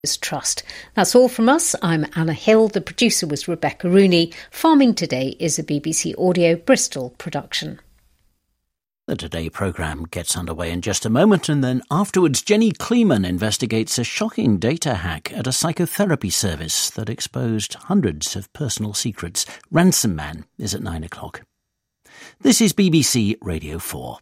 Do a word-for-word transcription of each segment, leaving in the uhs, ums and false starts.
Trust. That's all from us. I'm Anna Hill. The producer was Rebecca Rooney. Farming Today is a B B C Audio Bristol production. The Today programme gets underway in just a moment, and then afterwards Jenny Kleeman investigates a shocking data hack at a psychotherapy service that exposed hundreds of personal secrets. Ransom Man is at nine o'clock. This is B B C Radio four.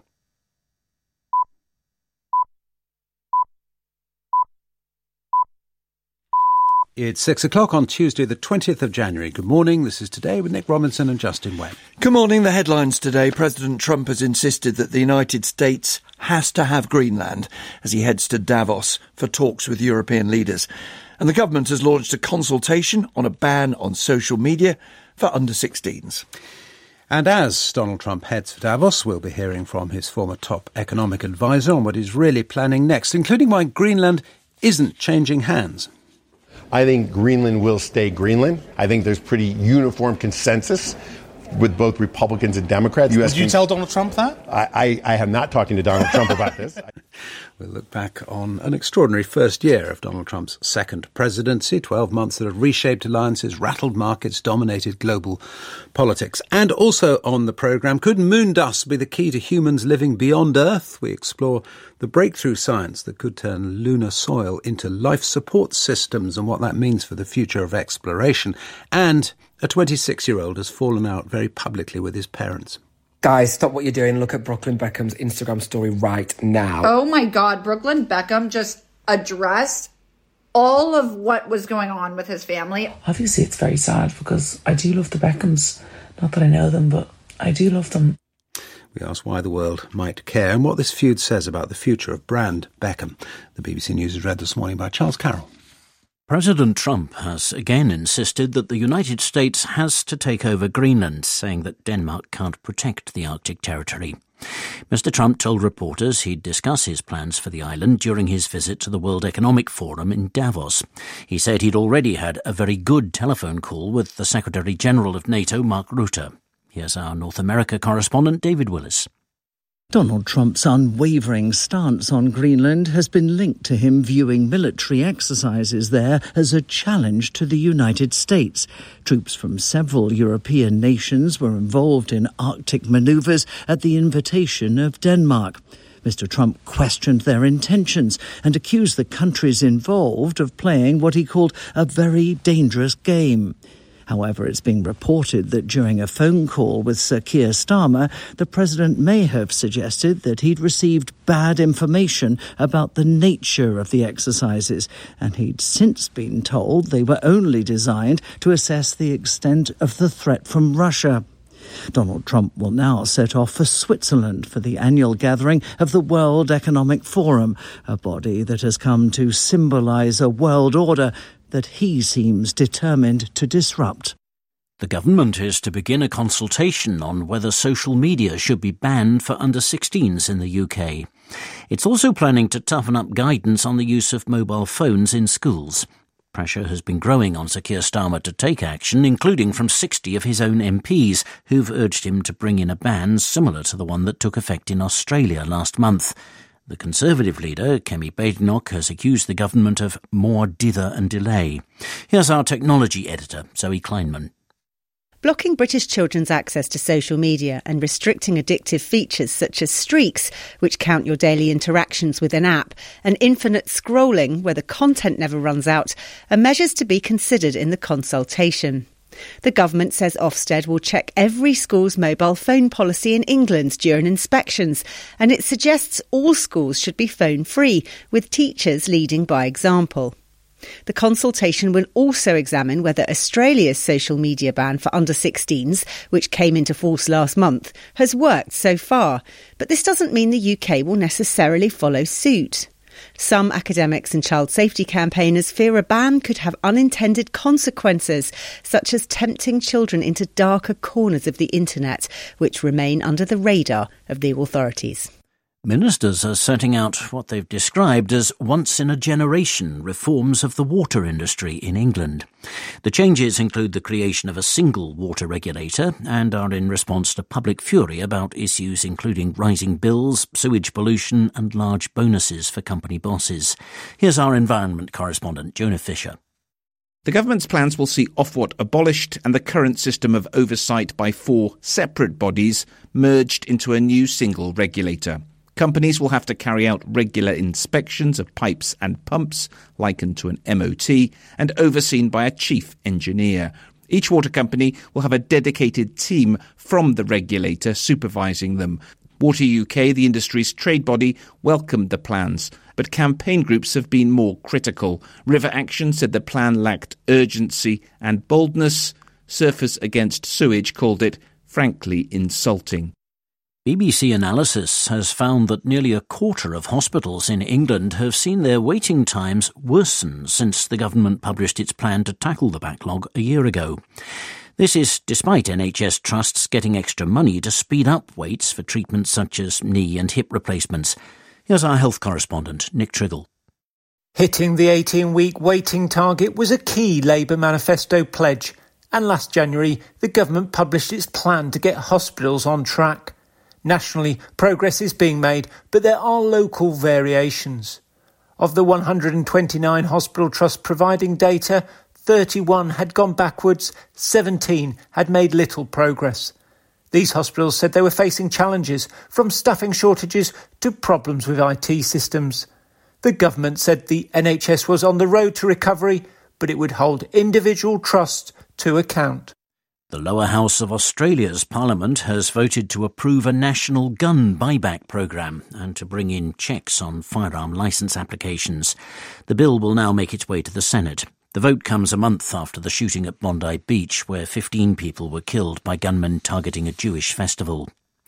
It's six o'clock on Tuesday, the twentieth of January. Good morning. This is Today with Nick Robinson and Justin Webb. Good morning. The headlines today. President Trump has insisted that the United States has to have Greenland as he heads to Davos for talks with European leaders. And the government has launched a consultation on a ban on social media for under sixteens. And as Donald Trump heads for Davos, we'll be hearing from his former top economic advisor on what he's really planning next, including why Greenland isn't changing hands. I think Greenland will stay Greenland. I think there's pretty uniform consensus with both Republicans and Democrats. Did you tell Donald Trump that? I, I, I am not talking to Donald Trump about this. We'll look back on an extraordinary first year of Donald Trump's second presidency, twelve months that have reshaped alliances, rattled markets, dominated global politics. And also on the programme, could moon dust be the key to humans living beyond Earth? We explore the breakthrough science that could turn lunar soil into life support systems and what that means for the future of exploration. And a twenty-six-year-old has fallen out very publicly with his parents. Guys, stop what you're doing. Look at Brooklyn Beckham's Instagram story right now. Oh my God, Brooklyn Beckham just addressed all of what was going on with his family. Obviously, it's very sad because I do love the Beckhams. Not that I know them, but I do love them. We ask why the world might care and what this feud says about the future of brand Beckham. The B B C News is read this morning by Charles Carroll. President Trump has again insisted that the United States has to take over Greenland, saying that Denmark can't protect the Arctic territory. Mister Trump told reporters he'd discuss his plans for the island during his visit to the World Economic Forum in Davos. He said he'd already had a very good telephone call with the Secretary-General of NATO, Mark Rutte. Here's our North America correspondent, David Willis. Donald Trump's unwavering stance on Greenland has been linked to him viewing military exercises there as a challenge to the United States. Troops from several European nations were involved in Arctic manoeuvres at the invitation of Denmark. Mister Trump questioned their intentions and accused the countries involved of playing what he called a very dangerous game. However, it's being reported that during a phone call with Sir Keir Starmer, the president may have suggested that he'd received bad information about the nature of the exercises, and he'd since been told they were only designed to assess the extent of the threat from Russia. Donald Trump will now set off for Switzerland for the annual gathering of the World Economic Forum, a body that has come to symbolise a world order that he seems determined to disrupt. The government is to begin a consultation on whether social media should be banned for under sixteens in the U K. It's also planning to toughen up guidance on the use of mobile phones in schools. Pressure has been growing on Sir Keir Starmer to take action, including from sixty of his own M Ps, who've urged him to bring in a ban similar to the one that took effect in Australia last month. The Conservative leader, Kemi Badenoch, has accused the government of more dither and delay. Here's our technology editor, Zoe Kleinman. Blocking British children's access to social media and restricting addictive features such as streaks, which count your daily interactions with an app, and infinite scrolling, where the content never runs out, are measures to be considered in the consultation. The government says Ofsted will check every school's mobile phone policy in England during inspections, and it suggests all schools should be phone-free, with teachers leading by example. The consultation will also examine whether Australia's social media ban for under sixteens, which came into force last month, has worked so far. But this doesn't mean the U K will necessarily follow suit. Some academics and child safety campaigners fear a ban could have unintended consequences, such as tempting children into darker corners of the internet, which remain under the radar of the authorities. Ministers are setting out what they've described as once-in-a-generation reforms of the water industry in England. The changes include the creation of a single water regulator and are in response to public fury about issues including rising bills, sewage pollution and large bonuses for company bosses. Here's our environment correspondent, Jonah Fisher. The government's plans will see Ofwat abolished and the current system of oversight by four separate bodies merged into a new single regulator. Companies will have to carry out regular inspections of pipes and pumps, likened to an M O T, and overseen by a chief engineer. Each water company will have a dedicated team from the regulator supervising them. Water U K, the industry's trade body, welcomed the plans, but campaign groups have been more critical. River Action said the plan lacked urgency and boldness. Surfers Against Sewage called it, frankly, insulting. B B C analysis has found that nearly a quarter of hospitals in England have seen their waiting times worsen since the government published its plan to tackle the backlog a year ago. This is despite N H S trusts getting extra money to speed up waits for treatments such as knee and hip replacements. Here's our health correspondent, Nick Triggle. Hitting the eighteen-week waiting target was a key Labour manifesto pledge, and last January the government published its plan to get hospitals on track. Nationally, progress is being made, but there are local variations. Of the one hundred twenty-nine hospital trusts providing data, thirty-one had gone backwards, seventeen had made little progress. These hospitals said they were facing challenges, from staffing shortages to problems with I T systems. The government said the N H S was on the road to recovery, but it would hold individual trusts to account. The lower house of Australia's parliament has voted to approve a national gun buyback programme and to bring in checks on firearm licence applications. The bill will now make its way to the Senate. The vote comes a month after the shooting at Bondi Beach, where fifteen people were killed by gunmen targeting a Jewish festival.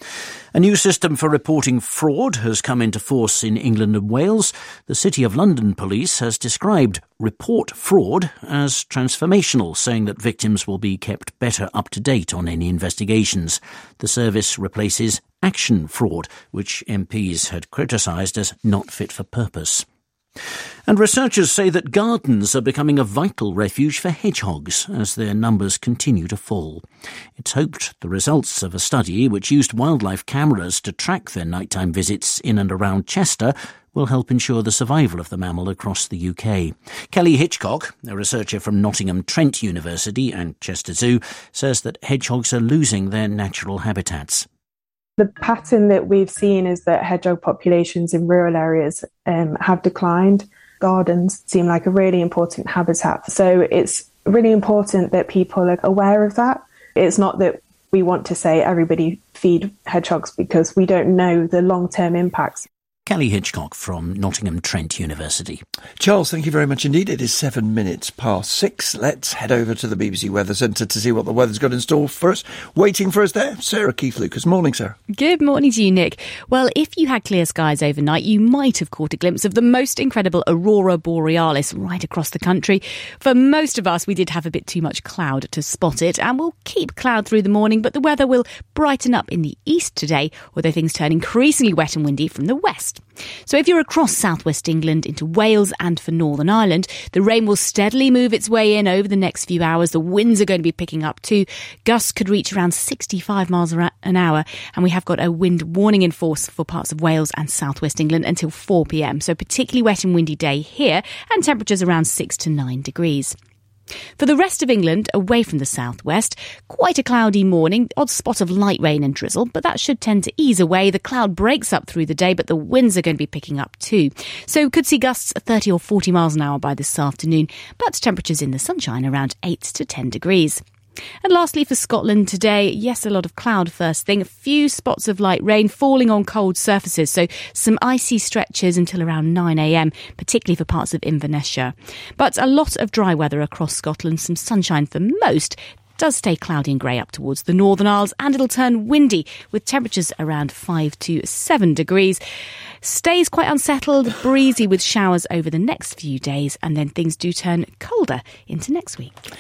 A new system for reporting fraud has come into force in England and Wales. The City of London Police has described Report Fraud as transformational, saying that victims will be kept better up to date on any investigations. The service replaces Action Fraud, which M Ps had criticised as not fit for purpose. And researchers say that gardens are becoming a vital refuge for hedgehogs as their numbers continue to fall. It's hoped the results of a study which used wildlife cameras to track their nighttime visits in and around Chester will help ensure the survival of the mammal across the U K. Kelly Hitchcock, a researcher from Nottingham Trent University and Chester Zoo, says that hedgehogs are losing their natural habitats. The pattern that we've seen is that hedgehog populations in rural areas um, have declined. Gardens seem like a really important habitat. So it's really important that people are aware of that. It's not that we want to say everybody feed hedgehogs because we don't know the long-term impacts. Kelly Hitchcock from Nottingham Trent University. Charles, thank you very much indeed. It is seven minutes past six. Let's head over to the B B C Weather Centre to see what the weather's got in store for us. Waiting for us there, Sarah Keith-Lucas. Morning, Sarah. Good morning to you, Nick. Well, if you had clear skies overnight, you might have caught a glimpse of the most incredible aurora borealis right across the country. For most of us, we did have a bit too much cloud to spot it, and we'll keep cloud through the morning, but the weather will brighten up in the east today, although things turn increasingly wet and windy from the west. So if you're across southwest England into Wales and for Northern Ireland, the rain will steadily move its way in over the next few hours. The winds are going to be picking up too. Gusts could reach around sixty-five miles an hour, and we have got a wind warning in force for parts of Wales and southwest England until four p.m. So particularly wet and windy day here, and temperatures around six to nine degrees. For the rest of England, away from the southwest, quite a cloudy morning, odd spot of light rain and drizzle, but that should tend to ease away. The cloud breaks up through the day, but the winds are going to be picking up too. So could see gusts at thirty or forty miles an hour by this afternoon, but temperatures in the sunshine around eight to ten degrees. And lastly, for Scotland today, yes, a lot of cloud first thing, a few spots of light rain falling on cold surfaces, so some icy stretches until around nine a.m, particularly for parts of Inverness. But a lot of dry weather across Scotland, some sunshine for most. Does stay cloudy and grey up towards the Northern Isles, and it'll turn windy with temperatures around five to seven degrees. Stays quite unsettled, breezy with showers over the next few days, and then things do turn colder into next week.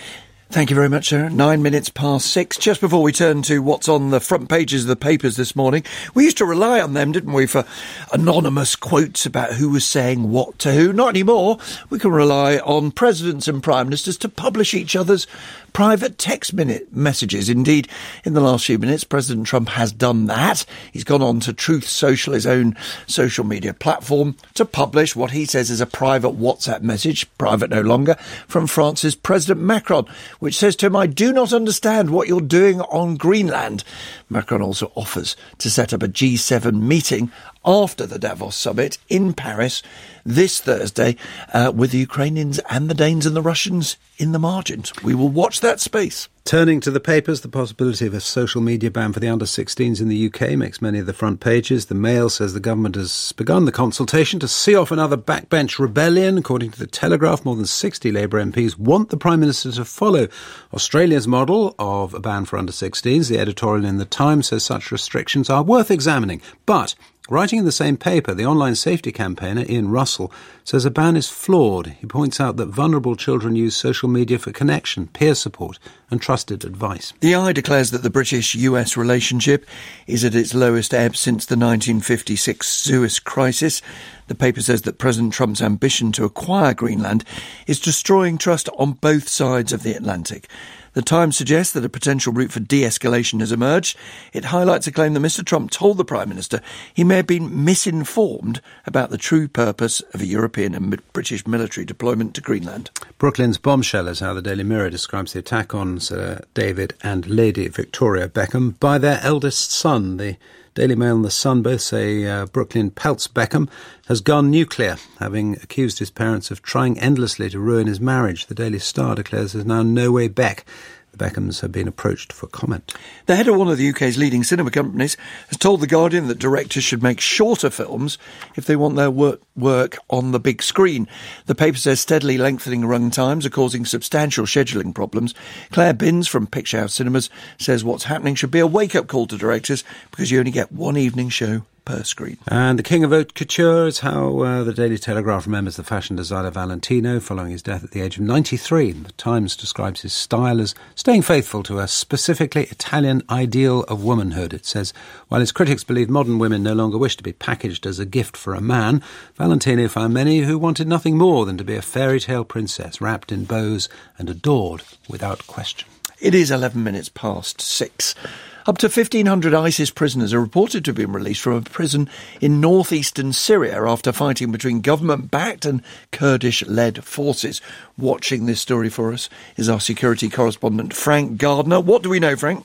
Thank you very much, sir. Nine minutes past six. Just before we turn to what's on the front pages of the papers this morning, we used to rely on them, didn't we, for anonymous quotes about who was saying what to who. Not anymore. We can rely on presidents and prime ministers to publish each other's private text minute messages. Indeed, in the last few minutes, President Trump has done that. He's gone on to Truth Social, his own social media platform, to publish what he says is a private WhatsApp message, private no longer, from France's President Macron, which says to him, "I do not understand what you're doing on Greenland." Macron also offers to set up a G seven meeting after the Davos summit in Paris this Thursday uh, with the Ukrainians and the Danes and the Russians in the margins. We will watch that space. Turning to the papers, the possibility of a social media ban for the under sixteens in the U K makes many of the front pages. The Mail says the government has begun the consultation to see off another backbench rebellion. According to the Telegraph, more than sixty Labour M Ps want the Prime Minister to follow Australia's model of a ban for under sixteens. The editorial in The Times says such restrictions are worth examining. But writing in the same paper, the online safety campaigner Ian Russell says a ban is flawed. He points out that vulnerable children use social media for connection, peer support and trusted advice. The Eye declares that the British-U S relationship is at its lowest ebb since the nineteen fifty-six Suez crisis. The paper says that President Trump's ambition to acquire Greenland is destroying trust on both sides of the Atlantic. The Times suggests that a potential route for de-escalation has emerged. It highlights a claim that Mister Trump told the Prime Minister he may have been misinformed about the true purpose of a European and British military deployment to Greenland. Brooklyn's bombshell is how the Daily Mirror describes the attack on Sir David and Lady Victoria Beckham by their eldest son. The Daily Mail and The Sun both say uh, Brooklyn pelts Beckham has gone nuclear, having accused his parents of trying endlessly to ruin his marriage. The Daily Star declares there's now no way back. The Beckhams have been approached for comment. The head of one of the U K's leading cinema companies has told The Guardian that directors should make shorter films if they want their work, work on the big screen. The paper says steadily lengthening run times are causing substantial scheduling problems. Claire Binns from Picture House Cinemas says what's happening should be a wake-up call to directors because you only get one evening show per screen. And the king of haute couture is how uh, the Daily Telegraph remembers the fashion designer Valentino following his death at the age of ninety-three. The Times describes his style as staying faithful to a specifically Italian ideal of womanhood. It says, while his critics believe modern women no longer wish to be packaged as a gift for a man, Valentino found many who wanted nothing more than to be a fairy tale princess wrapped in bows and adored without question. It is eleven minutes past six. Up to fifteen hundred ISIS prisoners are reported to have been released from a prison in northeastern Syria after fighting between government-backed and Kurdish-led forces. Watching this story for us is our security correspondent, Frank Gardner. What do we know, Frank?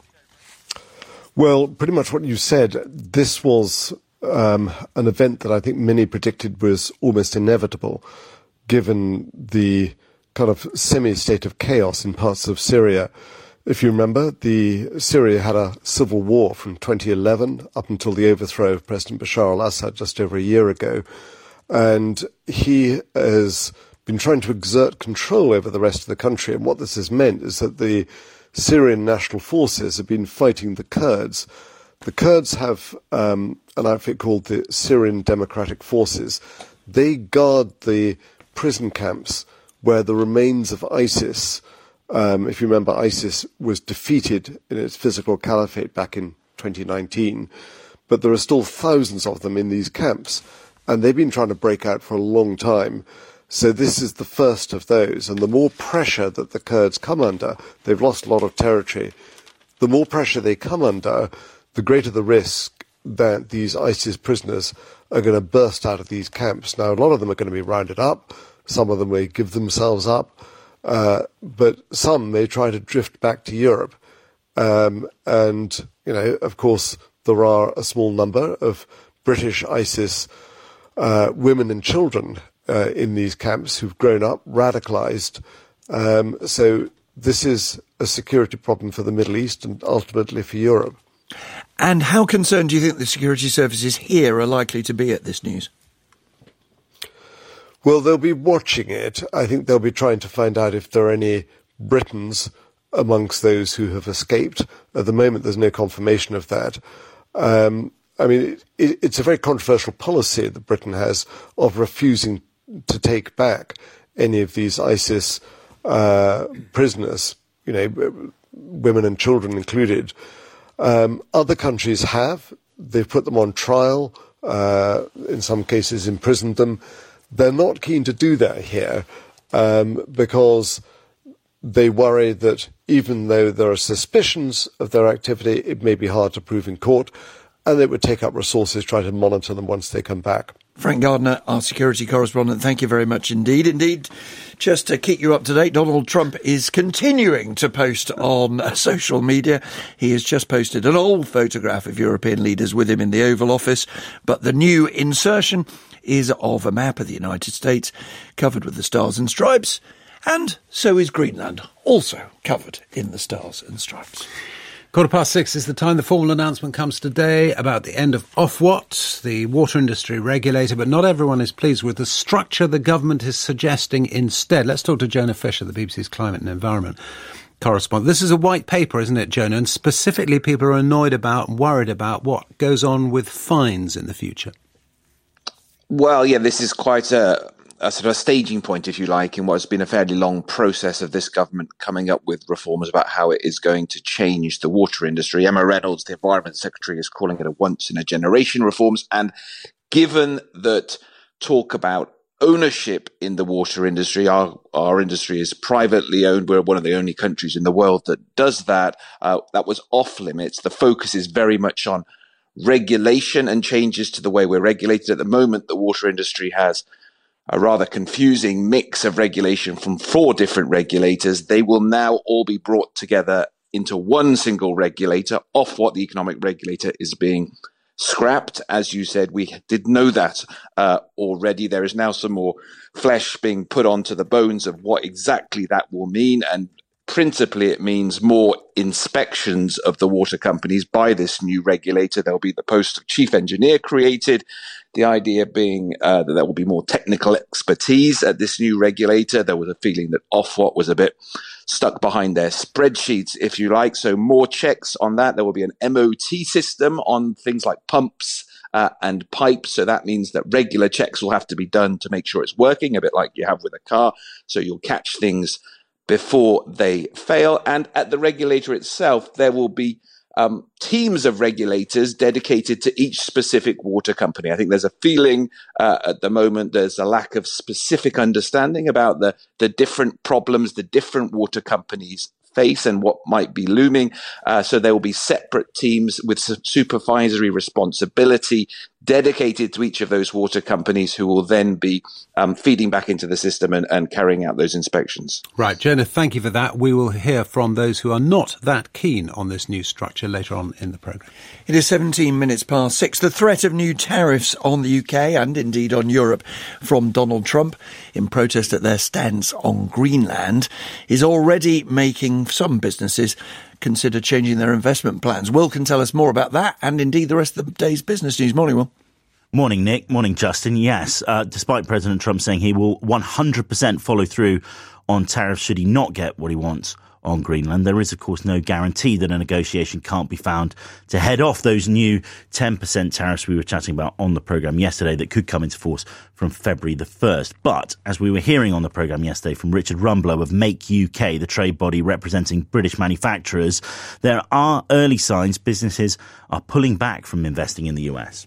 Well, pretty much what you said. This was um, an event that I think many predicted was almost inevitable, given the kind of semi-state of chaos in parts of Syria. If you remember, the Syria had a civil war from twenty eleven up until the overthrow of President Bashar al-Assad just over a year ago. And he has been trying to exert control over the rest of the country. And what this has meant is that the Syrian national forces have been fighting the Kurds. The Kurds have um, an outfit called the Syrian Democratic Forces. They guard the prison camps where the remains of ISIS, um, if you remember, ISIS was defeated in its physical caliphate back in twenty nineteen, but there are still thousands of them in these camps, and they've been trying to break out for a long time. So this is the first of those, and the more pressure that the Kurds come under, they've lost a lot of territory, the more pressure they come under, the greater the risk that these ISIS prisoners are going to burst out of these camps. Now, a lot of them are going to be rounded up, some of them may give themselves up, uh, but some may try to drift back to Europe. Um, and, you know, of course, there are a small number of British ISIS uh, women and children uh, in these camps who've grown up, radicalized. Um, so this is a security problem for the Middle East and ultimately for Europe. And how concerned do you think the security services here are likely to be at this news? Well, they'll be watching it. I think they'll be trying to find out if there are any Britons amongst those who have escaped. At the moment, there's no confirmation of that. Um, I mean, it, it, it's a very controversial policy that Britain has of refusing to take back any of these ISIS uh, prisoners, you know, women and children included. Um, other countries have. They've put them on trial, uh, in some cases imprisoned them. They're not keen to do that here um, because they worry that even though there are suspicions of their activity, it may be hard to prove in court, and it would take up resources trying to monitor them once they come back. Frank Gardner, our security correspondent, thank you very much indeed. Indeed, just to keep you up to date, Donald Trump is continuing to post on uh, social media. He has just posted an old photograph of European leaders with him in the Oval Office, but the new insertion is of a map of the United States covered with the stars and stripes, and so is Greenland, also covered in the stars and stripes. Quarter past six is the time the formal announcement comes today about the end of Ofwat, the water industry regulator, but not everyone is pleased with the structure the government is suggesting instead. Let's talk to Jonah Fisher, the B B C's climate and environment correspondent. This is a white paper, isn't it, Jonah? And specifically people are annoyed about and worried about what goes on with fines in the future. Well, yeah, this is quite a... a sort of a staging point, if you like, in what has been a fairly long process of this government coming up with reforms about how it is going to change the water industry. Emma Reynolds, the Environment Secretary, is calling it a once-in-a-generation reforms. And given that talk about ownership in the water industry, our, our industry is privately owned. We're one of the only countries in the world that does that. Uh, that was off limits. The focus is very much on regulation and changes to the way we're regulated. At the moment, the water industry has a rather confusing mix of regulation from four different regulators. They will now all be brought together into one single regulator. Ofwat, the economic regulator, is being scrapped. As you said, we did know that uh, already. There is now some more flesh being put onto the bones of what exactly that will mean. And principally, it means more inspections of the water companies by this new regulator. There'll be the post of chief engineer created. The idea being uh, that there will be more technical expertise at this new regulator. There was a feeling that Ofwat was a bit stuck behind their spreadsheets, if you like. So more checks on that. There will be an M O T system on things like pumps uh, and pipes. So that means that regular checks will have to be done to make sure it's working, a bit like you have with a car. So you'll catch things before they fail. And at the regulator itself, there will be um, teams of regulators dedicated to each specific water company. I think there's a feeling uh, at the moment there's a lack of specific understanding about the, the different problems the different water companies face and what might be looming. Uh, so there will be separate teams with supervisory responsibility dedicated to each of those water companies who will then be um, feeding back into the system and, and carrying out those inspections. Right, Jonah, thank you for that. We will hear from those who are not that keen on this new structure later on in the programme. It is seventeen minutes past six. The threat of new tariffs on the U K and indeed on Europe from Donald Trump in protest at their stance on Greenland is already making some businesses consider changing their investment plans. Will can tell us more about that and indeed the rest of the day's business news. Morning, Will. Morning, Nick. Morning, Justin. Yes, uh, despite President Trump saying he will one hundred percent follow through on tariffs should he not get what he wants on Greenland, there is, of course, no guarantee that a negotiation can't be found to head off those new ten percent tariffs we were chatting about on the programme yesterday that could come into force from February the first. But, as we were hearing on the programme yesterday from Richard Rumblow of Make U K, the trade body representing British manufacturers, there are early signs businesses are pulling back from investing in the U S.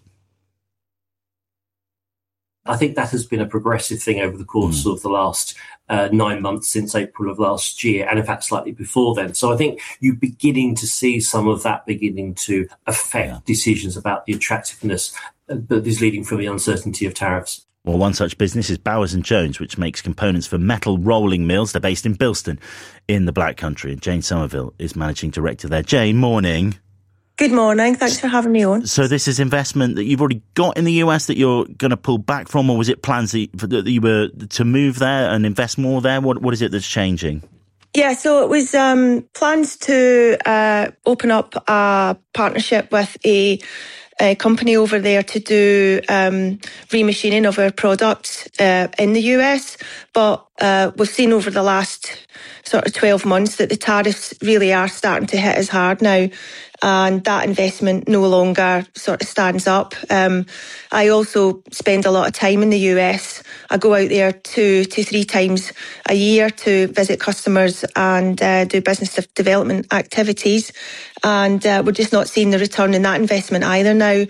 I think that has been a progressive thing over the course mm. of the last uh, nine months since April of last year, and in fact slightly before then. So I think you're beginning to see some of that beginning to affect yeah. decisions about the attractiveness that is leading from the uncertainty of tariffs. Well, one such business is Bowers and Jones, which makes components for metal rolling mills. They're based in Bilston in the Black Country, and Jane Somerville is managing director there. Jane, morning. Good morning. Thanks for having me on. So this is investment that you've already got in the U S that you're going to pull back from, or was it plans that you were to move there and invest more there? What What is it that's changing? Yeah, so it was um, plans to uh, open up a partnership with a, a company over there to do um, remachining of our products uh, in the U S. But uh, we've seen over the last sort of twelve months that the tariffs really are starting to hit us hard now. And that investment no longer sort of stands up. Um, I also spend a lot of time in the U S I go out there two to three times a year to visit customers and uh, do business development activities. And uh, we're just not seeing the return in that investment either now.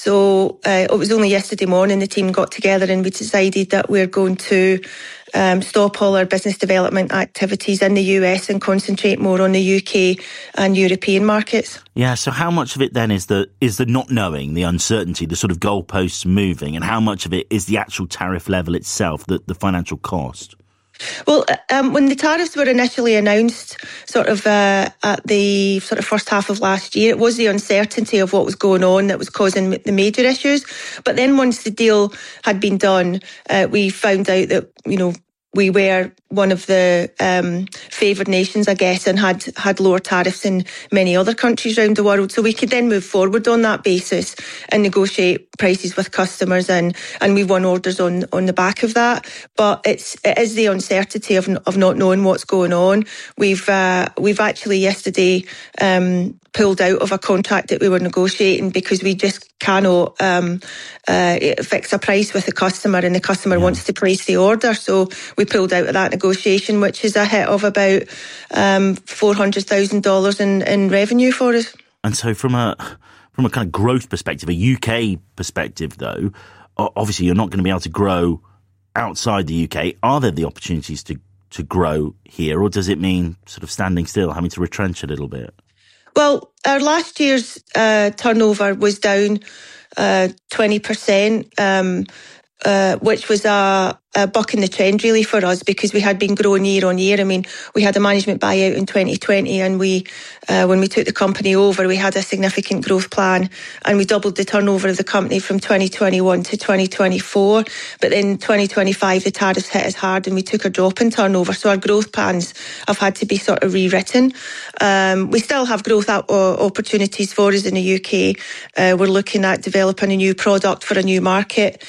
So uh, it was only yesterday morning the team got together and we decided that we're going to um, stop all our business development activities in the U S and concentrate more on the U K and European markets. Yeah, so how much of it then is the is the not knowing, the uncertainty, the sort of goalposts moving, and how much of it is the actual tariff level itself, the, the financial cost? Well, um, when the tariffs were initially announced sort of uh, at the sort of first half of last year, it was the uncertainty of what was going on that was causing the major issues. But then once the deal had been done, uh, we found out that, you know, we were one of the um, favoured nations, I guess, and had, had lower tariffs than many other countries around the world. So we could then move forward on that basis and negotiate prices with customers, and, and we won orders on, on the back of that. But it's, it is the uncertainty of, of not knowing what's going on. We've, uh, we've actually yesterday um, pulled out of a contract that we were negotiating because we just cannot um, uh, fix a price with the customer, and the customer yeah. wants to place the order. So we pulled out of that negotiation, which is a hit of about um, four hundred thousand dollars in, in revenue for us. And so from a from a kind of growth perspective, a U K perspective, though, obviously you're not going to be able to grow outside the U K. Are there the opportunities to, to grow here, or does it mean sort of standing still, having to retrench a little bit? Well, our last year's uh, turnover was down uh, twenty percent, um, uh, which was a, a buck in the trend really for us, because we had been growing year on year. I mean, we had a management buyout in twenty twenty, and we, uh, when we took the company over, we had a significant growth plan, and we doubled the turnover of the company from twenty twenty-one to twenty twenty-four. But then twenty twenty-five, the tariffs hit us hard, and we took a drop in turnover. So our growth plans have had to be sort of rewritten. Um, we still have growth opportunities for us in the U K. Uh, we're looking at developing a new product for a new market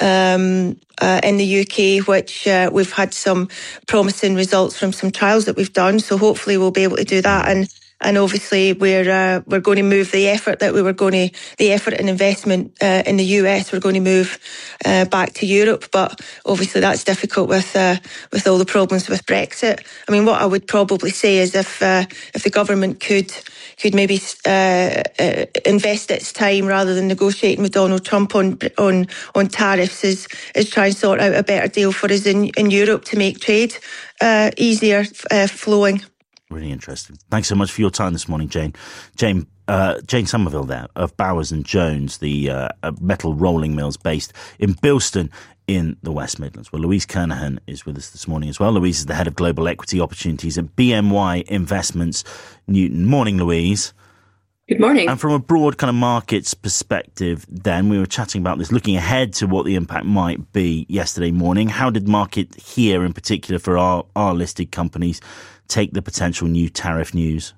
um, uh, in the U K, which uh, we've had some promising results from some trials that we've done. So hopefully we'll be able to do that. And And obviously, we're uh, we're going to move the effort that we were going to the effort and investment uh, in the U S. We're going to move uh, back to Europe, but obviously that's difficult with uh, with all the problems with Brexit. I mean, what I would probably say is if uh, if the government could could maybe uh, uh, invest its time rather than negotiating with Donald Trump on on on tariffs, is is try and sort out a better deal for us in in Europe to make trade uh, easier uh, flowing. Really interesting. Thanks so much for your time this morning, Jane. Jane, uh, Jane Somerville there of Bowers and Jones, the uh, metal rolling mills based in Bilston in the West Midlands. Well, Louise Kernahan is with us this morning as well. Louise is the head of global equity opportunities at B M Y Investments Newton. Morning, Louise. Good morning. And from a broad kind of markets perspective, then, we were chatting about this, looking ahead to what the impact might be yesterday morning. How did market here, in particular for our, our listed companies, take the potential new tariff news?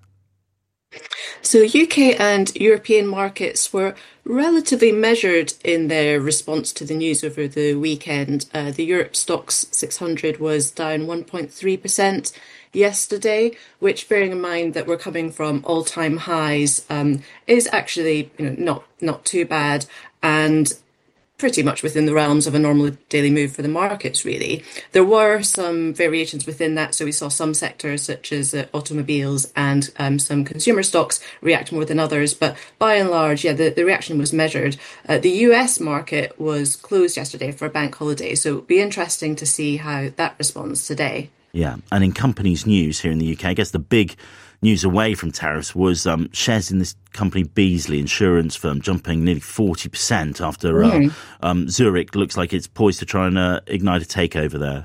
So U K and European markets were relatively measured in their response to the news over the weekend. Uh, the Europe Stoxx six hundred was down one point three percent yesterday, which, bearing in mind that we're coming from all-time highs, um, is actually, you know, not not too bad, and pretty much within the realms of a normal daily move for the markets, really. There were some variations within that. So we saw some sectors such as uh, automobiles and um, some consumer stocks react more than others. But by and large, yeah, the, the reaction was measured. Uh, the U S market was closed yesterday for a bank holiday. So it'll be interesting to see how that responds today. Yeah. And in companies news here in the U K, I guess the big news away from tariffs was um, shares in this company Beazley insurance firm jumping nearly forty percent after uh, mm. um, Zurich looks like it's poised to try and uh, ignite a takeover there.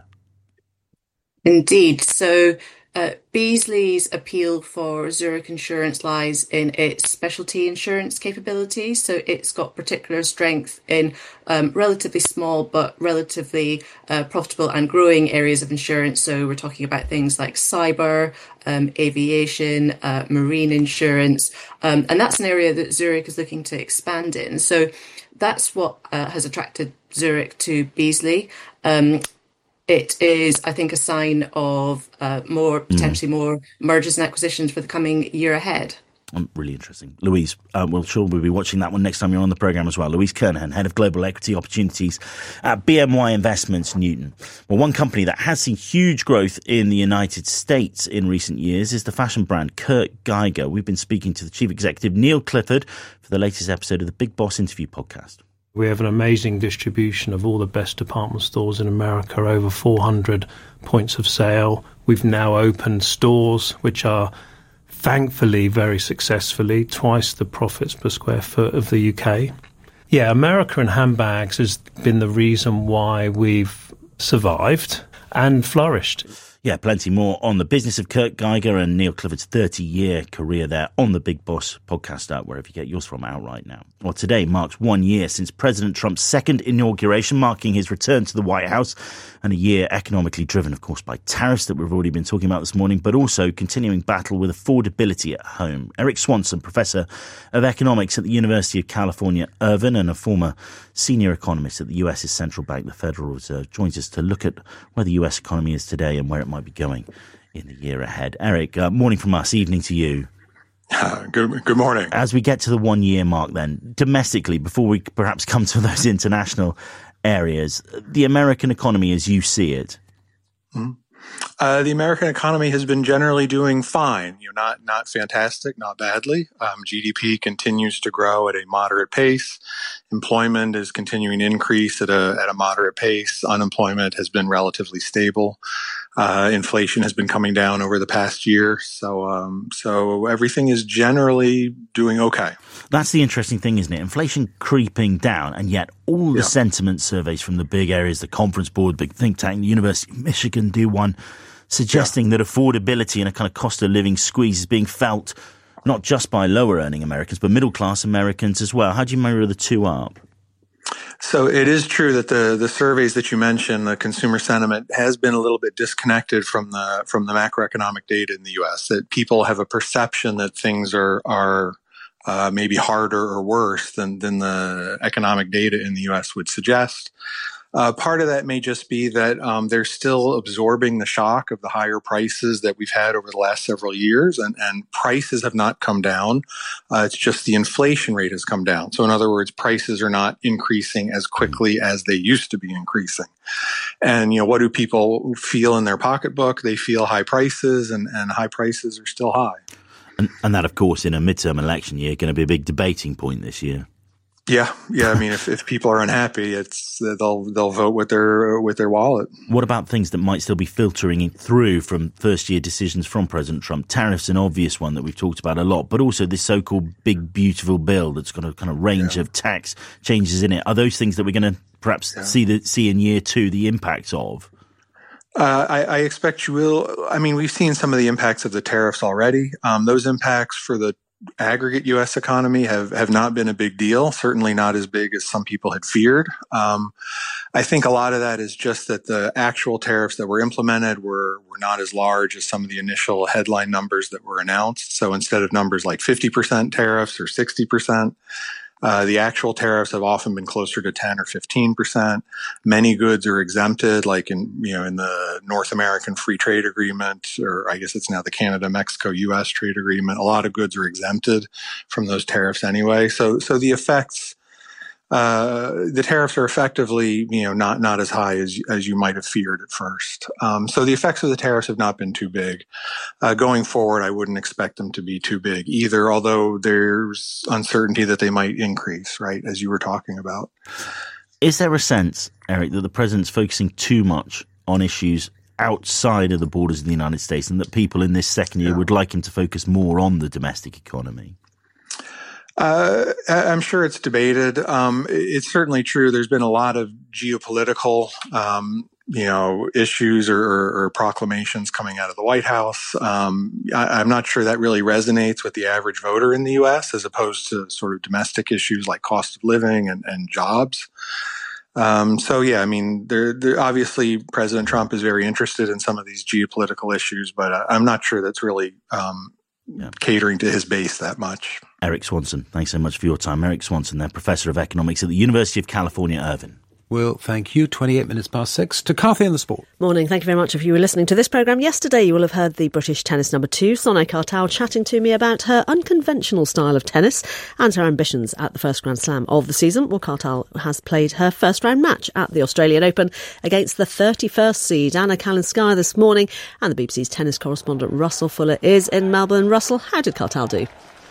Indeed. So uh, Beazley's appeal for Zurich Insurance lies in its specialty insurance capabilities. So it's got particular strength in um, relatively small but relatively uh, profitable and growing areas of insurance. So we're talking about things like cyber, um, aviation, uh, marine insurance. Um, and that's an area that Zurich is looking to expand in. So that's what uh, has attracted Zurich to Beazley. Um, It is, I think, a sign of uh, more, potentially more mergers and acquisitions for the coming year ahead. Um, really interesting. Louise, uh, well, sure we'll be watching that one next time you're on the programme as well. Louise Kernahan, Head of Global Equity Opportunities at B M Y Investments Newton. Well, one company that has seen huge growth in the United States in recent years is the fashion brand Kurt Geiger. We've been speaking to the Chief Executive, Neil Clifford, for the latest episode of the Big Boss Interview podcast. We have an amazing distribution of all the best department stores in America, over four hundred points of sale. We've now opened stores which are thankfully very successfully twice the profits per square foot of the U K. Yeah, America and handbags has been the reason why we've survived and flourished. Yeah, plenty more on the business of Kurt Geiger and Neil Clifford's thirty-year career there on the Big Boss podcast out, wherever you get yours from, out right now. Well, today marks one year since President Trump's second inauguration, marking his return to the White House, and a year economically driven, of course, by tariffs that we've already been talking about this morning, but also continuing battle with affordability at home. Eric Swanson, Professor of Economics at the University of California, Irvine, and a former senior economist at the U S's central bank, the Federal Reserve, joins us to look at where the U S economy is today and where it might be going in the year ahead. Eric, uh, morning from us, evening to you. Uh, good, good morning. As we get to the one-year mark then, domestically, before we perhaps come to those international areas, the American economy as you see it? Mm-hmm. Uh, the American economy has been generally doing fine. You know, not not fantastic, not badly. Um, G D P continues to grow at a moderate pace. Employment is continuing to increase at a at a moderate pace. Unemployment has been relatively stable. Uh, inflation has been coming down over the past year. So um, so everything is generally doing okay. That's the interesting thing, isn't it? Inflation creeping down, and yet all the yeah. sentiment surveys from the big areas, the Conference Board, big think tank, the University of Michigan do one, suggesting yeah. that affordability and a kind of cost of living squeeze is being felt not just by lower earning Americans, but middle class Americans as well. How do you mirror the two up? So it is true that the, the surveys that you mentioned, the consumer sentiment has been a little bit disconnected from the from the macroeconomic data in the U S. That people have a perception that things are are uh, maybe harder or worse than than the economic data in the U S would suggest. Uh, part of that may just be that um, they're still absorbing the shock of the higher prices that we've had over the last several years, and, and prices have not come down. Uh, it's just the inflation rate has come down. So in other words, prices are not increasing as quickly as they used to be increasing. And, you know, what do people feel in their pocketbook? They feel high prices, and, and high prices are still high. And, and that, of course, in a midterm election year, going to be a big debating point this year. Yeah, yeah. I mean, if, if people are unhappy, it's they'll they'll vote with their with their wallet. What about things that might still be filtering through from first year decisions from President Trump? Tariffs, an obvious one that we've talked about a lot, but also this so-called big beautiful bill that's got a kind of range yeah. of tax changes in it. Are those things that we're going to perhaps yeah. see the see in year two the impacts of? Uh, I, I expect you will. I mean, we've seen some of the impacts of the tariffs already. Um, those impacts for the aggregate U S economy have, have not been a big deal, certainly not as big as some people had feared. Um, I think a lot of that is just that the actual tariffs that were implemented were, were not as large as some of the initial headline numbers that were announced. So instead of numbers like fifty percent tariffs or sixty percent, Uh, the actual tariffs have often been closer to ten or fifteen percent. Many goods are exempted, like in, you know, in the North American Free Trade Agreement, or I guess it's now the Canada, Mexico, U S Trade Agreement. A lot of goods are exempted from those tariffs anyway. So, so the effects, uh, the tariffs are effectively, you know, not, not as high as, as you might have feared at first. Um, so the effects of the tariffs have not been too big. Uh, going forward, I wouldn't expect them to be too big either, although there's uncertainty that they might increase, right, as you were talking about. Is there a sense, Eric, that the president's focusing too much on issues outside of the borders of the United States, and that people in this second year yeah. would like him to focus more on the domestic economy? Uh, I'm sure it's debated. Um, it's certainly true. There's been a lot of geopolitical, um, you know, issues or, or, or proclamations coming out of the White House. Um, I, I'm not sure that really resonates with the average voter in the U S, as opposed to sort of domestic issues like cost of living and, and jobs. Um, so yeah, I mean, there, there, obviously President Trump is very interested in some of these geopolitical issues, but I, I'm not sure that's really, um, Yeah. catering to his base that much. Eric Swanson, thanks so much for your time. Eric Swanson, they're Professor of Economics at the University of California, Irvine. Will, thank you. twenty-eight minutes past six. To Carthy and the Sport. Morning. Thank you very much. If you were listening to this programme yesterday, you will have heard the British tennis number two, Sonia Kartal, chatting to me about her unconventional style of tennis and her ambitions at the first Grand Slam of the season. Well, Kartal has played her first round match at the Australian Open against the thirty-first seed Anna Kalinskaya this morning, and the B B C's tennis correspondent Russell Fuller is in Melbourne. Russell, how did Kartal do?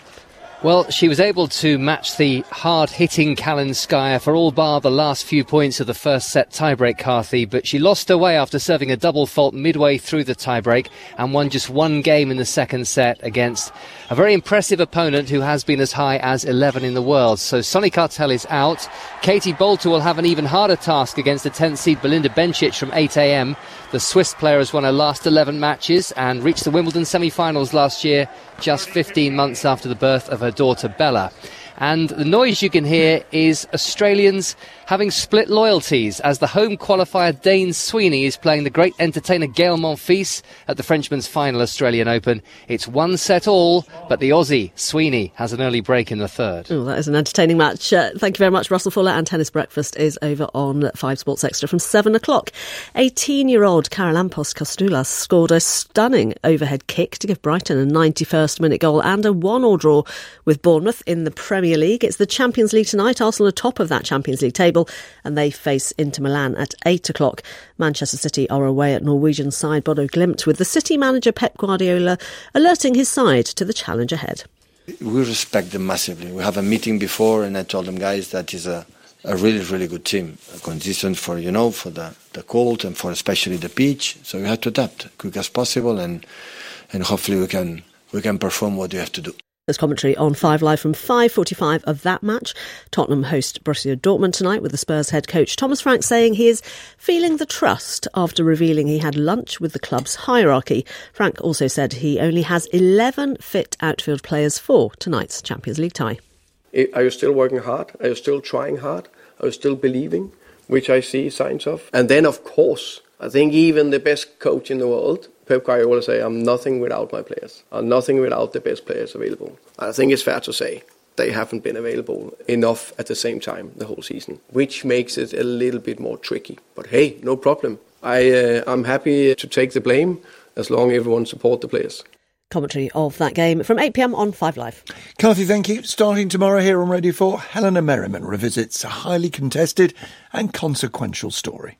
Well, she was able to match the hard-hitting Kalinskaya for all bar the last few points of the first set tiebreak, Carthy, but she lost her way after serving a double fault midway through the tiebreak and won just one game in the second set against a very impressive opponent who has been as high as eleven in the world. So Sonia Kartal is out. Katie Boulter will have an even harder task against the tenth seed Belinda Bencic from eight a.m. The Swiss player has won her last eleven matches and reached the Wimbledon semi-finals last year, just fifteen months after the birth of her daughter Bella. And the noise you can hear is Australians having split loyalties as the home qualifier Dane Sweeney is playing the great entertainer Gael Monfils at the Frenchman's final Australian Open. It's one set all, but the Aussie Sweeney has an early break in the third. Oh, that is an entertaining match. Uh, thank you very much, Russell Fuller. And Tennis Breakfast is over on five Sports Extra from seven o'clock. eighteen-year-old Charalampos Kostoulas scored a stunning overhead kick to give Brighton a ninety-first minute goal and a one-all draw with Bournemouth in the Premier League. It's the Champions League tonight. Arsenal are top of that Champions League table and they face Inter Milan at eight o'clock. Manchester City are away at Norwegian side Bodo Glimt, with the City manager Pep Guardiola alerting his side to the challenge ahead. We respect them massively. We have a meeting before and I told them, guys, that is a, a really, really good team. A consistent for, you know, for the, the cold and for especially the pitch. So we have to adapt as quick as possible and and hopefully we can we can perform what we have to do. There's commentary on Five Live from five forty-five of that match. Tottenham host Borussia Dortmund tonight, with the Spurs head coach Thomas Frank saying he is feeling the trust after revealing he had lunch with the club's hierarchy. Frank also said he only has eleven fit outfield players for tonight's Champions League tie. Are you still working hard? Are you still trying hard? Are you still believing, which I see signs of? And then, of course, I think even the best coach in the world, Pep Guardiola, say, I'm nothing without my players. I'm nothing without the best players available. I think it's fair to say they haven't been available enough at the same time the whole season, which makes it a little bit more tricky. But hey, no problem. I, uh, I'm happy to take the blame as long as everyone support the players. Commentary of that game from eight p.m. on Five Live. Carthy, thank you. Starting tomorrow here on Radio four, Helena Merriman revisits a highly contested and consequential story.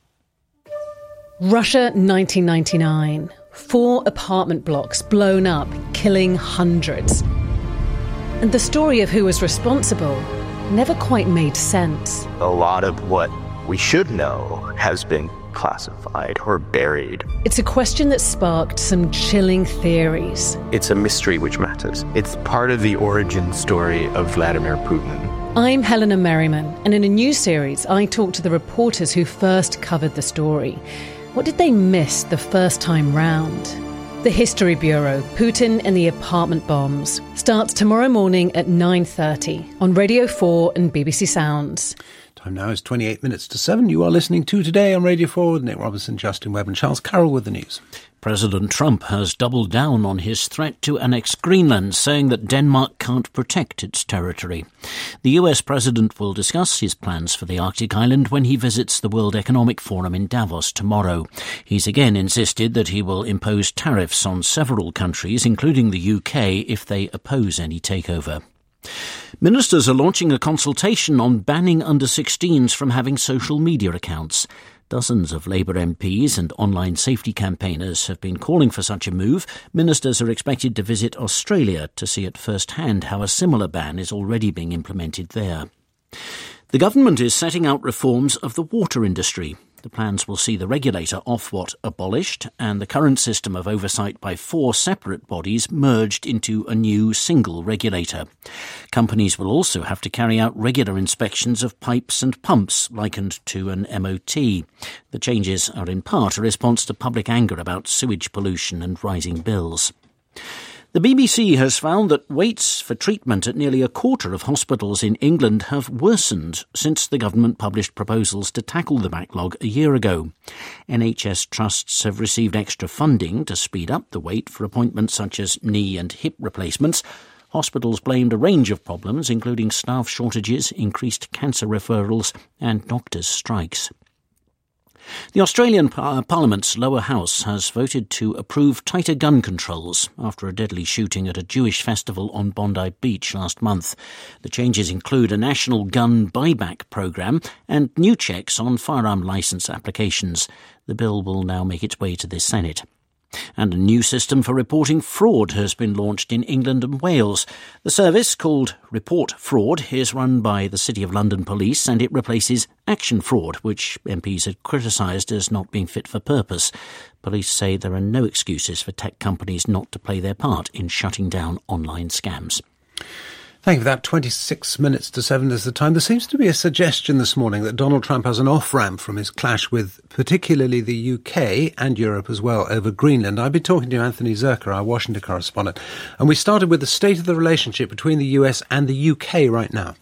Russia nineteen ninety-nine. Four apartment blocks blown up, killing hundreds. And the story of who was responsible never quite made sense. A lot of what we should know has been classified or buried. It's a question that sparked some chilling theories. It's a mystery which matters. It's part of the origin story of Vladimir Putin. I'm Helena Merriman, and in a new series, I talk to the reporters who first covered the story. What did they miss the first time round? The History Bureau, Putin and the Apartment Bombs, starts tomorrow morning at nine thirty on Radio four and B B C Sounds. Time now is twenty-eight minutes to seven. You are listening to Today on Radio four with Nick Robinson, Justin Webb and Charles Carroll with the news. President Trump has doubled down on his threat to annex Greenland, saying that Denmark can't protect its territory. The U S president will discuss his plans for the Arctic island when he visits the World Economic Forum in Davos tomorrow. He's again insisted that he will impose tariffs on several countries, including the U K, if they oppose any takeover. Ministers are launching a consultation on banning under sixteens from having social media accounts. Dozens of Labour M Ps and online safety campaigners have been calling for such a move. Ministers are expected to visit Australia to see at first hand how a similar ban is already being implemented there. The government is setting out reforms of the water industry. The plans will see the regulator Ofwat abolished and the current system of oversight by four separate bodies merged into a new single regulator. Companies will also have to carry out regular inspections of pipes and pumps, likened to an M O T. The changes are in part a response to public anger about sewage pollution and rising bills. The B B C has found that waits for treatment at nearly a quarter of hospitals in England have worsened since the government published proposals to tackle the backlog a year ago. N H S trusts have received extra funding to speed up the wait for appointments such as knee and hip replacements. Hospitals blamed a range of problems, including staff shortages, increased cancer referrals and doctors' strikes. The Australian par- Parliament's lower house has voted to approve tighter gun controls after a deadly shooting at a Jewish festival on Bondi Beach last month. The changes include a national gun buyback programme and new checks on firearm licence applications. The bill will now make its way to the Senate. And a new system for reporting fraud has been launched in England and Wales. The service, called Report Fraud, is run by the City of London Police, and it replaces Action Fraud, which M Ps had criticised as not being fit for purpose. Police say there are no excuses for tech companies not to play their part in shutting down online scams. Thank you for that. twenty-six minutes to seven is the time. There seems to be a suggestion this morning that Donald Trump has an off-ramp from his clash with particularly the U K and Europe as well over Greenland. I've been talking to Anthony Zerker, our Washington correspondent, and we started with the state of the relationship between the U S and the U K right now.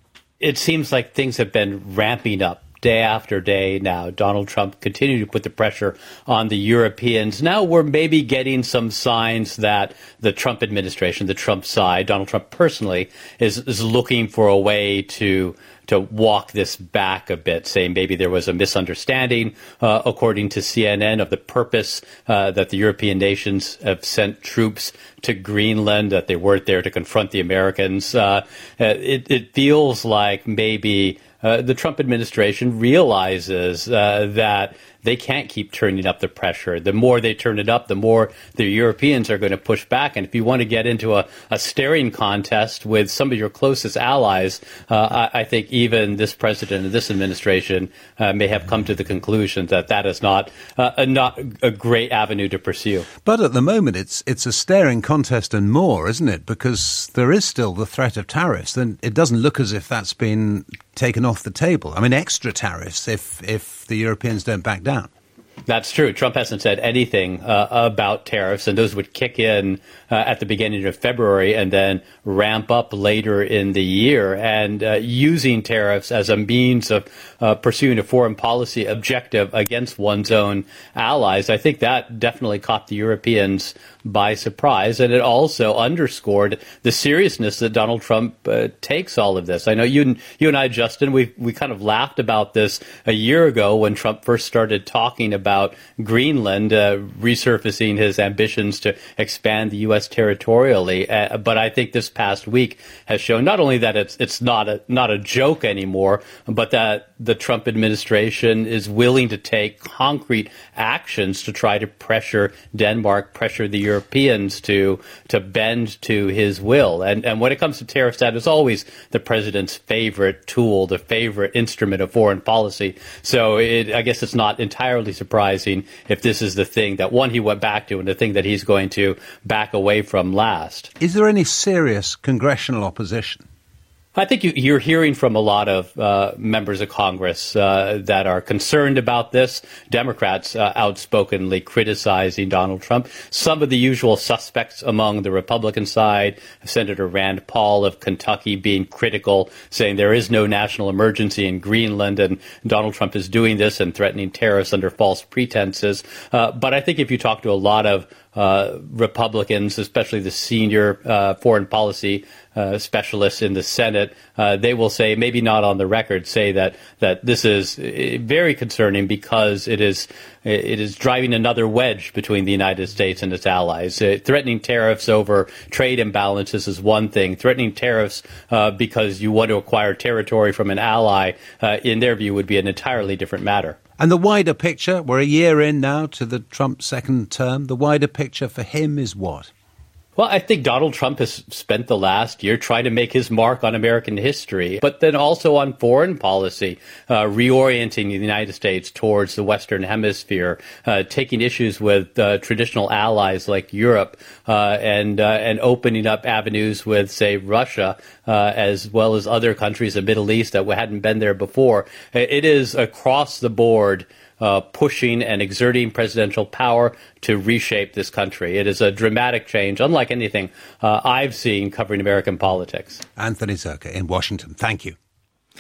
It seems like things have been ramping up day after day now. Donald Trump continued to put the pressure on the Europeans. Now we're maybe getting some signs that the Trump administration, the Trump side, Donald Trump personally, is, is looking for a way to to walk this back a bit, saying maybe there was a misunderstanding, uh, according to C N N, of the purpose uh, that the European nations have sent troops to Greenland, that they weren't there to confront the Americans. Uh, it, it feels like maybe Uh, the Trump administration realizes uh, that they can't keep turning up the pressure. The more they turn it up, the more the Europeans are going to push back. And if you want to get into a, a staring contest with some of your closest allies, uh, I, I think even this president and this administration uh, may have come to the conclusion that that is not uh, a, not a great avenue to pursue. But at the moment, it's it's a staring contest and more, isn't it? Because there is still the threat of tariffs, and it doesn't look as if that's been taken off the table. I mean, extra tariffs if if the Europeans don't back down. That's true. Trump hasn't said anything uh, about tariffs, and those would kick in uh, at the beginning of February and then ramp up later in the year. And uh, using tariffs as a means of uh, pursuing a foreign policy objective against one's own allies, I think that definitely caught the Europeans by surprise. And it also underscored the seriousness that Donald Trump uh, takes all of this. I know you and, you and I, Justin, we, we kind of laughed about this a year ago when Trump first started talking about about Greenland, uh, resurfacing his ambitions to expand the U S territorially. Uh, but I think this past week has shown not only that it's it's not a not a joke anymore, but that the Trump administration is willing to take concrete actions to try to pressure Denmark, pressure the Europeans to to bend to his will. And and when it comes to tariffs, that is always the president's favorite tool, the favorite instrument of foreign policy. So it, I guess it's not entirely surprising if this is the thing that, one, he went back to and the thing that he's going to back away from last. Is there any serious congressional opposition? I think you, you're hearing from a lot of uh, members of Congress uh, that are concerned about this. Democrats uh, outspokenly criticizing Donald Trump. Some of the usual suspects among the Republican side, Senator Rand Paul of Kentucky being critical, saying there is no national emergency in Greenland and Donald Trump is doing this and threatening tariffs under false pretenses. Uh, but I think if you talk to a lot of uh, Republicans, especially the senior uh, foreign policy Uh, specialists in the Senate, uh, they will say, maybe not on the record, say that that this is very concerning because it is it is driving another wedge between the United States and its allies. Uh, threatening tariffs over trade imbalances is one thing. Threatening tariffs uh, because you want to acquire territory from an ally, uh, in their view, would be an entirely different matter. And the wider picture, we're a year in now to the Trump second term, the wider picture for him is what? Well, I think Donald Trump has spent the last year trying to make his mark on American history, but then also on foreign policy, uh, reorienting the United States towards the Western Hemisphere, uh, taking issues with uh, traditional allies like Europe, uh, and uh, and opening up avenues with, say, Russia, uh, as well as other countries of the Middle East that hadn't been there before. It is across the board Uh, pushing and exerting presidential power to reshape this country. It is a dramatic change, unlike anything uh, I've seen covering American politics. Anthony Zerker in Washington. Thank you.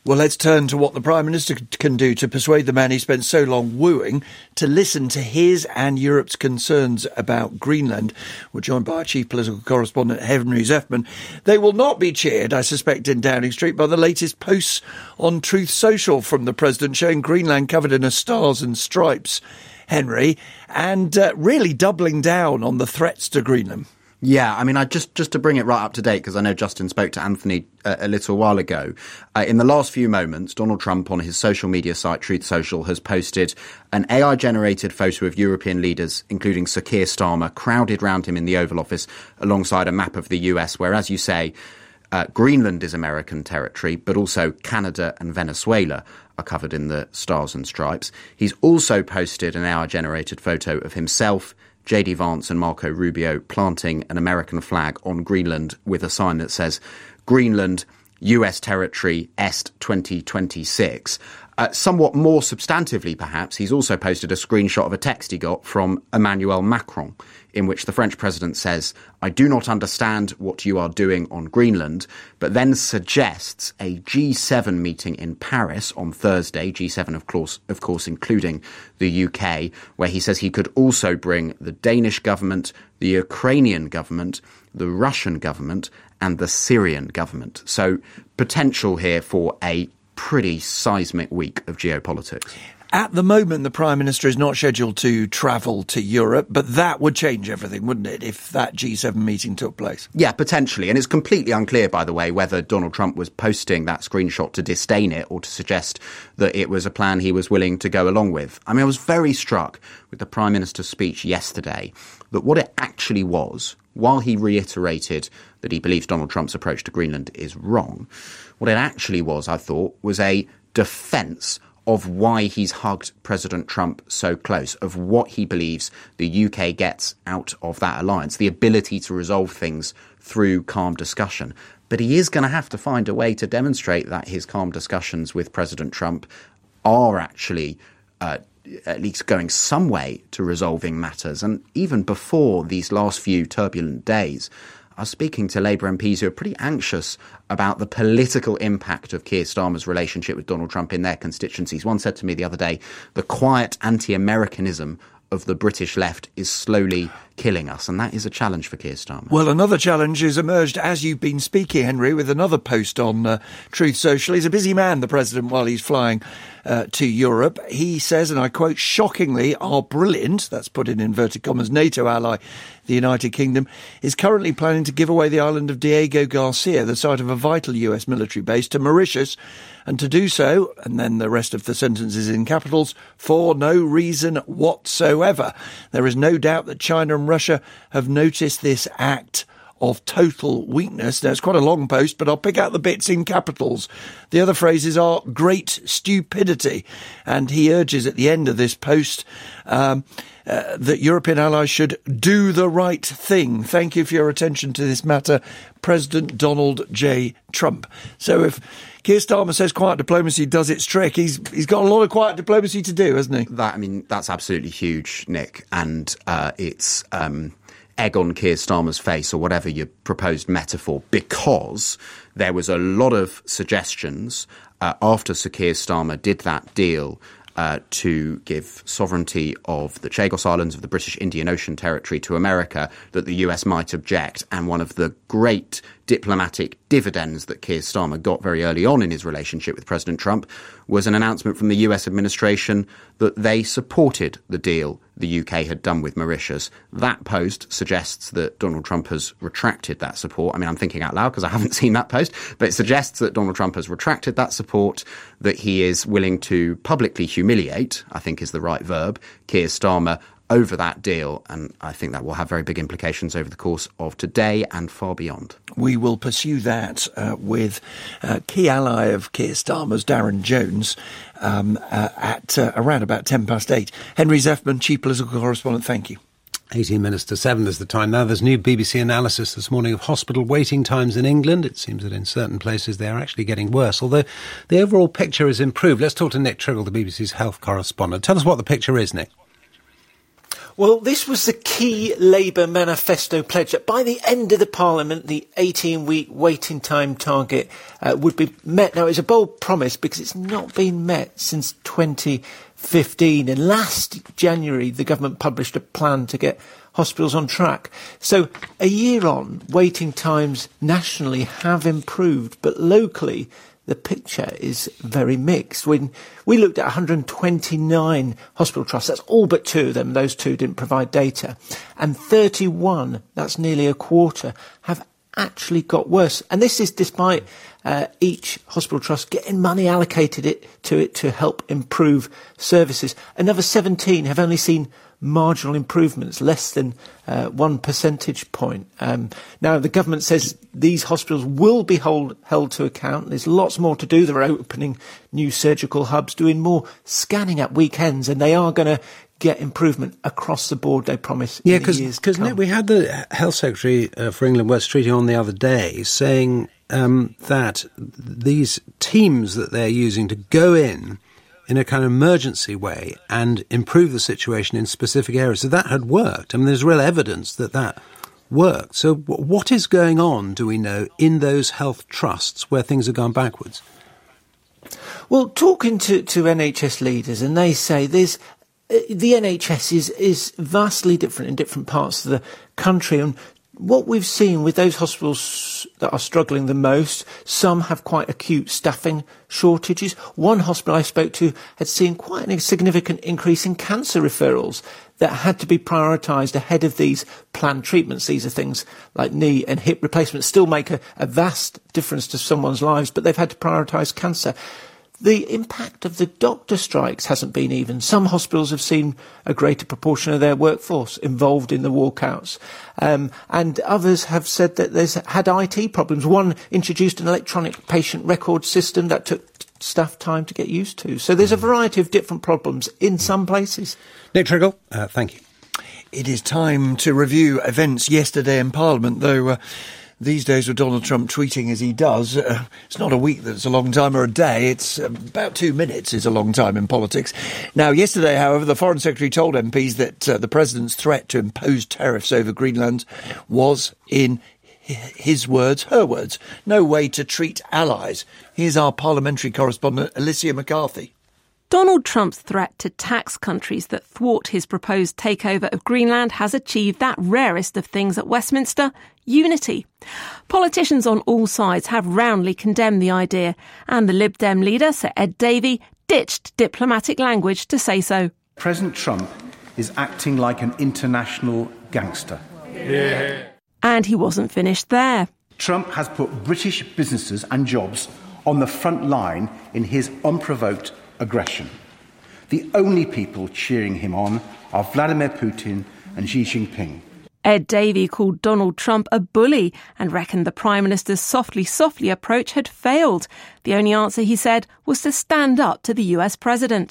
Well, let's turn to what the Prime Minister can do to persuade the man he spent so long wooing to listen to his and Europe's concerns about Greenland. We're joined by our chief political correspondent, Henry Zeffman. They will not be cheered, I suspect, in Downing Street by the latest posts on Truth Social from the President showing Greenland covered in a stars and stripes, Henry, and uh, really doubling down on the threats to Greenland. Yeah, I mean, I just just to bring it right up to date, because I know Justin spoke to Anthony uh, a little while ago. Uh, in the last few moments, Donald Trump on his social media site, Truth Social, has posted an A I-generated photo of European leaders, including Sir Keir Starmer, crowded round him in the Oval Office alongside a map of the U S, where, as you say, uh, Greenland is American territory, but also Canada and Venezuela are covered in the stars and stripes. He's also posted an A I-generated photo of himself, J D Vance and Marco Rubio planting an American flag on Greenland with a sign that says Greenland, U S territory, Est twenty twenty-six. Uh, somewhat more substantively, perhaps, he's also posted a screenshot of a text he got from Emmanuel Macron, in which the French president says, "I do not understand what you are doing on Greenland," but then suggests a G seven meeting in Paris on Thursday, G seven, of course, of course, including the U K, where he says he could also bring the Danish government, the Ukrainian government, the Russian government, and the Syrian government. So potential here for a pretty seismic week of geopolitics. At the moment, the Prime Minister is not scheduled to travel to Europe, but that would change everything, wouldn't it, if that G seven meeting took place? Yeah, potentially. And it's completely unclear, by the way, whether Donald Trump was posting that screenshot to disdain it or to suggest that it was a plan he was willing to go along with. I mean, I was very struck with the Prime Minister's speech yesterday that what it actually was, while he reiterated that he believes Donald Trump's approach to Greenland is wrong, what it actually was, I thought, was a defence of why he's hugged President Trump so close, of what he believes the U K gets out of that alliance, the ability to resolve things through calm discussion. But he is going to have to find a way to demonstrate that his calm discussions with President Trump are actually uh, at least going some way to resolving matters. And even before these last few turbulent days, I was speaking to Labour M Ps who are pretty anxious about the political impact of Keir Starmer's relationship with Donald Trump in their constituencies. One said to me the other day, the quiet anti-Americanism of the British left is slowly killing us, and that is a challenge for Keir Starmer. Well, another challenge has emerged as you've been speaking, Henry, with another post on uh, Truth Social. He's a busy man, the President, while he's flying uh, to Europe. He says, and I quote, "Shockingly, our brilliant," that's put in inverted commas, NATO ally, the United Kingdom, is currently planning to give away the island of Diego Garcia, the site of a vital U S military base, to Mauritius, and to do so," and then the rest of the sentence is in capitals, "for no reason whatsoever. There is no doubt that China and Russia have noticed this act of total weakness." Now, it's quite a long post, but I'll pick out the bits in capitals. The other phrases are great stupidity. And he urges at the end of this post um, uh, that European allies should do the right thing. Thank you for your attention to this matter, President Donald J. Trump. So if Keir Starmer says quiet diplomacy does its trick, he's he's got a lot of quiet diplomacy to do, hasn't he? That, I mean, that's absolutely huge, Nick. And uh, it's um, egg on Keir Starmer's face, or whatever your proposed metaphor, because there was a lot of suggestions uh, after Sir Keir Starmer did that deal Uh, to give sovereignty of the Chagos Islands of the British Indian Ocean Territory to America, that the U S might object. And one of the great diplomatic dividends that Keir Starmer got very early on in his relationship with President Trump was an announcement from the U S administration that they supported the deal the U K had done with Mauritius. That post suggests that Donald Trump has retracted that support. I mean, I'm thinking out loud because I haven't seen that post, but it suggests that Donald Trump has retracted that support, that he is willing to publicly humiliate, I think is the right verb, Keir Starmer over that deal. And I think that will have very big implications over the course of today and far beyond. We will pursue that uh, with uh, key ally of Keir Starmer's, Darren Jones, um, uh, at uh, around about ten past eight. Henry Zeffman, Chief Political Correspondent, thank you. eighteen minutes to seven is the time now. There's new B B C analysis this morning of hospital waiting times in England. It seems that in certain places they are actually getting worse, although the overall picture is improved. Let's talk to Nick Triggle, the B B C's health correspondent. Tell us what the picture is, Nick. Well, this was the key Labour manifesto pledge that by the end of the Parliament, the eighteen-week waiting time target uh, would be met. Now, it's a bold promise because it's not been met since twenty fifteen. And last January, the government published a plan to get hospitals on track. So a year on, waiting times nationally have improved, but locally, the picture is very mixed. When we looked at one hundred twenty-nine hospital trusts, that's all but two of them, those two didn't provide data, and thirty-one, that's nearly a quarter, have actually got worse. And this is despite uh, each hospital trust getting money allocated it to it to help improve services. Another seventeen have only seen marginal improvements, less than uh, one percentage point. Um, now, the government says these hospitals will be hold, held to account. There's lots more to do. They're opening new surgical hubs, doing more scanning at weekends, and they are going to get improvement across the board, they promise. Yeah, because we had the Health Secretary uh, for England, Wes Streeting, on the other day saying um, that these teams that they're using to go in in a kind of emergency way and improve the situation in specific areas. So that had worked. I mean, there's real evidence that that worked. So w- what is going on, do we know, in those health trusts where things have gone backwards? Well, talking to, to N H S leaders, and they say there's uh, the N H S is, is vastly different in different parts of the country. And what we've seen with those hospitals that are struggling the most, some have quite acute staffing shortages. One hospital I spoke to had seen quite a significant increase in cancer referrals that had to be prioritised ahead of these planned treatments. These are things like knee and hip replacements, still make a, a vast difference to someone's lives, but they've had to prioritise cancer. The impact of the doctor strikes hasn't been even. Some hospitals have seen a greater proportion of their workforce involved in the walkouts. Um, and others have said that they've had I T problems. One introduced an electronic patient record system that took staff time to get used to. So there's a variety of different problems in some places. Nick Triggle, uh, thank you. It is time to review events yesterday in Parliament, though... Uh, These days with Donald Trump tweeting as he does, uh, it's not a week that's a long time or a day. It's uh, about two minutes is a long time in politics. Now, yesterday, however, the Foreign Secretary told M Ps that uh, the President's threat to impose tariffs over Greenland was, in his words, her words, no way to treat allies. Here's our parliamentary correspondent, Alicia McCarthy. Donald Trump's threat to tax countries that thwart his proposed takeover of Greenland has achieved that rarest of things at Westminster, unity. Politicians on all sides have roundly condemned the idea, and the Lib Dem leader, Sir Ed Davey, ditched diplomatic language to say so. President Trump is acting like an international gangster. Yeah. And he wasn't finished there. Trump has put British businesses and jobs on the front line in his unprovoked aggression. The only people cheering him on are Vladimir Putin and Xi Jinping. Ed Davey called Donald Trump a bully and reckoned the Prime Minister's softly, softly approach had failed. The only answer, he said, was to stand up to the U S President.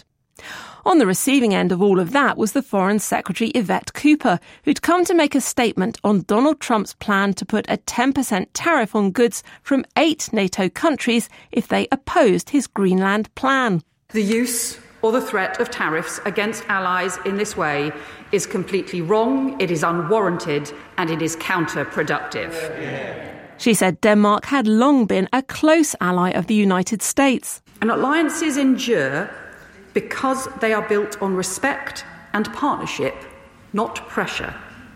On the receiving end of all of that was the Foreign Secretary Yvette Cooper, who'd come to make a statement on Donald Trump's plan to put a ten percent tariff on goods from eight NATO countries if they opposed his Greenland plan. The use or the threat of tariffs against allies in this way is completely wrong, it is unwarranted, and it is counterproductive. She said Denmark had long been a close ally of the United States. And alliances endure because they are built on respect and partnership, not pressure.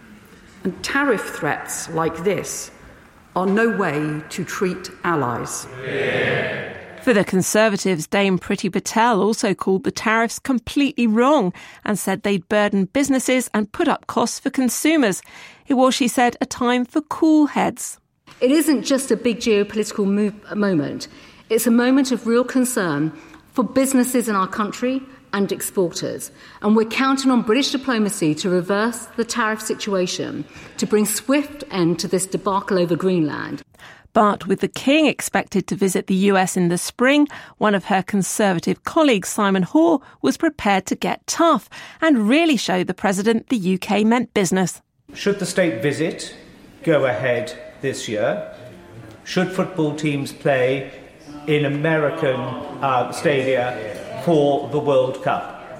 And tariff threats like this are no way to treat allies. Yeah. For the Conservatives, Dame Priti Patel also called the tariffs completely wrong and said they'd burden businesses and put up costs for consumers. It was, she said, a time for cool heads. It isn't just a big geopolitical move, moment. It's a moment of real concern for businesses in our country and exporters. And we're counting on British diplomacy to reverse the tariff situation, to bring swift end to this debacle over Greenland. But with the King expected to visit the U S in the spring, one of her Conservative colleagues, Simon Hoare, was prepared to get tough and really show the President the U K meant business. Should the state visit go ahead this year? Should football teams play in American uh, stadia for the World Cup?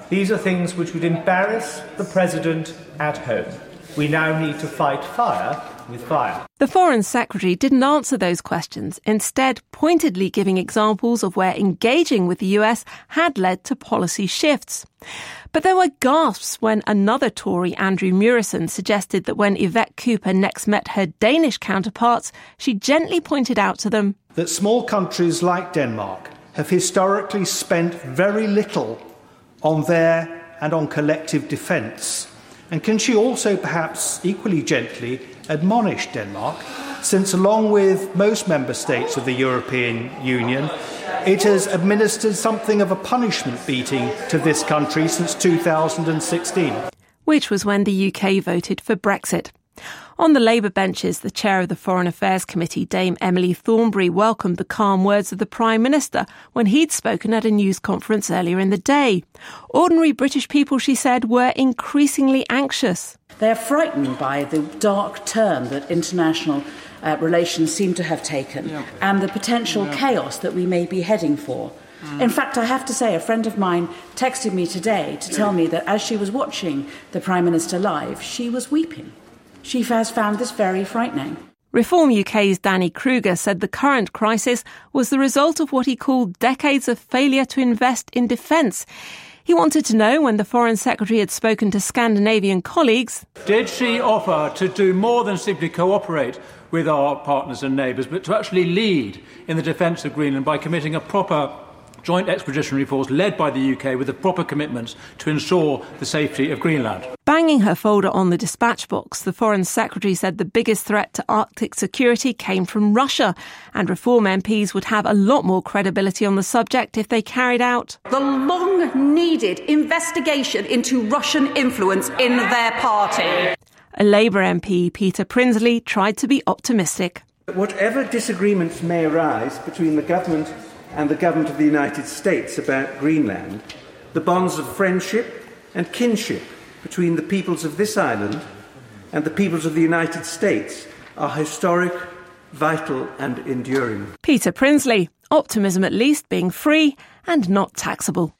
These are things which would embarrass the President at home. We now need to fight fire with fire. The Foreign Secretary didn't answer those questions, instead pointedly giving examples of where engaging with the U S had led to policy shifts. But there were gasps when another Tory, Andrew Murison, suggested that when Yvette Cooper next met her Danish counterparts, she gently pointed out to them that small countries like Denmark have historically spent very little on their and on collective defence. And can she also perhaps equally gently admonish Denmark, since along with most member states of the European Union, it has administered something of a punishment beating to this country since two thousand sixteen. Which was when the U K voted for Brexit. On the Labour benches, the chair of the Foreign Affairs Committee, Dame Emily Thornberry, welcomed the calm words of the Prime Minister when he'd spoken at a news conference earlier in the day. Ordinary British people, she said, were increasingly anxious. They're frightened by the dark turn that international uh, relations seem to have taken yeah. and the potential yeah. chaos that we may be heading for. Mm. In fact, I have to say, a friend of mine texted me today to tell me that as she was watching the Prime Minister live, she was weeping. She has found this very frightening. Reform U K's Danny Kruger said the current crisis was the result of what he called decades of failure to invest in defence. He wanted to know, when the Foreign Secretary had spoken to Scandinavian colleagues, did she offer to do more than simply cooperate with our partners and neighbours, but to actually lead in the defence of Greenland by committing a proper joint expeditionary force led by the U K with the proper commitments to ensure the safety of Greenland? Banging her folder on the dispatch box, the Foreign Secretary said the biggest threat to Arctic security came from Russia, and Reform M Ps would have a lot more credibility on the subject if they carried out the long-needed investigation into Russian influence in their party. A Labour M P, Peter Prinsley, tried to be optimistic. Whatever disagreements may arise between the government and the government of the United States about Greenland, the bonds of friendship and kinship between the peoples of this island and the peoples of the United States are historic, vital and enduring. Peter Prinsley, optimism at least being free and not taxable.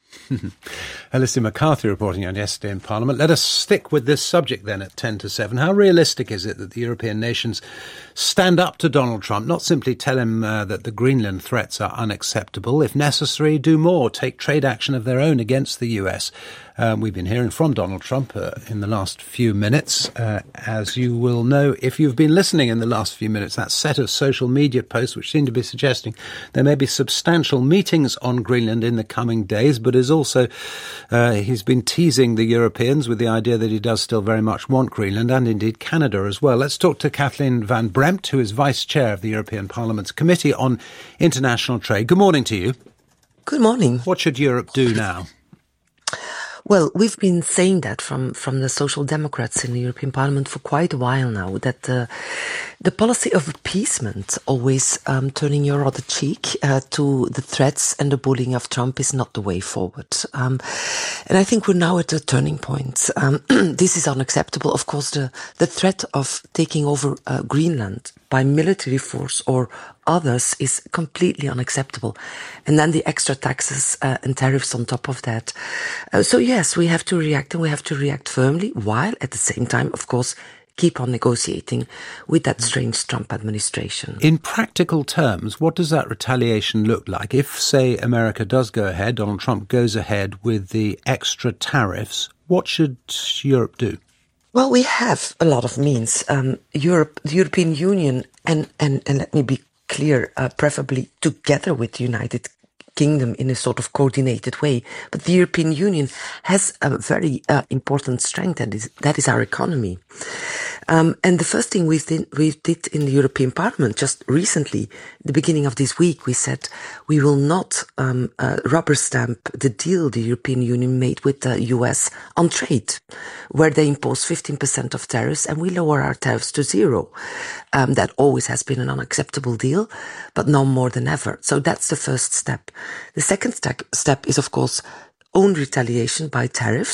Alistair McCarthy reporting on yesterday in Parliament. Let us stick with this subject then at ten to seven. How realistic is it that the European nations stand up to Donald Trump, not simply tell him uh, that the Greenland threats are unacceptable, if necessary, do more, take trade action of their own against the U S? Um, we've been hearing from Donald Trump uh, in the last few minutes. Uh, as you will know, if you've been listening in the last few minutes, that set of social media posts which seem to be suggesting there may be substantial meetings on Greenland in the coming days, but is also, uh, he's been teasing the Europeans with the idea that he does still very much want Greenland, and indeed Canada as well. Let's talk to Kathleen Van Bremt, who is Vice Chair of the European Parliament's Committee on International Trade. Good morning to you. Good morning. What should Europe do now? Well, we've been saying that from, from the Social Democrats in the European Parliament for quite a while now, that uh, the policy of appeasement, always um, turning your other cheek uh, to the threats and the bullying of Trump, is not the way forward. Um, and I think we're now at a turning point. Um, this is unacceptable. Of course, the, the threat of taking over uh, Greenland by military force or others is completely unacceptable. And then the extra taxes uh, and tariffs on top of that. Uh, so yes, we have to react, and we have to react firmly, while at the same time, of course, keep on negotiating with that strange Trump administration. In practical terms, what does that retaliation look like? If, say, America does go ahead, Donald Trump goes ahead with the extra tariffs, what should Europe do? Well, we have a lot of means. Um, Europe, the European Union, and, and, and let me be clear, uh, preferably together with the United Kingdom in a sort of coordinated way. But the European Union has a very uh, important strength, and is, that is our economy. Um, and the first thing we did, we did in the European Parliament just recently, the beginning of this week, we said we will not um, uh, rubber stamp the deal the European Union made with the U S on trade, where they impose fifteen percent of tariffs and we lower our tariffs to zero. Um, that always has been an unacceptable deal, but now more than ever. So that's the first step. The second step, step is, of course, own retaliation by tariffs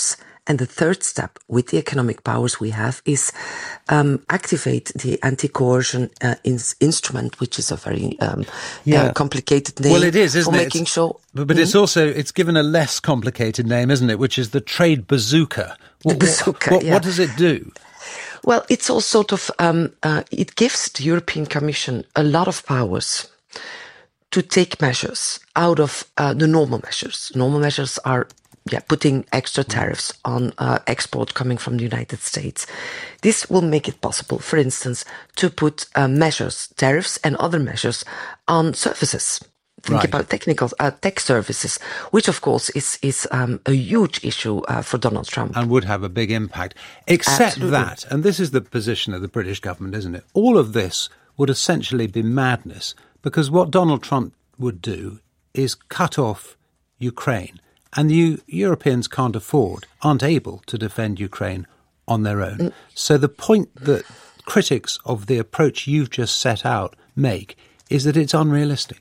And the third step with the economic powers we have is um, activate the anti-coercion uh, in- instrument, which is a very um, yeah. uh, complicated name. Well, it is, isn't for it? Making it's, sure, but but mm-hmm. it's also, it's given a less complicated name, isn't it? Which is the trade bazooka. What, the bazooka, what, yeah. what does it do? Well, it's all sort of, um, uh, it gives the European Commission a lot of powers to take measures out of uh, the normal measures. Normal measures are yeah, putting extra tariffs on uh, export coming from the United States. This will make it possible, for instance, to put uh, measures, tariffs and other measures on services. Think right. about technical uh, tech services, which of course is is um, a huge issue uh, for Donald Trump. And would have a big impact. Except Absolutely. that, and this is the position of the British government, isn't it? All of this would essentially be madness, because what Donald Trump would do is cut off Ukraine. And the Europeans can't afford, aren't able to defend Ukraine on their own. Mm. So the point that critics of the approach you've just set out make is that it's unrealistic.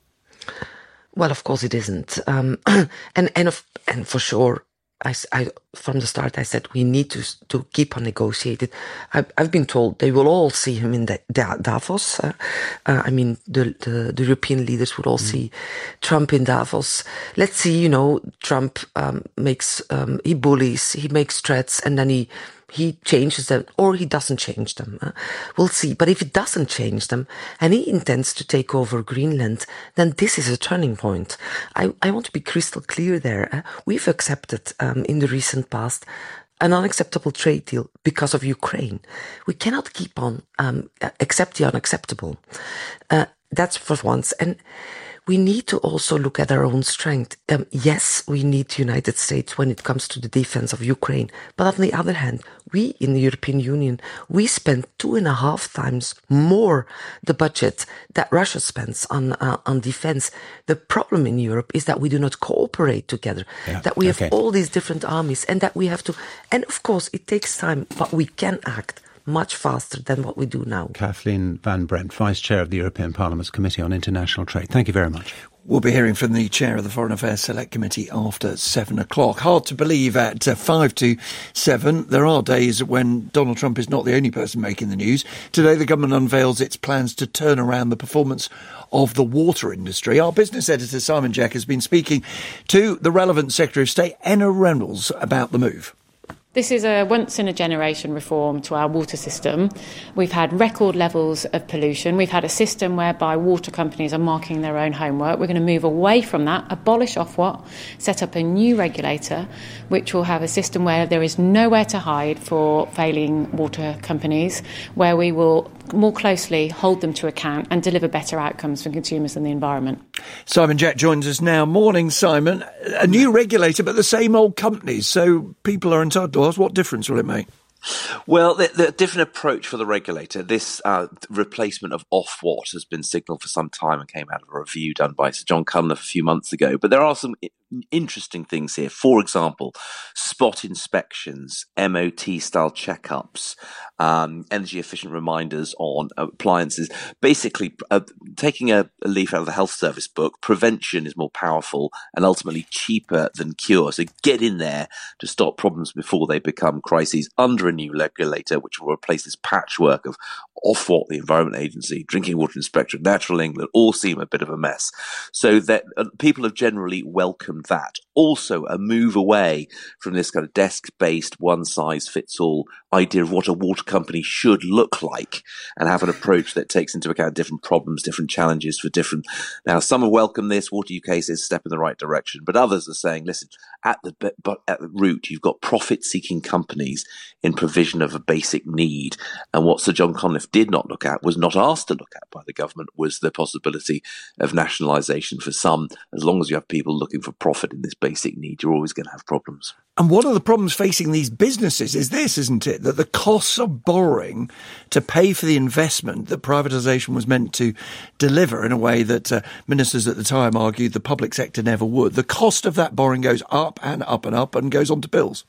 Well, of course it isn't. Um, and and, of, and for sure, I, I, from the start I said we need to to keep on negotiating. I've, I've been told they will all see him in the, the Davos. Uh, uh, I mean, the, the the European leaders will all mm. see Trump in Davos. Let's see, you know, Trump um, makes um, he bullies, he makes threats, and then he. He changes them, or he doesn't change them. Uh, we'll see. But if he doesn't change them, and he intends to take over Greenland, then this is a turning point. I, I want to be crystal clear there. Uh, we've accepted um, in the recent past an unacceptable trade deal because of Ukraine. We cannot keep on um, accept the unacceptable. Uh, that's for once. And we need to also look at our own strength. Um, yes, we need the United States when it comes to the defense of Ukraine. But on the other hand, we in the European Union, we spend two and a half times more the budget that Russia spends on uh, on defense. The problem in Europe is that we do not cooperate together, yeah, that we okay. have all these different armies, and that we have to, and of course it takes time, but we can act much faster than what we do now. Kathleen Van Brent, Vice Chair of the European Parliament's Committee on International Trade. Thank you very much. We'll be hearing from the Chair of the Foreign Affairs Select Committee after seven o'clock. Hard to believe at uh, five to seven. There are days when Donald Trump is not the only person making the news. Today, the government unveils its plans to turn around the performance of the water industry. Our business editor, Simon Jack, has been speaking to the relevant Secretary of State, Enna Reynolds, about the move. This is a once-in-a-generation reform to our water system. We've had record levels of pollution. We've had a system whereby water companies are marking their own homework. We're going to move away from that, abolish Ofwat, set up a new regulator, which will have a system where there is nowhere to hide for failing water companies, where we will more closely hold them to account and deliver better outcomes for consumers and the environment. Simon Jack joins us now. Morning, Simon. A new regulator, but the same old companies, so people are entitled to ask, what difference will it make? Well, the, the different approach for the regulator, this uh, replacement of Ofwat has been signalled for some time and came out of a review done by Sir John Cunliffe a few months ago. But there are some interesting things here. For example, spot inspections, M O T-style checkups, um, energy-efficient reminders on appliances. Basically, uh, taking a, a leaf out of the health service book, prevention is more powerful and ultimately cheaper than cure. So get in there to stop problems before they become crises under a new regulator, which will replace this patchwork of Ofwat, the Environment Agency, Drinking Water Inspectorate, Natural England, all seem a bit of a mess. So that uh, people have generally welcomed that. Also, a move away from this kind of desk-based, one-size-fits-all idea of what a water company should look like, and have an approach that takes into account different problems, different challenges for different. Now, some have welcomed this. Water U K says a step in the right direction, but others are saying, listen, at the but at the root, you've got profit-seeking companies in provision of a basic need, and what Sir John Cunliffe did not look at, was not asked to look at by the government, was the possibility of nationalisation for some. As long as you have people looking for profit in this basic need, you're always going to have problems. And one of the problems facing these businesses is this, isn't it? That the costs of borrowing to pay for the investment that privatisation was meant to deliver, in a way that uh, ministers at the time argued the public sector never would. The cost of that borrowing goes up and up and up and goes on to bills.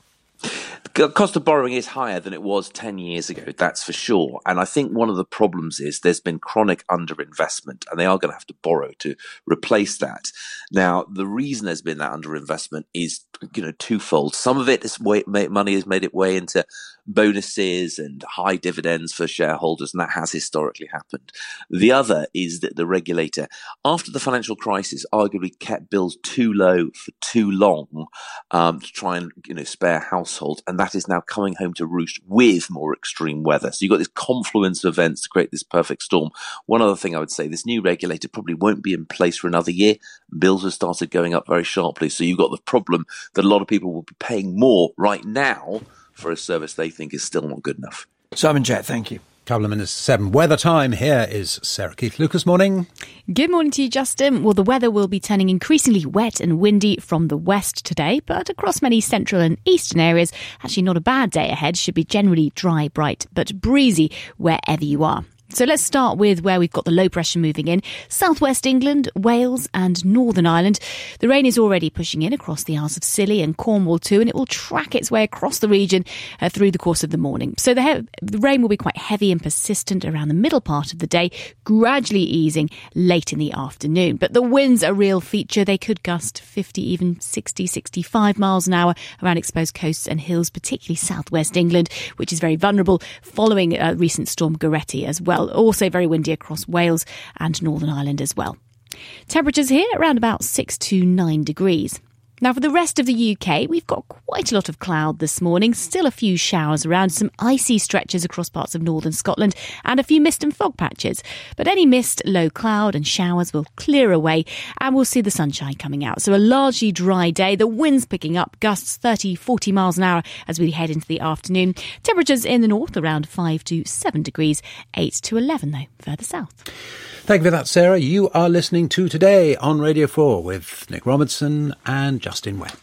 The cost of borrowing is higher than it was ten years ago, that's for sure. And I think one of the problems is there's been chronic underinvestment, and they are going to have to borrow to replace that. Now, the reason there's been that underinvestment is, you know, twofold. Some of it is way, money has made its way into bonuses and high dividends for shareholders, and that has historically happened. The other is that the regulator, after the financial crisis, arguably kept bills too low for too long um, to try and, you know, spare households, and that is now coming home to roost with more extreme weather. So you've got this confluence of events to create this perfect storm. One other thing I would say, this new regulator probably won't be in place for another year. Bills have started going up very sharply, so you've got the problem that a lot of people will be paying more right now for a service they think is still not good enough. Simon Jett, thank you. Couple of minutes to seven. Weather time. Here is Sarah Keith Lucas. Morning. Good morning to you, Justin. Well, the weather will be turning increasingly wet and windy from the west today, but across many central and eastern areas, actually not a bad day ahead. Should be generally dry, bright, but breezy wherever you are. So let's start with where we've got the low pressure moving in. Southwest England, Wales and Northern Ireland. The rain is already pushing in across the Isles of Scilly and Cornwall too, and it will track its way across the region uh, through the course of the morning. So the, he- the rain will be quite heavy and persistent around the middle part of the day, gradually easing late in the afternoon. But the winds are a real feature. They could gust fifty, even sixty, sixty-five miles an hour around exposed coasts and hills, particularly southwest England, which is very vulnerable following a recent storm Goretti as well. Also very windy across Wales and Northern Ireland as well. Temperatures here around about six to nine degrees. Now, for the rest of the U K, we've got quite a lot of cloud this morning, still a few showers around, some icy stretches across parts of northern Scotland and a few mist and fog patches. But any mist, low cloud and showers will clear away and we'll see the sunshine coming out. So a largely dry day, the wind's picking up, gusts thirty, forty miles an hour as we head into the afternoon. Temperatures in the north around five to seven degrees, eight to eleven though, further south. Thank you for that, Sarah. You are listening to Today on Radio four with Nick Robertson and Justin Webb.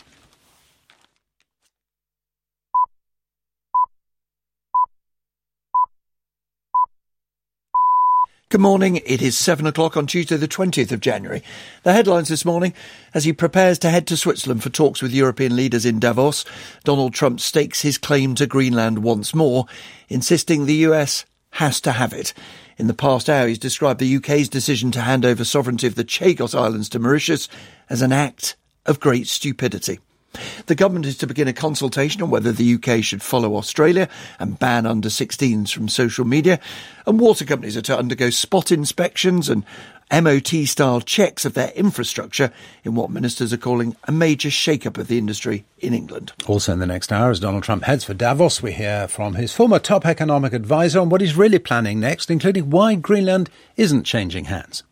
Good morning. It is seven o'clock on Tuesday the twentieth of January. The headlines this morning: as he prepares to head to Switzerland for talks with European leaders in Davos, Donald Trump stakes his claim to Greenland once more, insisting the U S has to have it. In the past hour, he's described the U K's decision to hand over sovereignty of the Chagos Islands to Mauritius as an act of great stupidity. The government is to begin a consultation on whether the U K should follow Australia and ban under sixteens from social media. And water companies are to undergo spot inspections and M O T-style checks of their infrastructure in what ministers are calling a major shake-up of the industry in England. Also in the next hour, as Donald Trump heads for Davos, we hear from his former top economic advisor on what he's really planning next, including why Greenland isn't changing hands.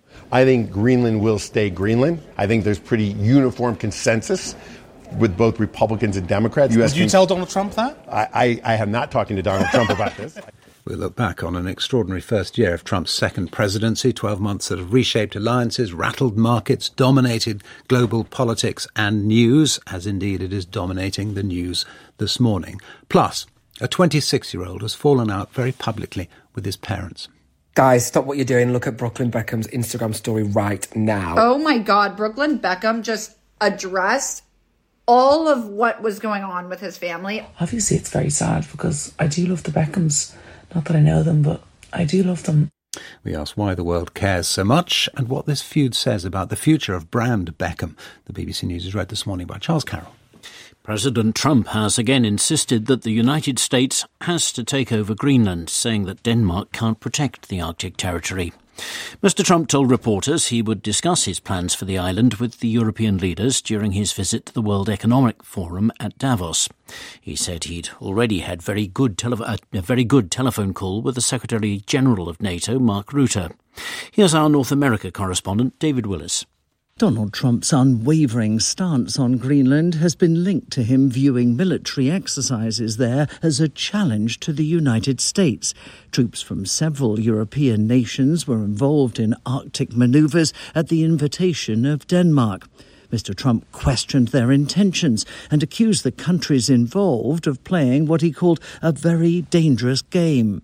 I think Greenland will stay Greenland. I think there's pretty uniform consensus with both Republicans and Democrats. Would you tell Donald Trump that? I, I, I have not talking to Donald Trump about this. We'll look back on an extraordinary first year of Trump's second presidency, twelve months that have reshaped alliances, rattled markets, dominated global politics and news, as indeed it is dominating the news this morning. Plus, a twenty-six-year-old has fallen out very publicly with his parents. Guys, stop what you're doing. Look at Brooklyn Beckham's Instagram story right now. Oh my God, Brooklyn Beckham just addressed all of what was going on with his family. Obviously, it's very sad because I do love the Beckhams. Not that I know them, but I do love them. We ask why the world cares so much and what this feud says about the future of brand Beckham. The B B C News is read this morning by Charles Carroll. President Trump has again insisted that the United States has to take over Greenland, saying that Denmark can't protect the Arctic territory. Mister Trump told reporters he would discuss his plans for the island with the European leaders during his visit to the World Economic Forum at Davos. He said he'd already had very good tele- a very good telephone call with the Secretary-General of NATO, Mark Rutte. Here's our North America correspondent, David Willis. Donald Trump's unwavering stance on Greenland has been linked to him viewing military exercises there as a challenge to the United States. Troops from several European nations were involved in Arctic manoeuvres at the invitation of Denmark. Mister Trump questioned their intentions and accused the countries involved of playing what he called a very dangerous game.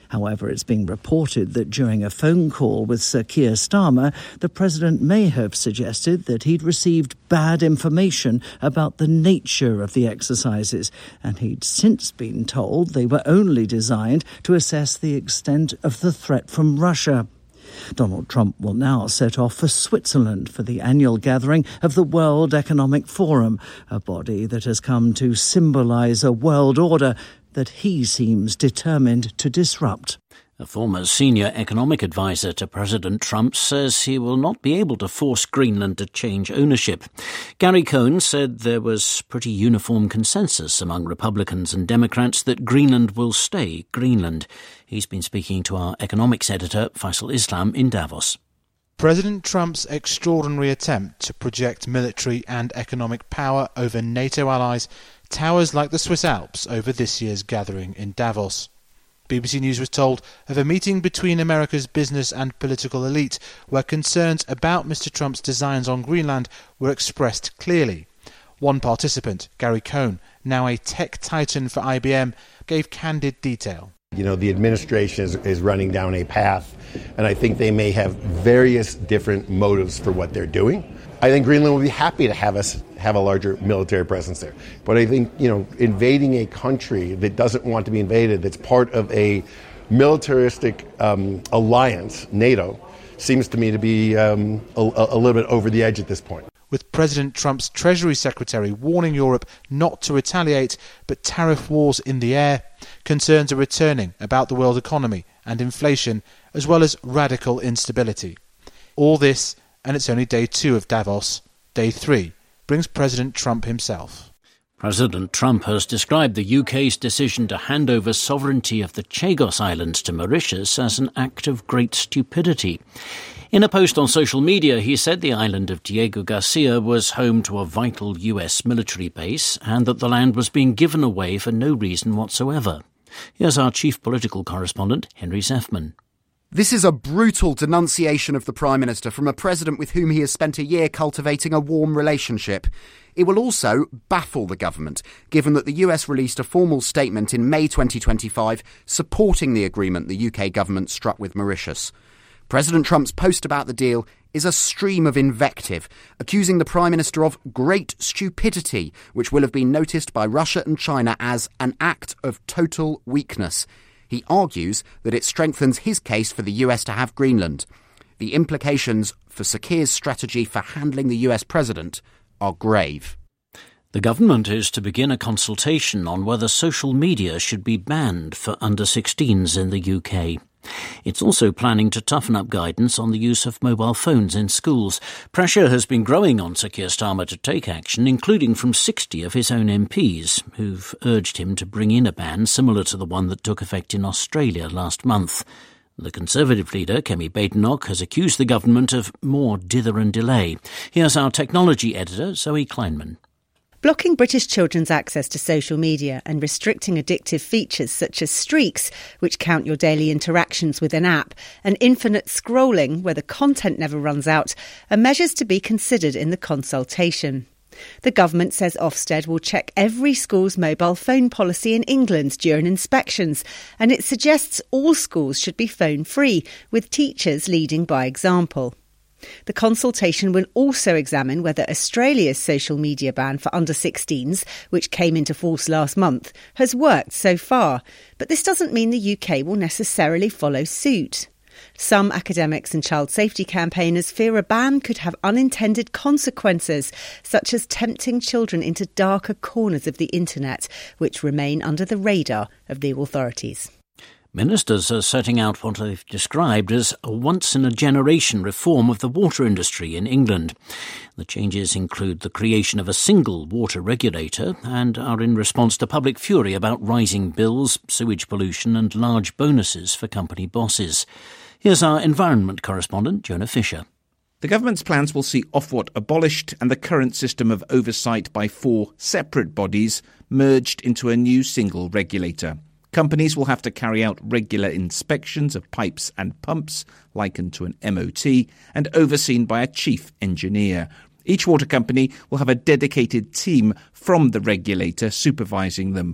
However, it's been reported that during a phone call with Sir Keir Starmer, the president may have suggested that he'd received bad information about the nature of the exercises, and he'd since been told they were only designed to assess the extent of the threat from Russia. Donald Trump will now set off for Switzerland for the annual gathering of the World Economic Forum, a body that has come to symbolise a world order that he seems determined to disrupt. A former senior economic advisor to President Trump says he will not be able to force Greenland to change ownership. Gary Cohn said there was pretty uniform consensus among Republicans and Democrats that Greenland will stay Greenland. He's been speaking to our economics editor, Faisal Islam, in Davos. President Trump's extraordinary attempt to project military and economic power over NATO allies towers like the Swiss Alps over this year's gathering in Davos. B B C News was told of a meeting between America's business and political elite where concerns about Mister Trump's designs on Greenland were expressed clearly. One participant, Gary Cohn, now a tech titan for I B M, gave candid detail. You know, the administration is, is running down a path, and I think they may have various different motives for what they're doing. I think Greenland will be happy to have us have a larger military presence there. But I think, you know, invading a country that doesn't want to be invaded, that's part of a militaristic um, alliance, NATO, seems to me to be um, a, a little bit over the edge at this point. With President Trump's Treasury Secretary warning Europe not to retaliate, but tariff wars in the air, concerns are returning about the world economy and inflation, as well as radical instability. All this, and it's only day two of Davos, day three, brings President Trump himself. President Trump has described the U K's decision to hand over sovereignty of the Chagos Islands to Mauritius as an act of great stupidity. In a post on social media, he said the island of Diego Garcia was home to a vital U S military base and that the land was being given away for no reason whatsoever. Here's our chief political correspondent, Henry Zeffman. This is a brutal denunciation of the Prime Minister from a president with whom he has spent a year cultivating a warm relationship. It will also baffle the government, given that the U S released a formal statement in May twenty twenty-five supporting the agreement the U K government struck with Mauritius. President Trump's post about the deal is a stream of invective, accusing the Prime Minister of great stupidity, which will have been noticed by Russia and China as an act of total weakness. He argues that it strengthens his case for the U S to have Greenland. The implications for Sir Keir's strategy for handling the U S president are grave. The government is to begin a consultation on whether social media should be banned for under sixteens in the U K. It's also planning to toughen up guidance on the use of mobile phones in schools. Pressure has been growing on Sir Keir Starmer to take action, including from sixty of his own M Ps, who've urged him to bring in a ban similar to the one that took effect in Australia last month. The Conservative leader, Kemi Badenoch, has accused the government of more dither and delay. Here's our technology editor, Zoe Kleinman. Blocking British children's access to social media and restricting addictive features such as streaks, which count your daily interactions with an app, and infinite scrolling, where the content never runs out, are measures to be considered in the consultation. The government says Ofsted will check every school's mobile phone policy in England during inspections, and it suggests all schools should be phone-free, with teachers leading by example. The consultation will also examine whether Australia's social media ban for under sixteens, which came into force last month, has worked so far. But this doesn't mean the U K will necessarily follow suit. Some academics and child safety campaigners fear a ban could have unintended consequences, such as tempting children into darker corners of the internet, which remain under the radar of the authorities. Ministers are setting out what they've described as a once-in-a-generation reform of the water industry in England. The changes include the creation of a single water regulator and are in response to public fury about rising bills, sewage pollution and large bonuses for company bosses. Here's our environment correspondent, Jonah Fisher. The government's plans will see Ofwat abolished and the current system of oversight by four separate bodies merged into a new single regulator. Companies will have to carry out regular inspections of pipes and pumps, likened to an M O T, and overseen by a chief engineer. Each water company will have a dedicated team from the regulator supervising them.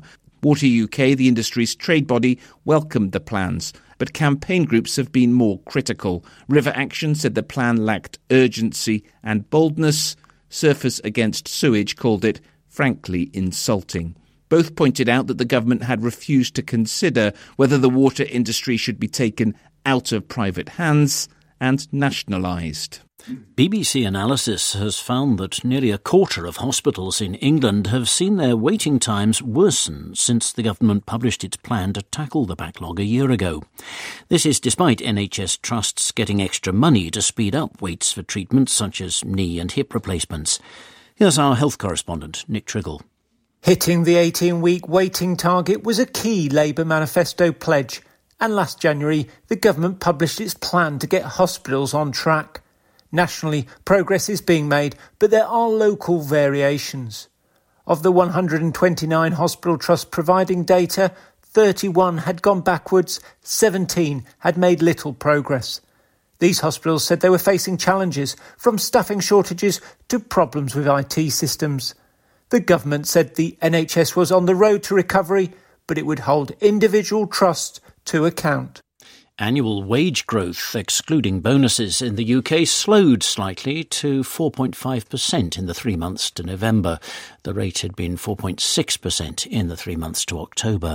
Water U K, the industry's trade body, welcomed the plans, but campaign groups have been more critical. River Action said the plan lacked urgency and boldness. Surfers Against Sewage called it, frankly, insulting. Both pointed out that the government had refused to consider whether the water industry should be taken out of private hands and nationalised. B B C analysis has found that nearly a quarter of hospitals in England have seen their waiting times worsen since the government published its plan to tackle the backlog a year ago. This is despite N H S trusts getting extra money to speed up waits for treatments such as knee and hip replacements. Here's our health correspondent, Nick Triggle. Hitting the eighteen-week waiting target was a key Labour manifesto pledge, and last January the government published its plan to get hospitals on track. Nationally, progress is being made, but there are local variations. Of the one hundred twenty-nine hospital trusts providing data, thirty-one had gone backwards, seventeen had made little progress. These hospitals said they were facing challenges, from staffing shortages to problems with I T systems. The government said the N H S was on the road to recovery, but it would hold individual trusts to account. Annual wage growth, excluding bonuses in the U K, slowed slightly to four point five percent in the three months to November. The rate had been four point six percent in the three months to October.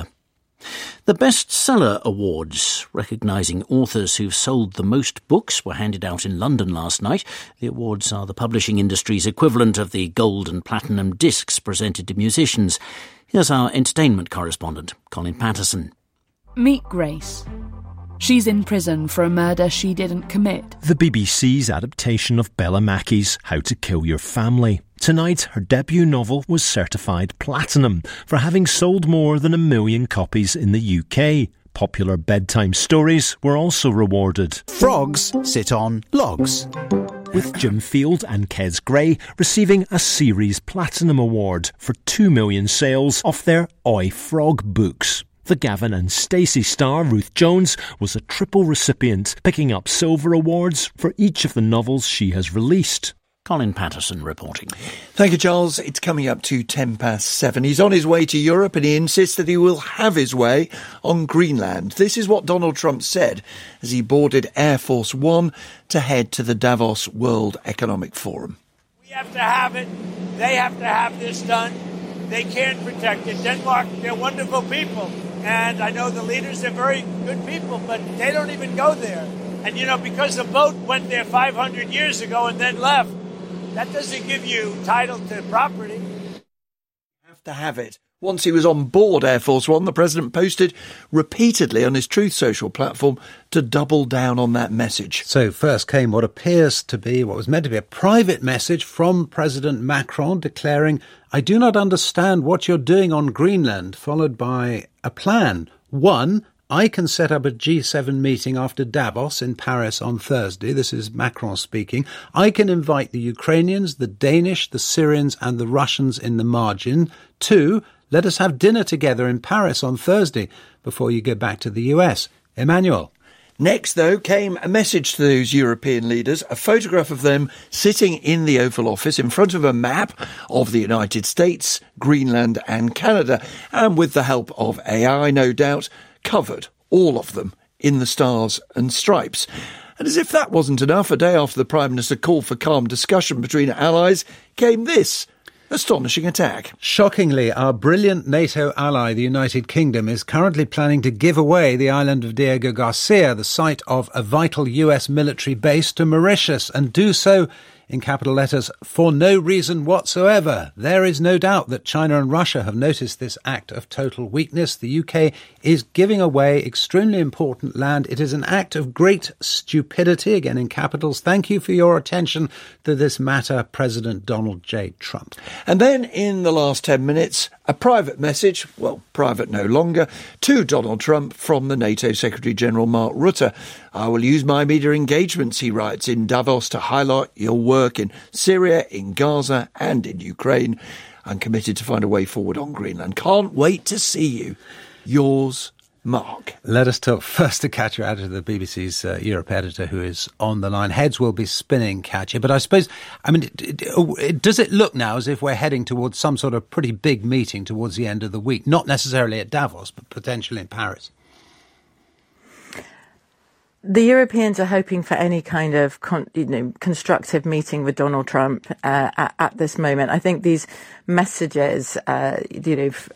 The Bestseller Awards, recognising authors who've sold the most books, were handed out in London last night. The awards are the publishing industry's equivalent of the gold and platinum discs presented to musicians. Here's our entertainment correspondent, Colin Patterson. Meet Grace. She's in prison for a murder she didn't commit. The B B C's adaptation of Bella Mackey's How to Kill Your Family. Tonight, her debut novel was certified platinum for having sold more than a million copies in the U K. Popular bedtime stories were also rewarded. Frogs sit on logs. With Jim Field and Kes Gray receiving a Series Platinum Award for two million sales of their Oi Frog books. The Gavin and Stacey star Ruth Jones was a triple recipient, picking up silver awards for each of the novels she has released. Colin Patterson reporting. Thank you, Charles. It's coming up to ten past seven. He's on his way to Europe and he insists that he will have his way on Greenland. This is what Donald Trump said as he boarded Air Force One to head to the Davos World Economic Forum. We have to have it. They have to have this done. They can protect it. Denmark, they're wonderful people. And I know the leaders are very good people, but they don't even go there. And, you know, because the boat went there five hundred years ago and then left, that doesn't give you title to property. You have to have it. Once he was on board Air Force One, the president posted repeatedly on his Truth Social platform to double down on that message. So first came what appears to be, what was meant to be a private message from President Macron declaring, "I do not understand what you're doing on Greenland," followed by a plan. One, I can set up a G seven meeting after Davos in Paris on Thursday. This is Macron speaking. I can invite the Ukrainians, the Danish, the Syrians and the Russians in the margin. Two, let us have dinner together in Paris on Thursday before you go back to the U S. Emmanuel. Next, though, came a message to those European leaders, a photograph of them sitting in the Oval Office in front of a map of the United States, Greenland and Canada, and with the help of A I, no doubt, covered all of them in the stars and stripes. And as if that wasn't enough, a day after the Prime Minister called for calm discussion between allies, came this astonishing attack. Shockingly, our brilliant NATO ally, the United Kingdom, is currently planning to give away the island of Diego Garcia, the site of a vital U S military base, to Mauritius, and do so in capital letters, for no reason whatsoever. There is no doubt that China and Russia have noticed this act of total weakness. The U K is giving away extremely important land. It is an act of great stupidity, again in capitals. Thank you for your attention to this matter, President Donald J. Trump. And then in the last ten minutes, a private message, well, private no longer, to Donald Trump from the NATO Secretary-General Mark Rutte. I will use my media engagements, he writes, in Davos to highlight your work in Syria, in Gaza and in Ukraine. I'm committed to find a way forward on Greenland. Can't wait to see you. Yours, Mark. Let us talk first to Katya Adler, the B B C's uh, Europe editor, who is on the line. Heads will be spinning, Katya. But I suppose, I mean, it, it, does it look now as if we're heading towards some sort of pretty big meeting towards the end of the week? Not necessarily at Davos, but potentially in Paris. The Europeans are hoping for any kind of con- you know, constructive meeting with Donald Trump uh, at, at this moment. I think these messages, uh, you know, f-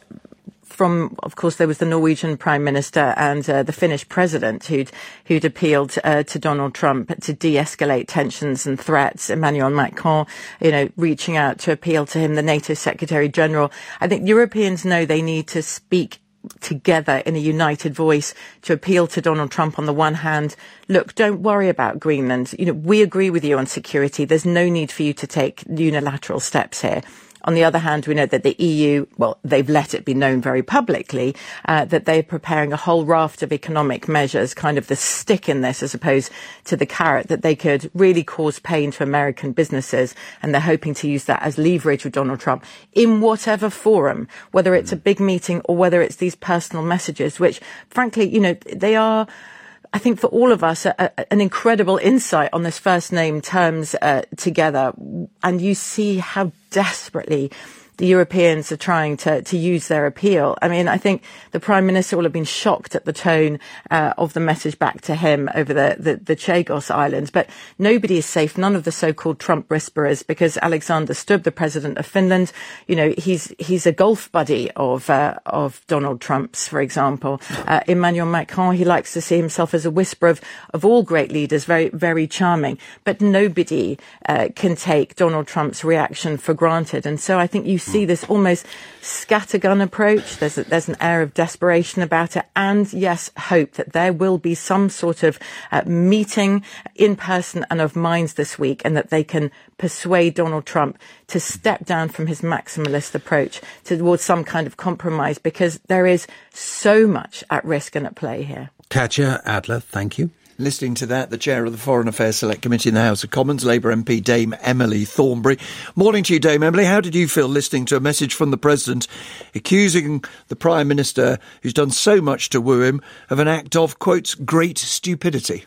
from, of course, there was the Norwegian Prime Minister and uh, the Finnish President who'd, who'd appealed uh, to Donald Trump to de-escalate tensions and threats. Emmanuel Macron, you know, reaching out to appeal to him, the NATO Secretary General. I think Europeans know they need to speak together in a united voice to appeal to Donald Trump on the one hand. Look, don't worry about Greenland. You know, we agree with you on security. There's no need for you to take unilateral steps here. On the other hand, we know that the E U, well, they've let it be known very publicly uh, that they're preparing a whole raft of economic measures, kind of the stick in this as opposed to the carrot, that they could really cause pain to American businesses. And they're hoping to use that as leverage with Donald Trump in whatever forum, whether it's a big meeting or whether it's these personal messages, which, frankly, you know, they are, I think, for all of us, a, a, an incredible insight on this first name terms uh, together. And you see how desperately the Europeans are trying to, to use their appeal. I mean, I think the Prime Minister will have been shocked at the tone uh, of the message back to him over the, the, the Chagos Islands. But nobody is safe, none of the so-called Trump whisperers, because Alexander Stubb, the President of Finland, you know, he's he's a golf buddy of uh, of Donald Trump's, for example. Uh, Emmanuel Macron, he likes to see himself as a whisperer of, of all great leaders, very, very charming. But nobody uh, can take Donald Trump's reaction for granted. And so I think you see this almost scattergun approach. There's a, there's an air of desperation about it, and yes, hope that there will be some sort of uh, meeting in person and of minds this week, and that they can persuade Donald Trump to step down from his maximalist approach towards some kind of compromise, because there is so much at risk and at play here. Katya Adler, thank you. Listening to that, the chair of the Foreign Affairs Select Committee in the House of Commons, Labour M P Dame Emily Thornberry. Morning to you, Dame Emily. How did you feel listening to a message from the President accusing the Prime Minister, who's done so much to woo him, of an act of, quotes, great stupidity?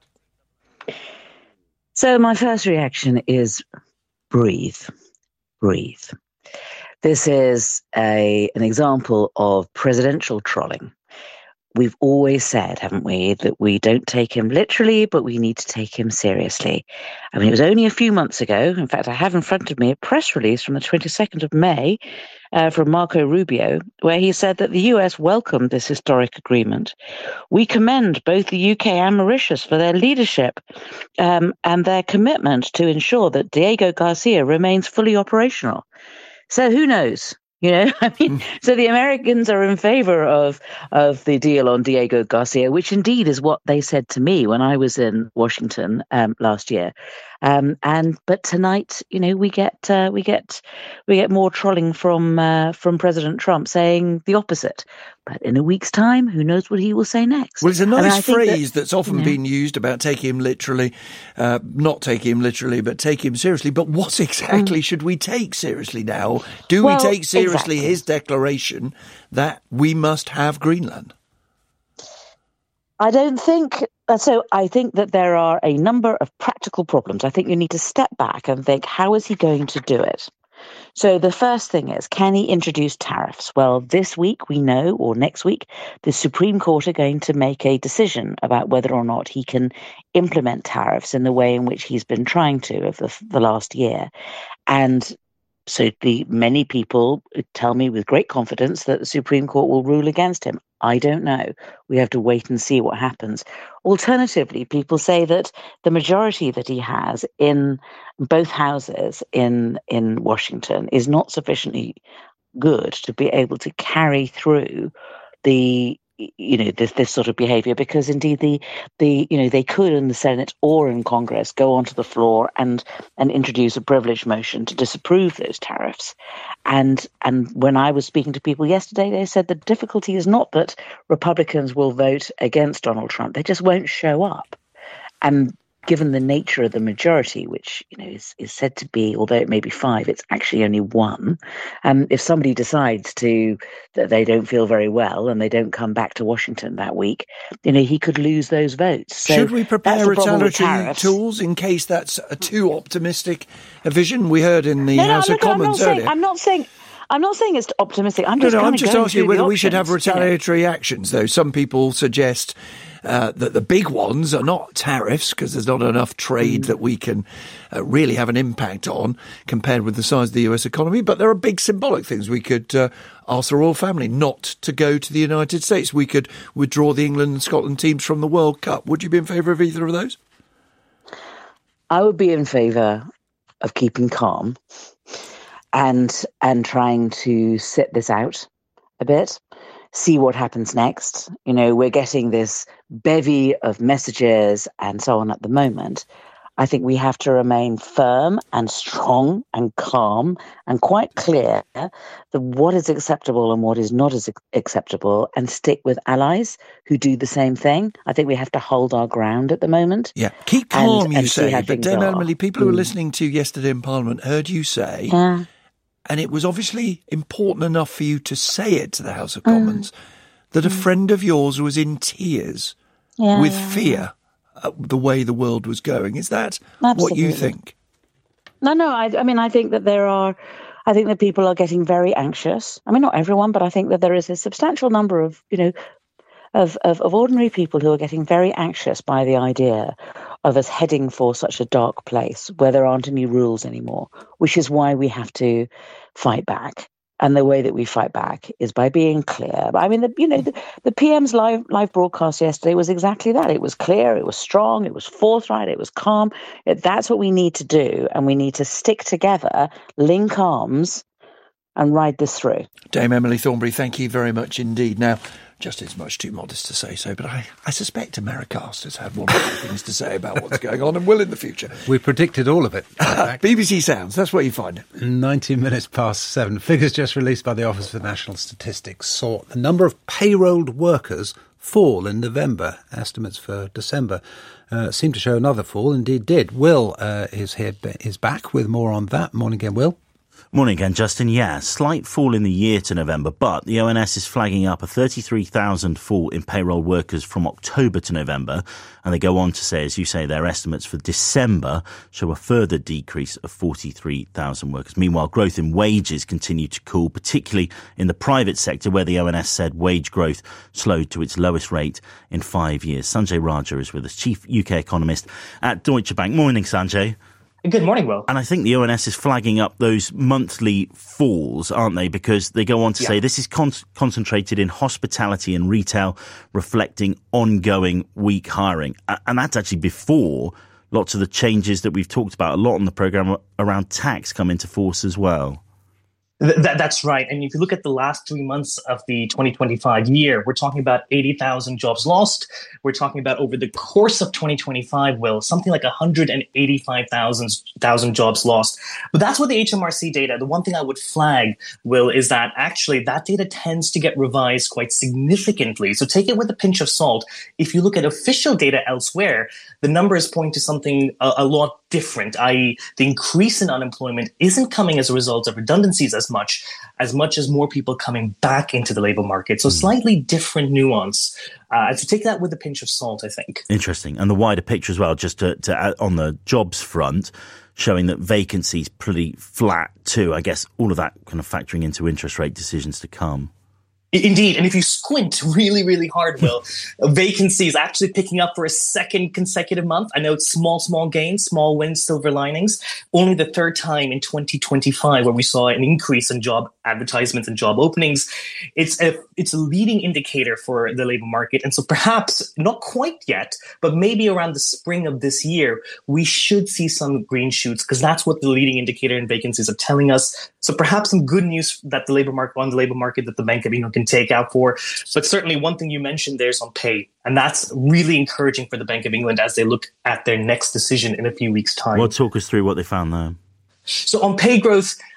So my first reaction is breathe, breathe. This is a an example of presidential trolling. We've always said, haven't we, that we don't take him literally, but we need to take him seriously. I mean, it was only a few months ago. In fact, I have in front of me a press release from the twenty-second of May uh, from Marco Rubio, where he said that the U S welcomed this historic agreement. We commend both the U K and Mauritius for their leadership um, and their commitment to ensure that Diego Garcia remains fully operational. So who knows? You know, I mean, so the Americans are in favor of of the deal on Diego Garcia, which indeed is what they said to me when I was in Washington um, last year. Um, and but tonight, you know, we get uh, we get we get more trolling from uh, from President Trump saying the opposite. But in a week's time, who knows what he will say next? Well, it's a nice I mean, phrase that, that's often you know, been used about taking him literally, uh, not taking him literally, but take him seriously. But what exactly mm. should we take seriously now? Do well, we take seriously exactly. his declaration that we must have Greenland? I don't think so. I think that there are a number of practical problems. I think you need to step back and think, how is he going to do it? So the first thing is, can he introduce tariffs? Well, this week we know, or next week, the Supreme Court are going to make a decision about whether or not he can implement tariffs in the way in which he's been trying to over the, the last year. And so the many people tell me with great confidence that the Supreme Court will rule against him. I don't know. We have to wait and see what happens. Alternatively, people say that the majority that he has in both houses in in Washington is not sufficiently good to be able to carry through the you know this this sort of behavior, because indeed the the you know they could in the Senate or in Congress go onto the floor and and introduce a privilege motion to disapprove those tariffs. And and when I was speaking to people yesterday, they said the difficulty is not that Republicans will vote against Donald Trump; they just won't show up. And given the nature of the majority, which you know is, is said to be, although it may be five, it's actually only one. Um, if somebody decides to that they don't feel very well and they don't come back to Washington that week, you know, he could lose those votes. So should we prepare retaliatory tools in case that's a too optimistic a vision? We heard in the no, no, House look, of Commons I'm not earlier. Saying, I'm not saying. I'm not saying it's optimistic. I'm just, no, no, kind I'm just of asking whether we options, should have retaliatory you know? actions, though. Some people suggest uh, that the big ones are not tariffs because there's not enough trade mm. that we can uh, really have an impact on compared with the size of the U S economy. But there are big symbolic things. We could uh, ask the royal family not to go to the United States. We could withdraw the England and Scotland teams from the World Cup. Would you be in favour of either of those? I would be in favour of keeping calm and and trying to sit this out a bit, see what happens next. You know, we're getting this bevy of messages and so on at the moment. I think we have to remain firm and strong and calm and quite clear that what is acceptable and what is not as acceptable, and stick with allies who do the same thing. I think we have to hold our ground at the moment. Yeah, keep calm, and, you and say. But Dame Emily, people who were mm. listening to you yesterday in Parliament heard you say, yeah. and it was obviously important enough for you to say it to the House of Commons, mm. that a friend of yours was in tears yeah, with yeah, fear. Yeah. The way the world was going. Is that Absolutely. What you think? No, no. I, I mean, I think that there are, I think that people are getting very anxious. I mean, not everyone, but I think that there is a substantial number of, you know, of, of, of ordinary people who are getting very anxious by the idea of us heading for such a dark place where there aren't any rules anymore, which is why we have to fight back. And the way that we fight back is by being clear. I mean, the, you know, the, the P M's live live broadcast yesterday was exactly that. It was clear, it was strong, it was forthright, it was calm. It, that's what we need to do. And we need to stick together, link arms, and ride this through. Dame Emily Thornberry, thank you very much indeed. Now, Justin's much too modest to say so, but I, I suspect Americast has had one or two things to say about what's going on and will in the future. We predicted all of it. B B C Sounds, that's where you find it. ninety minutes past seven. Figures just released by the Office for National Statistics saw the number of payrolled workers fall in November. Estimates for December uh, seem to show another fall, indeed did. Will uh, is here, is back with more on that. Morning again, Will. Morning again, Justin. Yeah, slight fall in the year to November, but the O N S is flagging up a thirty-three thousand fall in payroll workers from October to November. And they go on to say, as you say, their estimates for December show a further decrease of forty-three thousand workers. Meanwhile, growth in wages continue to cool, particularly in the private sector, where the O N S said wage growth slowed to its lowest rate in five years. Sanjay Raja is with us, chief U K economist at Deutsche Bank. Morning, Sanjay. Good morning, Will. And I think the O N S is flagging up those monthly falls, aren't they? Because they go on to yeah. say this is con- concentrated in hospitality and retail, reflecting ongoing weak hiring. And that's actually before lots of the changes that we've talked about a lot on the programme around tax come into force as well. Th- that's right. I mean, if you look at the last three months of the twenty twenty-five year, we're talking about eighty thousand jobs lost. We're talking about over the course of twenty twenty-five, Will, something like one hundred eighty-five thousand jobs lost. But that's what the H M R C data, the one thing I would flag, Will, is that actually that data tends to get revised quite significantly. So take it with a pinch of salt. If you look at official data elsewhere, the numbers point to something a, a lot different, that is the increase in unemployment isn't coming as a result of redundancies as much, as much as more people coming back into the labour market. So slightly different nuance. Uh, so take that with a pinch of salt, I think. Interesting. And the wider picture as well, just to, to add on the jobs front, showing that vacancies pretty flat too. I guess all of that kind of factoring into interest rate decisions to come. Indeed. And if you squint really, really hard, Will, vacancies actually picking up for a second consecutive month. I know it's small, small gains, small wins, silver linings. Only the third time in twenty twenty-five where we saw an increase in job advertisements and job openings. It's a, it's a leading indicator for the labour market. And so perhaps not quite yet, but maybe around the spring of this year, we should see some green shoots because that's what the leading indicator in vacancies are telling us. So perhaps some good news that the labour market on the labour market that the Bank of England can take out for. But certainly one thing you mentioned there is on pay. And that's really encouraging for the Bank of England as they look at their next decision in a few weeks' time. Well, talk us through what they found there. So on pay growth,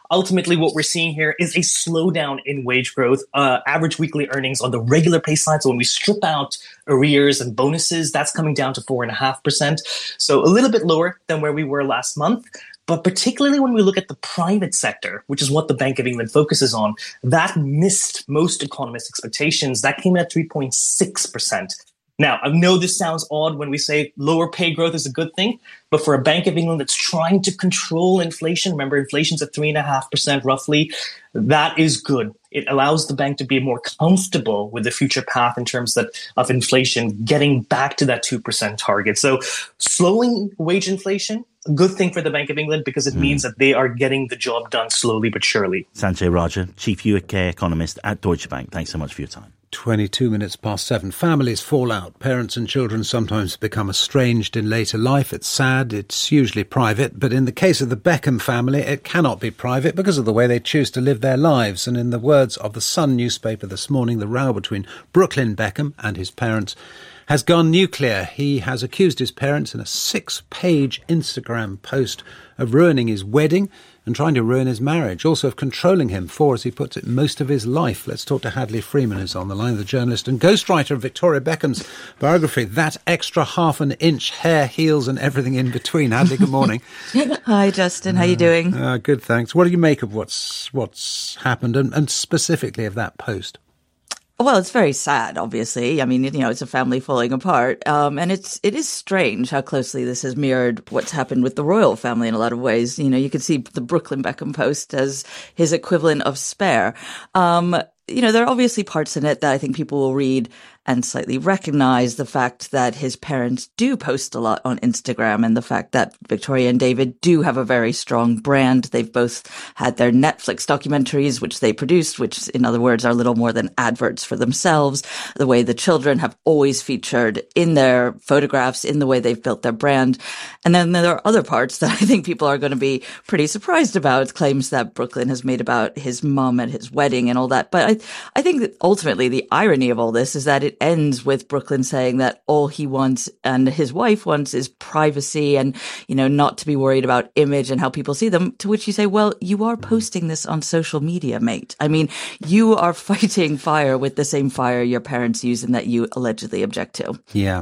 ultimately what we're seeing here is a slowdown in wage growth. Uh, average weekly earnings on the regular pay side, so when we strip out arrears and bonuses, that's coming down to four point five percent. So a little bit lower than where we were last month. But particularly when we look at the private sector, which is what the Bank of England focuses on, that missed most economists' expectations. That came in at three point six percent. Now, I know this sounds odd when we say lower pay growth is a good thing, but for a Bank of England that's trying to control inflation, remember inflation's at three point five percent roughly, that is good. It allows the bank to be more comfortable with the future path in terms that, of inflation, getting back to that two percent target. So slowing wage inflation, a good thing for the Bank of England because it mm. means that they are getting the job done slowly but surely. Sanjay Raja, Chief U K Economist at Deutsche Bank. Thanks so much for your time. twenty-two minutes past seven. Families fall out. Parents and children sometimes become estranged in later life. It's sad. It's usually private. But in the case of the Beckham family, it cannot be private because of the way they choose to live their lives. And in the words of the Sun newspaper this morning, the row between Brooklyn Beckham and his parents has gone nuclear. He has accused his parents in a six-page Instagram post of ruining his wedding and trying to ruin his marriage, also of controlling him for, as he puts it, most of his life. Let's talk to Hadley Freeman, who's on the line, the journalist and ghostwriter of Victoria Beckham's biography, That Extra Half an Inch, Hair, Heels and Everything in Between. Hadley, good morning. Hi, Justin. How are you doing? Uh, good, thanks. What do you make of what's what's happened, and, and specifically of that post? Well, it's very sad, obviously. I mean, you know, it's a family falling apart. Um, and it's, it is strange how closely this has mirrored what's happened with the royal family in a lot of ways. You know, you can see the Brooklyn Beckham post as his equivalent of Spare. Um, you know, there are obviously parts in it that I think people will read and slightly recognize the fact that his parents do post a lot on Instagram and the fact that Victoria and David do have a very strong brand. They've both had their Netflix documentaries, which they produced, which in other words are little more than adverts for themselves. The way the children have always featured in their photographs, in the way they've built their brand. And then there are other parts that I think people are going to be pretty surprised about, claims that Brooklyn has made about his mum at his wedding and all that. But I, I think that ultimately the irony of all this is that it ends with Brooklyn saying that all he wants and his wife wants is privacy and, you know, not to be worried about image and how people see them. To which you say, well, you are posting this on social media, mate. I mean, you are fighting fire with the same fire your parents use and that you allegedly object to. Yeah.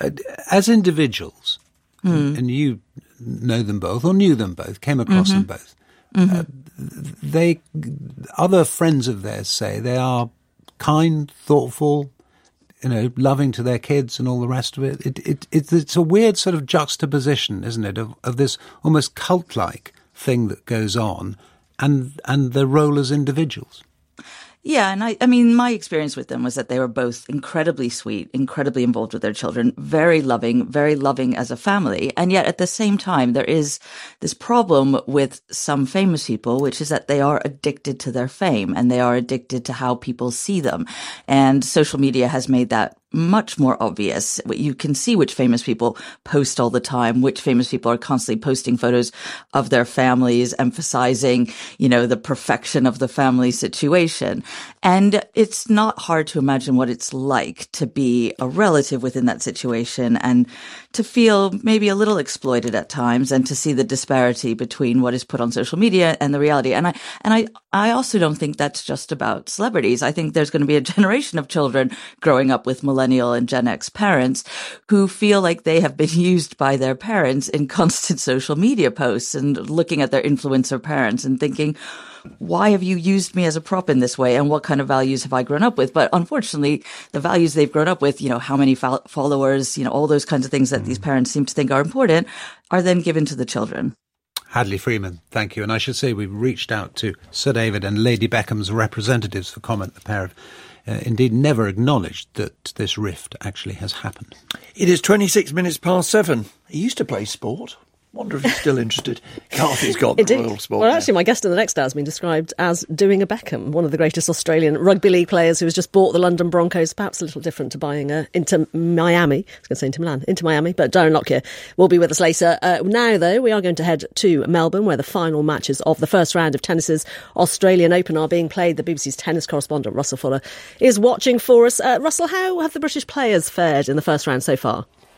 As individuals, Mm. and, and you know them both or knew them both, came across Mm-hmm. them both, Mm-hmm. uh, they, other friends of theirs say they are kind, thoughtful, you know, loving to their kids and all the rest of it. It, it, it it's a weird sort of juxtaposition, isn't it, of, of this almost cult-like thing that goes on and and their role as individuals. Yeah, and I, I mean, my experience with them was that they were both incredibly sweet, incredibly involved with their children, very loving, very loving as a family. And yet at the same time, there is this problem with some famous people, which is that they are addicted to their fame and they are addicted to how people see them. And social media has made that much more obvious. You can see which famous people post all the time, which famous people are constantly posting photos of their families, emphasizing, you know, the perfection of the family situation. And it's not hard to imagine what it's like to be a relative within that situation and to feel maybe a little exploited at times and to see the disparity between what is put on social media and the reality. And I, and I, I also don't think that's just about celebrities. I think there's going to be a generation of children growing up with millennial and Gen X parents who feel like they have been used by their parents in constant social media posts and looking at their influencer parents and thinking, why have you used me as a prop in this way? And what kind of values have I grown up with? But unfortunately, the values they've grown up with, you know, how many fo- followers, you know, all those kinds of things that these parents seem to think are important are then given to the children. Hadley Freeman, thank you. And I should say we've reached out to Sir David and Lady Beckham's representatives for comment. The pair have uh, indeed never acknowledged that this rift actually has happened. It is twenty-six minutes past seven. He used to play sport. Wonder if he's still interested. Carthy's got the Indeed. royal sport. Well, now. actually, my guest in the next hour has been described as doing a Beckham, one of the greatest Australian rugby league players who has just bought the London Broncos, perhaps a little different to buying a Inter Miami. I was going to say Inter Milan, Inter Miami, but Darren Lockyer will be with us later. Uh, now, though, we are going to head to Melbourne, where the final matches of the first round of tennis's Australian Open are being played. The B B C's tennis correspondent, Russell Fuller, is watching for us. Uh, Russell, how have the British players fared in the first round so far?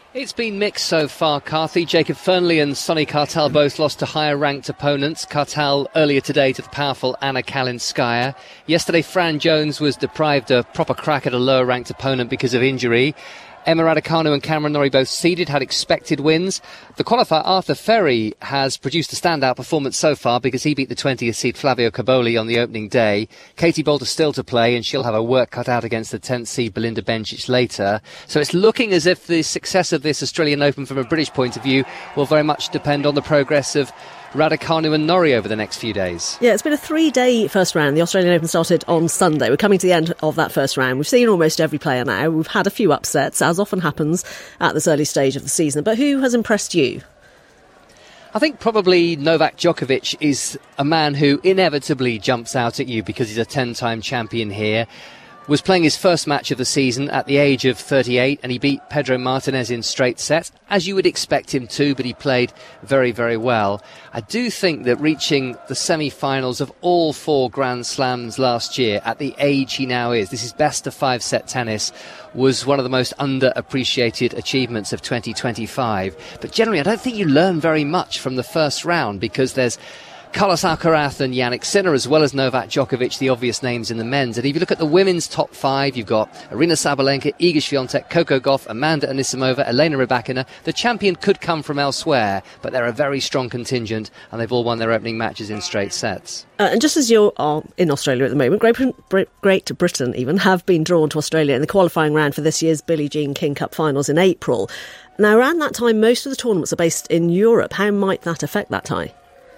It's been mixed so far, Carthy. Jacob Fernley and Sonny Cartel both lost to higher-ranked opponents. Cartel earlier today to the powerful Anna Kalinskaya. Yesterday, Fran Jones was deprived a proper crack at a lower-ranked opponent because of injury. Emma Raducanu and Cameron Norrie both seeded, had expected wins. The qualifier Arthur Ferry has produced a standout performance so far because he beat the twentieth seed Flavio Caboli on the opening day. Katie Boulter still to play, and she'll have her work cut out against the tenth seed Belinda Bencic later. So it's looking as if the success of this Australian Open from a British point of view will very much depend on the progress of Raducanu and Norrie over the next few days. Yeah, it's been a three-day first round. The Australian Open started on Sunday. We're coming to the end of that first round. We've seen almost every player now. We've had a few upsets, as often happens at this early stage of the season. But who has impressed you? I think probably Novak Djokovic is a man who inevitably jumps out at you because he's a ten-time champion here. Was playing his first match of the season at the age of thirty-eight, and he beat Pedro Martinez in straight sets, as you would expect him to, but he played very, very well. I do think that reaching the semi-finals of all four Grand Slams last year at the age he now is, this is best of five-set tennis, was one of the most underappreciated achievements of twenty twenty-five. But generally, I don't think you learn very much from the first round because there's Carlos Alcaraz and Jannik Sinner, as well as Novak Djokovic, the obvious names in the men's. And if you look at the women's top five, you've got Aryna Sabalenka, Iga Swiatek, Coco Gauff, Amanda Anisimova, Elena Rybakina. The champion could come from elsewhere, but they're a very strong contingent, and they've all won their opening matches in straight sets. Uh, and just as you are in Australia at the moment, Great Britain, Great Britain even have been drawn to Australia in the qualifying round for this year's Billie Jean King Cup finals in April. Now, around that time, most of the tournaments are based in Europe. How might that affect that tie?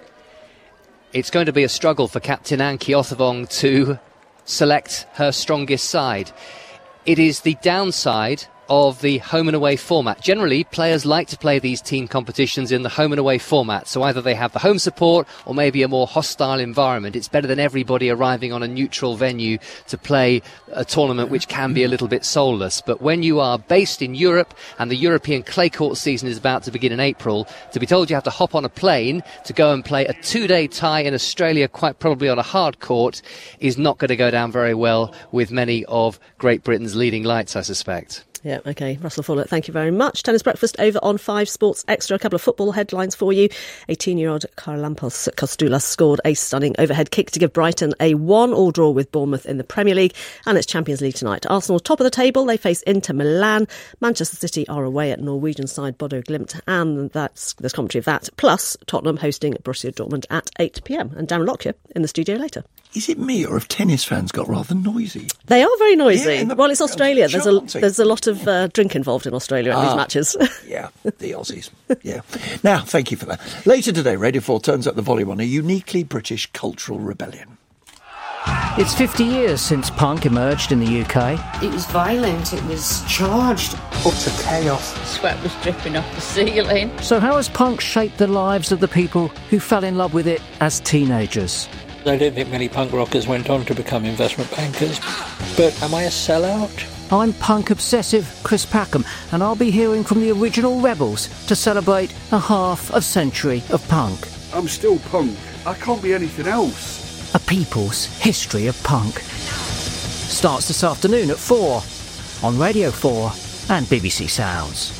It's going to be a struggle for Captain Anne Keothavong to select her strongest side. It is the downside of the home and away format. Generally, players like to play these team competitions in the home and away format, so either they have the home support or maybe a more hostile environment. It's better than everybody arriving on a neutral venue to play a tournament which can be a little bit soulless. But when you are based in Europe and the European clay court season is about to begin in April, to be told you have to hop on a plane to go and play a two-day tie in Australia, quite probably on a hard court, is not going to go down very well with many of Great Britain's leading lights, I suspect. Yeah, OK. Russell Follett, thank you very much. Tennis Breakfast over on five Sports Extra. A couple of football headlines for you. eighteen-year-old Charalampos Kostoulas scored a stunning overhead kick to give Brighton a one-all draw with Bournemouth in the Premier League. And it's Champions League tonight. Arsenal top of the table. They face Inter Milan. Manchester City are away at Norwegian side Bodo Glimt. And that's there's commentary of that. Plus Tottenham hosting Borussia Dortmund at eight p.m. And Darren Lockyer in the studio later. Is it me, or have tennis fans got rather noisy? They are very noisy. Yeah, the, well, it's Australia. There's a chanting. there's a lot of uh, drink involved in Australia in ah, these matches. Yeah, the Aussies. Yeah. Now, thank you for that. Later today, Radio four turns up the volume on a uniquely British cultural rebellion. It's fifty years since punk emerged in the U K. It was violent, it was charged. Utter chaos. Sweat was dripping off the ceiling. So how has punk shaped the lives of the people who fell in love with it as teenagers? I don't think many punk rockers went on to become investment bankers. But am I a sellout? I'm punk obsessive Chris Packham, and I'll be hearing from the original rebels to celebrate a half a century of punk. I'm still punk. I can't be anything else. A people's history of punk. Starts this afternoon at four on Radio four and B B C Sounds.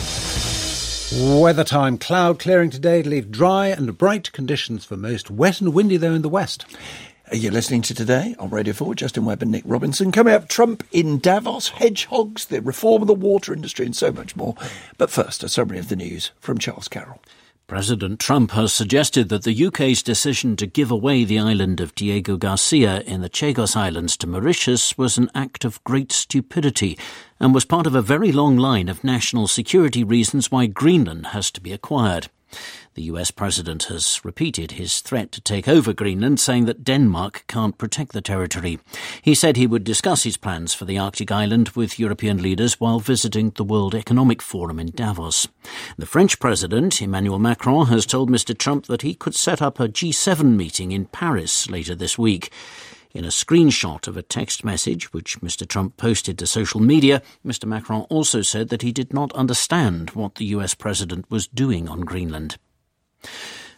Weather time. Cloud clearing today to leave dry and bright conditions for most. Wet and windy, though, in the west. You're listening to Today on Radio four. Justin Webb and Nick Robinson. Coming up, Trump in Davos, hedgehogs, the reform of the water industry and so much more. But first, a summary of the news from Charles Carroll. President Trump has suggested that the U K's decision to give away the island of Diego Garcia in the Chagos Islands to Mauritius was an act of great stupidity and was part of a very long line of national security reasons why Greenland has to be acquired. The U S president has repeated his threat to take over Greenland, saying that Denmark can't protect the territory. He said he would discuss his plans for the Arctic island with European leaders while visiting the World Economic Forum in Davos. The French president, Emmanuel Macron, has told Mister Trump that he could set up a G seven meeting in Paris later this week. In a screenshot of a text message which Mister Trump posted to social media, Mister Macron also said that he did not understand what the U S president was doing on Greenland.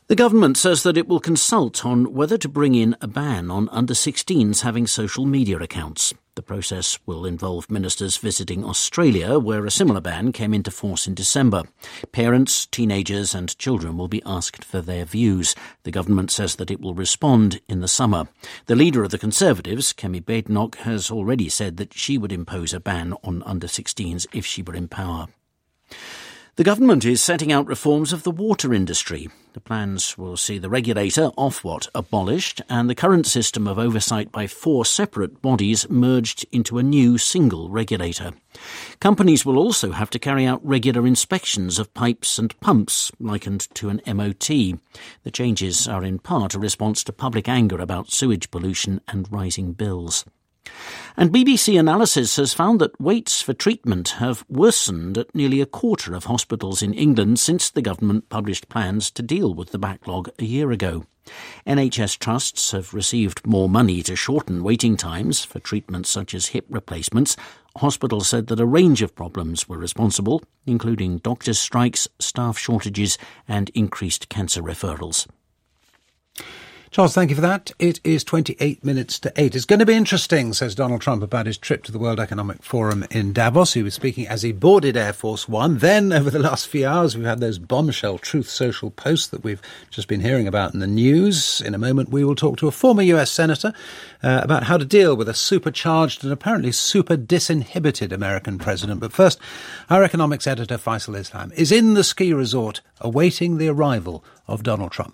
The government says that it will consult on whether to bring in a ban on under sixteens having social media accounts. The process will involve ministers visiting Australia, where a similar ban came into force in December. Parents, teenagers and children will be asked for their views. The government says that it will respond in the summer. The leader of the Conservatives, Kemi Badenoch, has already said that she would impose a ban on under sixteens if she were in power. The government is setting out reforms of the water industry. The plans will see the regulator, Ofwat, abolished and the current system of oversight by four separate bodies merged into a new single regulator. Companies will also have to carry out regular inspections of pipes and pumps, likened to an M O T. The changes are in part a response to public anger about sewage pollution and rising bills. And B B C analysis has found that waits for treatment have worsened at nearly a quarter of hospitals in England since the government published plans to deal with the backlog a year ago. N H S trusts have received more money to shorten waiting times for treatments such as hip replacements. Hospitals said that a range of problems were responsible, including doctors' strikes, staff shortages and increased cancer referrals. Charles, thank you for that. It is twenty-eight minutes to eight. It's going to be interesting, says Donald Trump about his trip to the World Economic Forum in Davos. He was speaking as he boarded Air Force One. Then, over the last few hours, we've had those bombshell Truth Social posts that we've just been hearing about in the news. In a moment, we will talk to a former U S senator uh, about how to deal with a supercharged and apparently super disinhibited American president. But first, our economics editor, Faisal Islam, is in the ski resort awaiting the arrival of Donald Trump.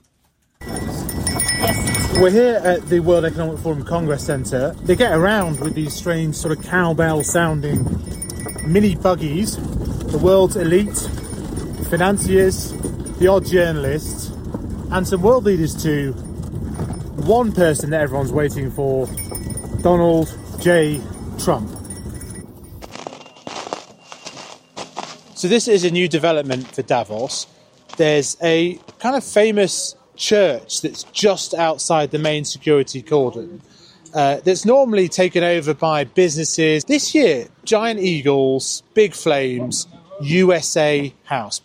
We're here at the World Economic Forum Congress Centre. They get around with these strange sort of cowbell-sounding mini buggies. The world's elite, financiers, the odd journalists, and some world leaders too. One person that everyone's waiting for, Donald J. Trump. So this is a new development for Davos. There's a kind of famous church that's just outside the main security cordon uh, that's normally taken over by businesses. This year, giant eagles, big flames, U S A House.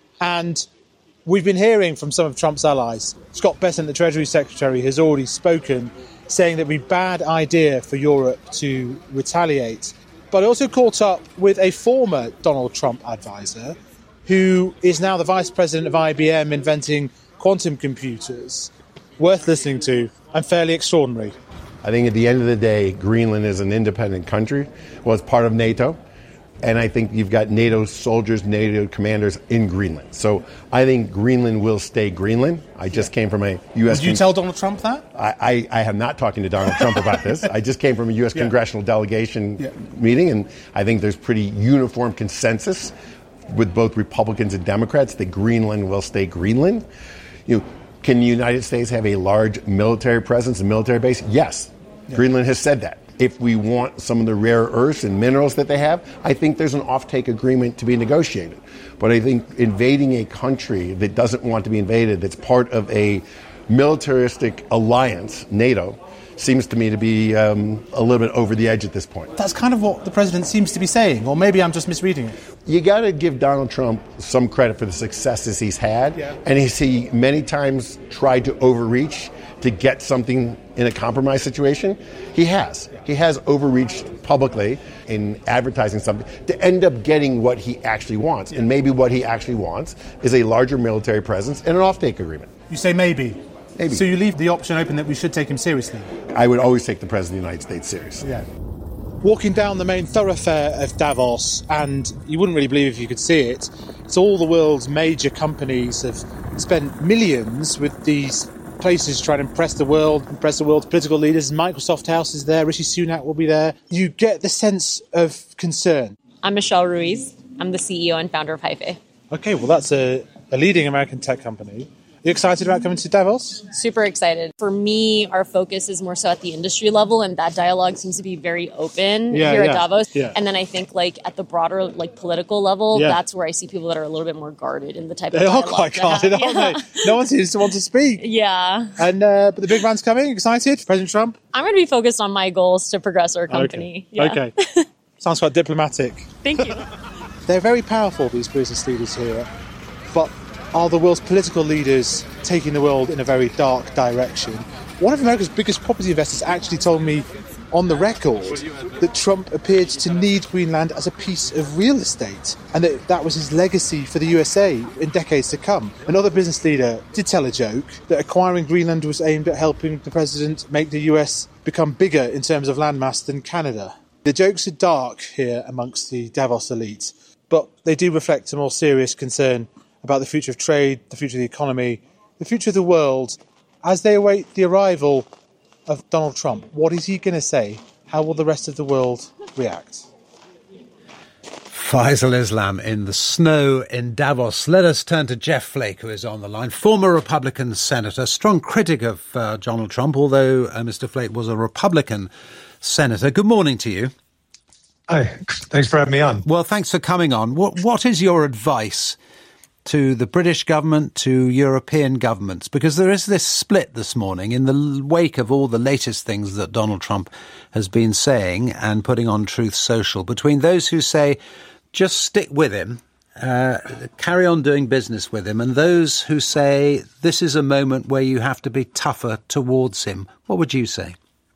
And we've been hearing from some of Trump's allies. Scott Bessent, the Treasury Secretary, has already spoken, saying that it would be a bad idea for Europe to retaliate. But I also caught up with a former Donald Trump advisor who is now the vice president of I B M, inventing quantum computers. Worth listening to and fairly extraordinary. I think at the end of the day, Greenland is an independent country. Well, it's part of NATO. And I think you've got NATO soldiers, NATO commanders in Greenland. So I think Greenland will stay Greenland. I just came from a U S... Did you con- tell Donald Trump that? I, I, I am not talking to Donald Trump about this. I just came from a U S yeah. congressional delegation yeah. meeting, and I think there's pretty uniform consensus with both Republicans and Democrats that Greenland will stay Greenland. You know, can the United States have a large military presence, a military base? Yes. Yeah. Greenland has said that. If we want some of the rare earths and minerals that they have, I think there's an offtake agreement to be negotiated. But I think invading a country that doesn't want to be invaded, that's part of a militaristic alliance, NATO, seems to me to be um, a little bit over the edge at this point. That's kind of what the president seems to be saying, or maybe I'm just misreading it. You got to give Donald Trump some credit for the successes he's had, yeah. and he's he many times tried to overreach to get something in a compromise situation. He has. He has overreached publicly in advertising something to end up getting what he actually wants. And maybe what he actually wants is a larger military presence and an offtake agreement. You say maybe. Maybe. So you leave the option open that we should take him seriously? I would always take the President of the United States seriously. Yeah. Walking down the main thoroughfare of Davos, and you wouldn't really believe if you could see it, it's all the world's major companies have spent millions with these places trying to impress the world, impress the world's political leaders. Microsoft House is there, Rishi Sunak will be there. You get the sense of concern. I'm Michelle Ruiz. I'm the C E O and founder of Hyphae. Okay, well that's a, a leading American tech company. You excited about coming to Davos? Super excited. For me, our focus is more so at the industry level, and that dialogue seems to be very open yeah, here yeah, at Davos. Yeah. And then I think like at the broader like political level, yeah. that's where I see people that are a little bit more guarded in the type they of dialogue. They are quite guarded, have. aren't yeah. they? No one seems to want to speak. Yeah. And uh, but the big man's coming. Excited? President Trump? I'm going to be focused on my goals to progress our company. Okay. Yeah. okay. Sounds quite diplomatic. Thank you. They're very powerful, these business leaders here, but are the world's political leaders taking the world in a very dark direction. One of America's biggest property investors actually told me on the record that Trump appeared to need Greenland as a piece of real estate and that that was his legacy for the U S A in decades to come. Another business leader did tell a joke that acquiring Greenland was aimed at helping the president make the U S become bigger in terms of landmass than Canada. The jokes are dark here amongst the Davos elite, but they do reflect a more serious concern about the future of trade, the future of the economy, the future of the world, as they await the arrival of Donald Trump. What is he going to say? How will the rest of the world react? Faisal Islam in the snow in Davos. Let us turn to Jeff Flake, who is on the line, former Republican senator, strong critic of uh, Donald Trump, although uh, Mister Flake was a Republican senator. Good morning to you. Hi, thanks for having me on. Well, thanks for coming on. What What is your advice to the British government, to European governments? Because there is this split this morning in the wake of all the latest things that Donald Trump has been saying and putting on Truth Social, between those who say, just stick with him, uh, carry on doing business with him, and those who say, this is a moment where you have to be tougher towards him. What would you say?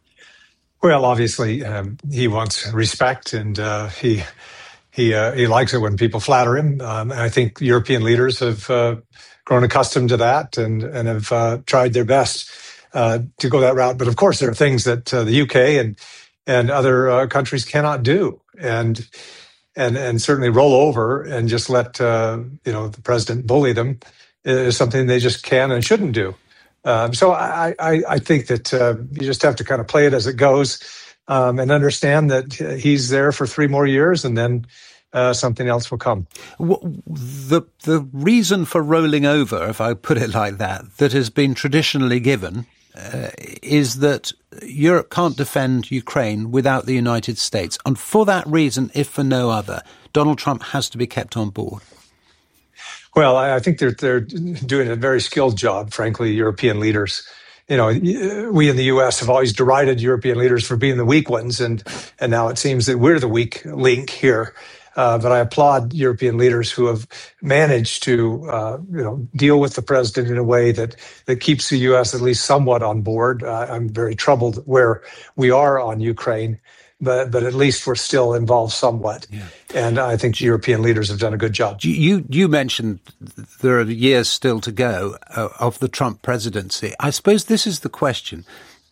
Well, obviously, um, he wants respect, and uh, he he uh, he likes it when people flatter him. Um, and I think European leaders have uh, grown accustomed to that and and have uh, tried their best uh, to go that route. But of course, there are things that uh, the U K and and other uh, countries cannot do, and and and certainly roll over and just let uh, you know the president bully them is something they just can and shouldn't do. Um, so I, I, I think that uh, you just have to kind of play it as it goes um, and understand that he's there for three more years and then uh, something else will come. The, the reason for rolling over, if I put it like that, that has been traditionally given uh, is that Europe can't defend Ukraine without the United States. And for that reason, if for no other, Donald Trump has to be kept on board. Well, I think they're they're doing a very skilled job, frankly, European leaders. You know, we in the U S have always derided European leaders for being the weak ones, and and now it seems that we're the weak link here. Uh, but I applaud European leaders who have managed to, uh, you know, deal with the president in a way that that keeps the U S at least somewhat on board. Uh, I'm very troubled where we are on Ukraine. But but at least we're still involved somewhat. Yeah. And I think the European leaders have done a good job. You you mentioned there are years still to go uh, of the Trump presidency. I suppose this is the question.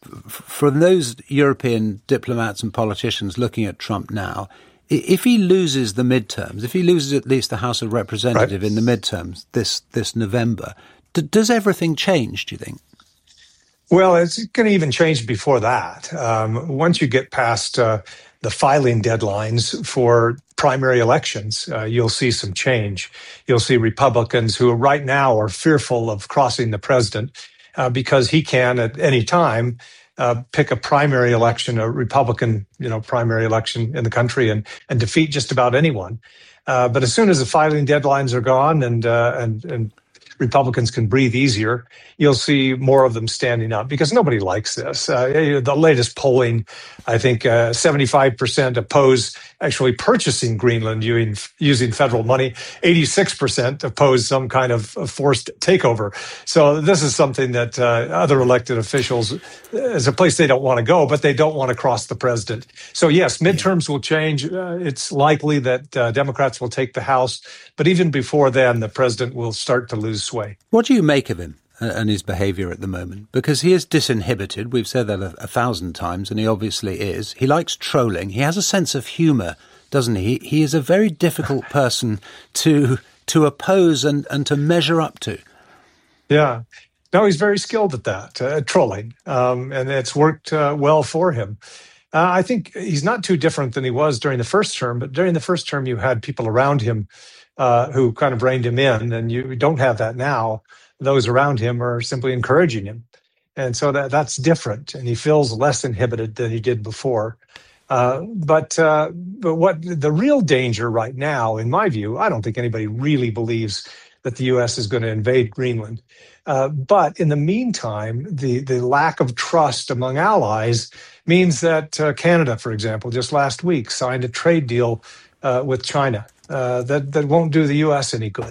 For those European diplomats and politicians looking at Trump now, if he loses the midterms, if he loses at least the House of Representatives right. in the midterms this, this November, d- does everything change, do you think? Well, it's going to even change before that. Um, once you get past uh, the filing deadlines for primary elections, uh, you'll see some change. You'll see Republicans who right now are fearful of crossing the president uh, because he can at any time uh, pick a primary election, a Republican, you know, primary election in the country and, and defeat just about anyone. Uh, but as soon as the filing deadlines are gone and uh, and and Republicans can breathe easier, you'll see more of them standing up because nobody likes this. Uh, the latest polling, I think uh, seventy-five percent oppose actually purchasing Greenland using, using federal money. eighty-six percent oppose some kind of forced takeover. So this is something that uh, other elected officials, is a place they don't want to go, but they don't want to cross the president. So yes, midterms will change. Uh, it's likely that uh, Democrats will take the House, but even before then, the president will start to lose sway. What do you make of him and his behaviour at the moment? Because he is disinhibited. We've said that a, a thousand times, and he obviously is. He likes trolling. He has a sense of humour, doesn't he? He is a very difficult person to to oppose and, and to measure up to. Yeah. No, he's very skilled at that, uh, trolling, um, and it's worked uh, well for him. Uh, I think he's not too different than he was during the first term, but during the first term you had people around him uh, who kind of reined him in, and you don't have that now. Those around him are simply encouraging him. And so that that's different, and he feels less inhibited than he did before. Uh, but uh, but what the real danger right now, in my view, I don't think anybody really believes that the U S is going to invade Greenland. Uh, but in the meantime, the, the lack of trust among allies means that uh, Canada, for example, just last week signed a trade deal uh, with China uh, that, that won't do the U S any good.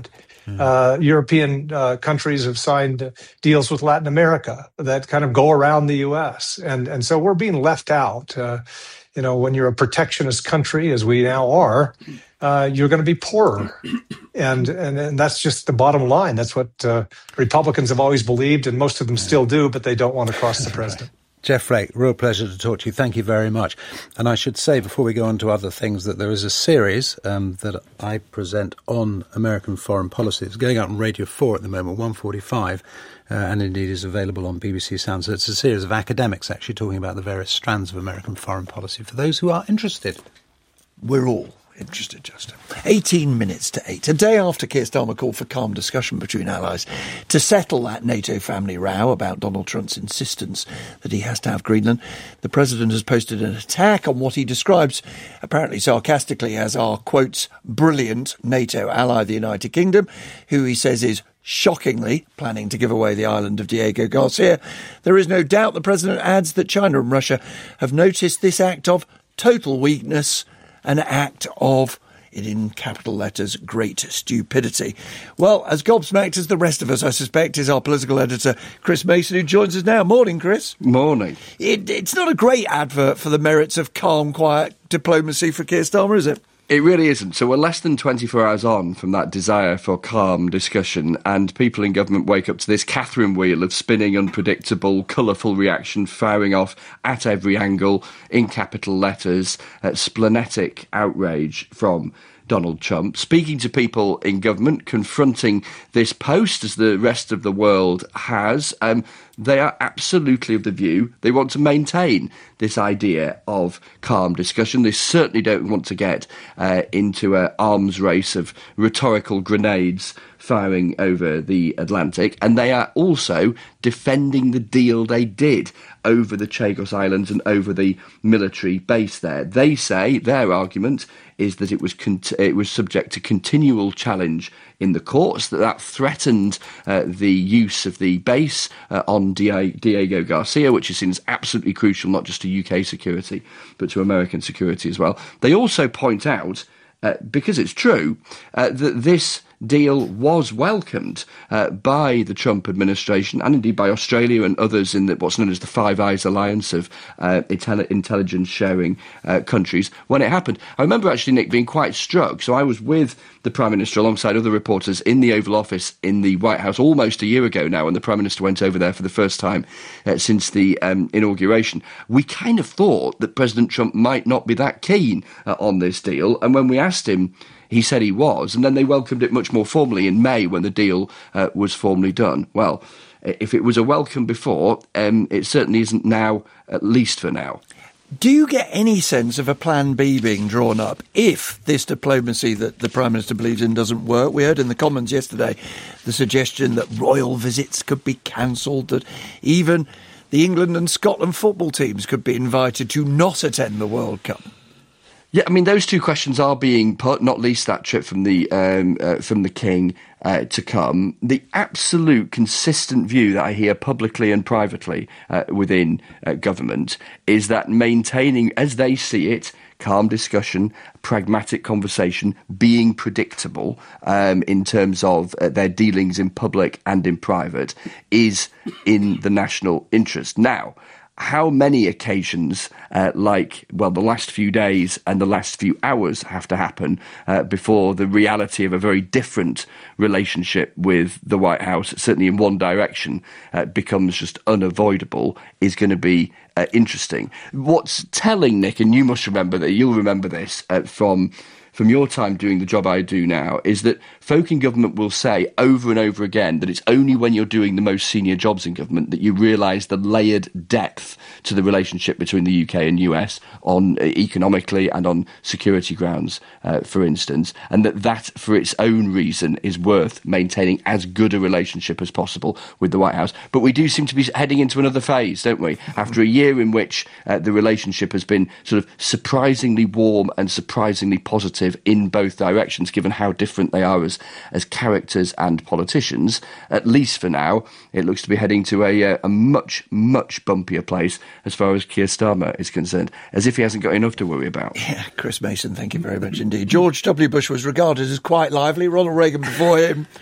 Mm. Uh, European uh, countries have signed deals with Latin America that kind of go around the U S. And, and so we're being left out. Uh, you know, when you're a protectionist country, as we now are, uh, you're going to be poorer. And, and and that's just the bottom line. That's what uh, Republicans have always believed, and most of them still do, but they don't want to cross the president. Jeff Flake, real pleasure to talk to you. Thank you very much. And I should say, before we go on to other things, that there is a series um, that I present on American foreign policy. It's going out on Radio four at the moment, one forty-five, uh, and indeed is available on B B C Sound. So it's a series of academics actually talking about the various strands of American foreign policy for those who are interested. We're all interested, Justin. eighteen minutes to eight. A day after Keir Starmer called for calm discussion between allies to settle that NATO family row about Donald Trump's insistence that he has to have Greenland, the president has posted an attack on what he describes, apparently sarcastically, as our, quotes, brilliant NATO ally, the United Kingdom, who he says is shockingly planning to give away the island of Diego Garcia. There is no doubt, the president adds, that China and Russia have noticed this act of total weakness, an act of, in capital letters, great stupidity. Well, as gobsmacked as the rest of us, I suspect, is our political editor, Chris Mason, who joins us now. Morning, Chris. Morning. It, it's not a great advert for the merits of calm, quiet diplomacy for Keir Starmer, is it? It really isn't. So we're less than twenty-four hours on from that desire for calm discussion, and people in government wake up to this Catherine wheel of spinning, unpredictable, colourful reaction, firing off at every angle, in capital letters, uh, splenetic outrage from Donald Trump, speaking to people in government, confronting this post as the rest of the world has. Um, they are absolutely of the view they want to maintain this idea of calm discussion. They certainly don't want to get uh, into an arms race of rhetorical grenades firing over the Atlantic. And they are also defending the deal they did over the Chagos Islands and over the military base there. They say, their argument is that it was cont- it was subject to continual challenge in the courts, that that threatened uh, the use of the base uh, on Di- Diego Garcia, which is seen as absolutely crucial, not just to U K security, but to American security as well. They also point out, uh, because it's true, uh, that this deal was welcomed uh, by the Trump administration and indeed by Australia and others in the, what's known as the Five Eyes alliance of uh, intel- intelligence sharing uh, countries when it happened. I remember actually, Nick, being quite struck. So I was with the Prime Minister alongside other reporters in the Oval Office in the White House almost a year ago now, when the Prime Minister went over there for the first time uh, since the um, inauguration. We kind of thought that President Trump might not be that keen uh, on this deal, and when we asked him, he said he was, and then they welcomed it much more formally in May when the deal uh, was formally done. Well, if it was a welcome before, um, it certainly isn't now, at least for now. Do you get any sense of a plan B being drawn up if this diplomacy that the Prime Minister believes in doesn't work? We heard in the Commons yesterday the suggestion that royal visits could be cancelled, that even the England and Scotland football teams could be invited to not attend the World Cup. Yeah, I mean, those two questions are being put, not least that trip from the um, uh, from the King uh, to come. The absolute consistent view that I hear publicly and privately uh, within uh, government is that maintaining, as they see it, calm discussion, pragmatic conversation, being predictable um, in terms of uh, their dealings in public and in private is in the national interest. Now, how many occasions, uh, like, well, the last few days and the last few hours have to happen uh, before the reality of a very different relationship with the White House, certainly in one direction, uh, becomes just unavoidable, is going to be uh, interesting. What's telling, Nick, and you must remember that, you'll remember this uh, from... from your time doing the job I do now, is that folk in government will say over and over again that it's only when you're doing the most senior jobs in government that you realise the layered depth to the relationship between the U K and U S on uh, economically and on security grounds, uh, for instance, and that that, for its own reason, is worth maintaining as good a relationship as possible with the White House. But we do seem to be heading into another phase, don't we? After a year in which uh, the relationship has been sort of surprisingly warm and surprisingly positive in both directions, given how different they are as, as characters and politicians, at least for now, it looks to be heading to a, a much, much bumpier place as far as Keir Starmer is concerned, as if he hasn't got enough to worry about. Yeah, Chris Mason, thank you very much indeed. George W. Bush was regarded as quite lively, Ronald Reagan before him,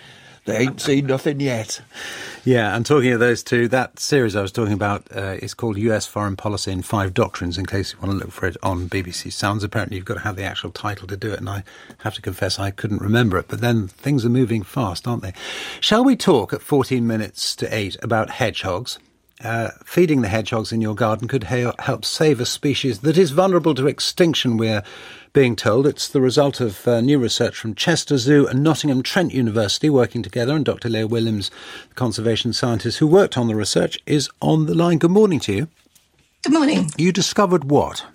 They ain't seen nothing yet. Yeah, and talking of those two, that series I was talking about uh, is called U S Foreign Policy in Five Doctrines, in case you want to look for it on B B C Sounds. Apparently you've got to have the actual title to do it, and I have to confess I couldn't remember it. But then things are moving fast, aren't they? Shall we talk at fourteen minutes to eight about hedgehogs? Uh, feeding the hedgehogs in your garden could ha- help save a species that is vulnerable to extinction, we're being told. It's the result of uh, new research from Chester Zoo and Nottingham Trent University working together, and Doctor Leah Williams, the conservation scientist who worked on the research, is on the line. Good morning to you. Good morning. You discovered what?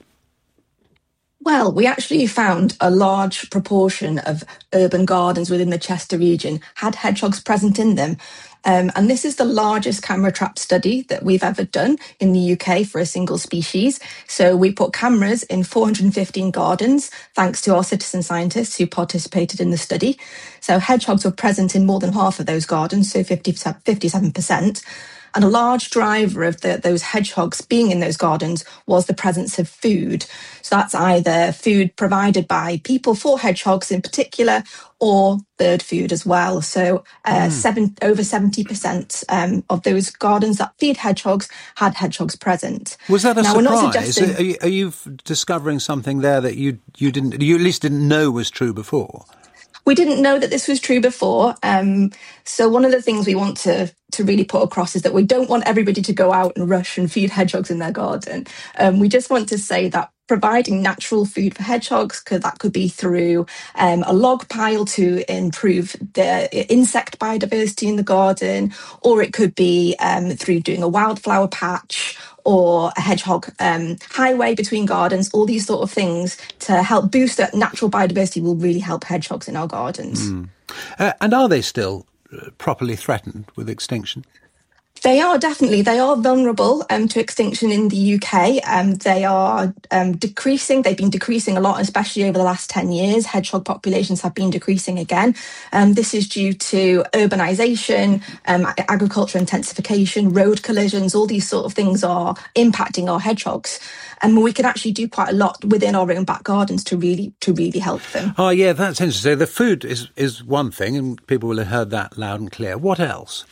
Well, we actually found a large proportion of urban gardens within the Chester region had hedgehogs present in them. Um, and this is the largest camera trap study that we've ever done in the U K for a single species. So we put cameras in four hundred fifteen gardens, thanks to our citizen scientists who participated in the study. So hedgehogs were present in more than half of those gardens, so fifty-seven percent. And a large driver of the, those hedgehogs being in those gardens was the presence of food. So that's either food provided by people for hedgehogs in particular, or bird food as well. So uh, mm. seven, over seventy percent um, of those gardens that feed hedgehogs had hedgehogs present. Was that a now, surprise? We're not suggesting... Are you, are you discovering something there that you you didn't, you at least didn't know was true before? We didn't know that this was true before. Um, so one of the things we want to, to really put across is that we don't want everybody to go out and rush and feed hedgehogs in their garden. Um, we just want to say that providing natural food for hedgehogs, could, that could be through um, a log pile to improve the insect biodiversity in the garden, or it could be um, through doing a wildflower patch or a hedgehog um, highway between gardens. All these sort of things to help boost that natural biodiversity will really help hedgehogs in our gardens. Mm. Uh, and are they still properly threatened with extinction? They are, definitely. They are vulnerable um, to extinction in the U K. Um, they are um, decreasing. They've been decreasing a lot, especially over the last ten years. Hedgehog populations have been decreasing again. Um, this is due to urbanisation, um, agriculture intensification, road collisions. All these sort of things are impacting our hedgehogs. And we can actually do quite a lot within our own back gardens to really to really help them. Oh, yeah, that's interesting. So the food is, is one thing, and people will have heard that loud and clear. What else?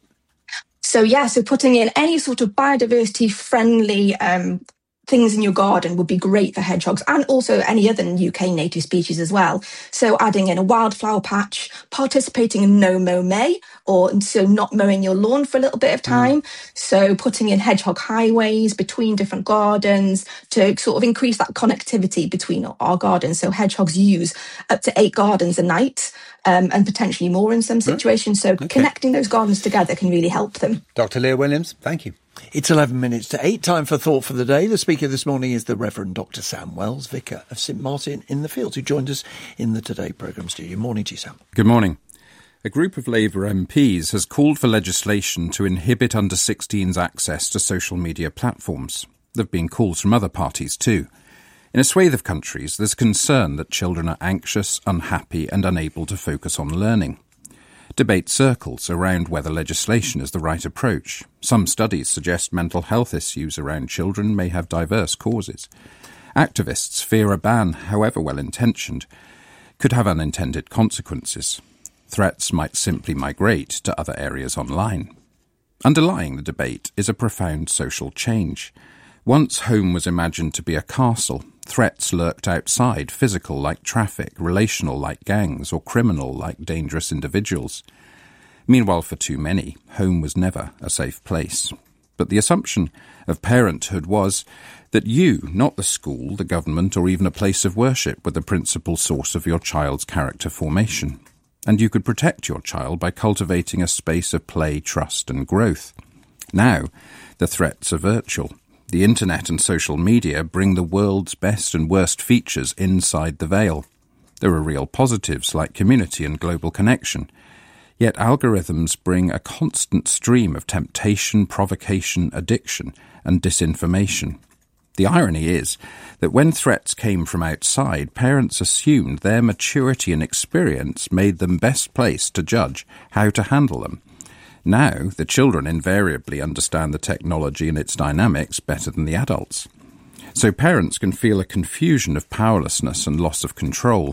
So, yeah, so putting in any sort of biodiversity-friendly um, things in your garden would be great for hedgehogs, and also any other U K native species as well. So adding in a wildflower patch, participating in No Mow May, or so not mowing your lawn for a little bit of time. Mm. So putting in hedgehog highways between different gardens to sort of increase that connectivity between our gardens. So hedgehogs use up to eight gardens a night. Um, and potentially more in some situations. So okay. Connecting those gardens together can really help them. Doctor Leah Williams, thank you. It's eleven minutes to eight. Time for Thought for the Day. The speaker this morning is the Reverend Doctor Sam Wells, Vicar of St Martin in the Fields, who joined us in the Today programme studio. Morning to you, Sam. Good morning. A group of Labour M Ps has called for legislation to inhibit under sixteens access to social media platforms. There have been calls from other parties too. In a swathe of countries, there's concern that children are anxious, unhappy and unable to focus on learning. Debate circles around whether legislation is the right approach. Some studies suggest mental health issues around children may have diverse causes. Activists fear a ban, however well-intentioned, could have unintended consequences. Threats might simply migrate to other areas online. Underlying the debate is a profound social change. Once home was imagined to be a castle, threats lurked outside, physical like traffic, relational like gangs, or criminal like dangerous individuals. Meanwhile, for too many, home was never a safe place. But the assumption of parenthood was that you, not the school, the government, or even a place of worship, were the principal source of your child's character formation. And you could protect your child by cultivating a space of play, trust, and growth. Now, the threats are virtual. The internet and social media bring the world's best and worst features inside the veil. There are real positives like community and global connection. Yet algorithms bring a constant stream of temptation, provocation, addiction, and disinformation. The irony is that when threats came from outside, parents assumed their maturity and experience made them best placed to judge how to handle them. Now, the children invariably understand the technology and its dynamics better than the adults. So parents can feel a confusion of powerlessness and loss of control,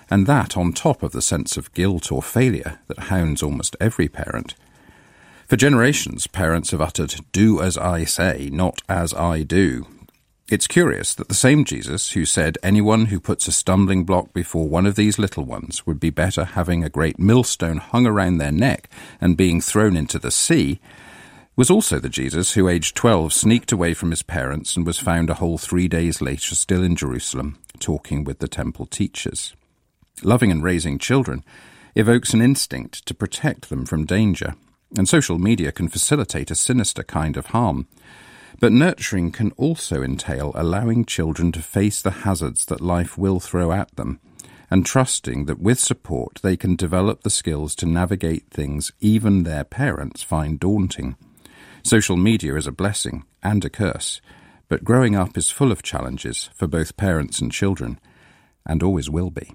and that on top of the sense of guilt or failure that hounds almost every parent. For generations, parents have uttered, "Do as I say, not as I do." It's curious that the same Jesus who said anyone who puts a stumbling block before one of these little ones would be better having a great millstone hung around their neck and being thrown into the sea was also the Jesus who, aged twelve, sneaked away from his parents and was found a whole three days later still in Jerusalem, talking with the temple teachers. Loving and raising children evokes an instinct to protect them from danger, and social media can facilitate a sinister kind of harm. But nurturing can also entail allowing children to face the hazards that life will throw at them, and trusting that with support they can develop the skills to navigate things even their parents find daunting. Social media is a blessing and a curse, but growing up is full of challenges for both parents and children, and always will be.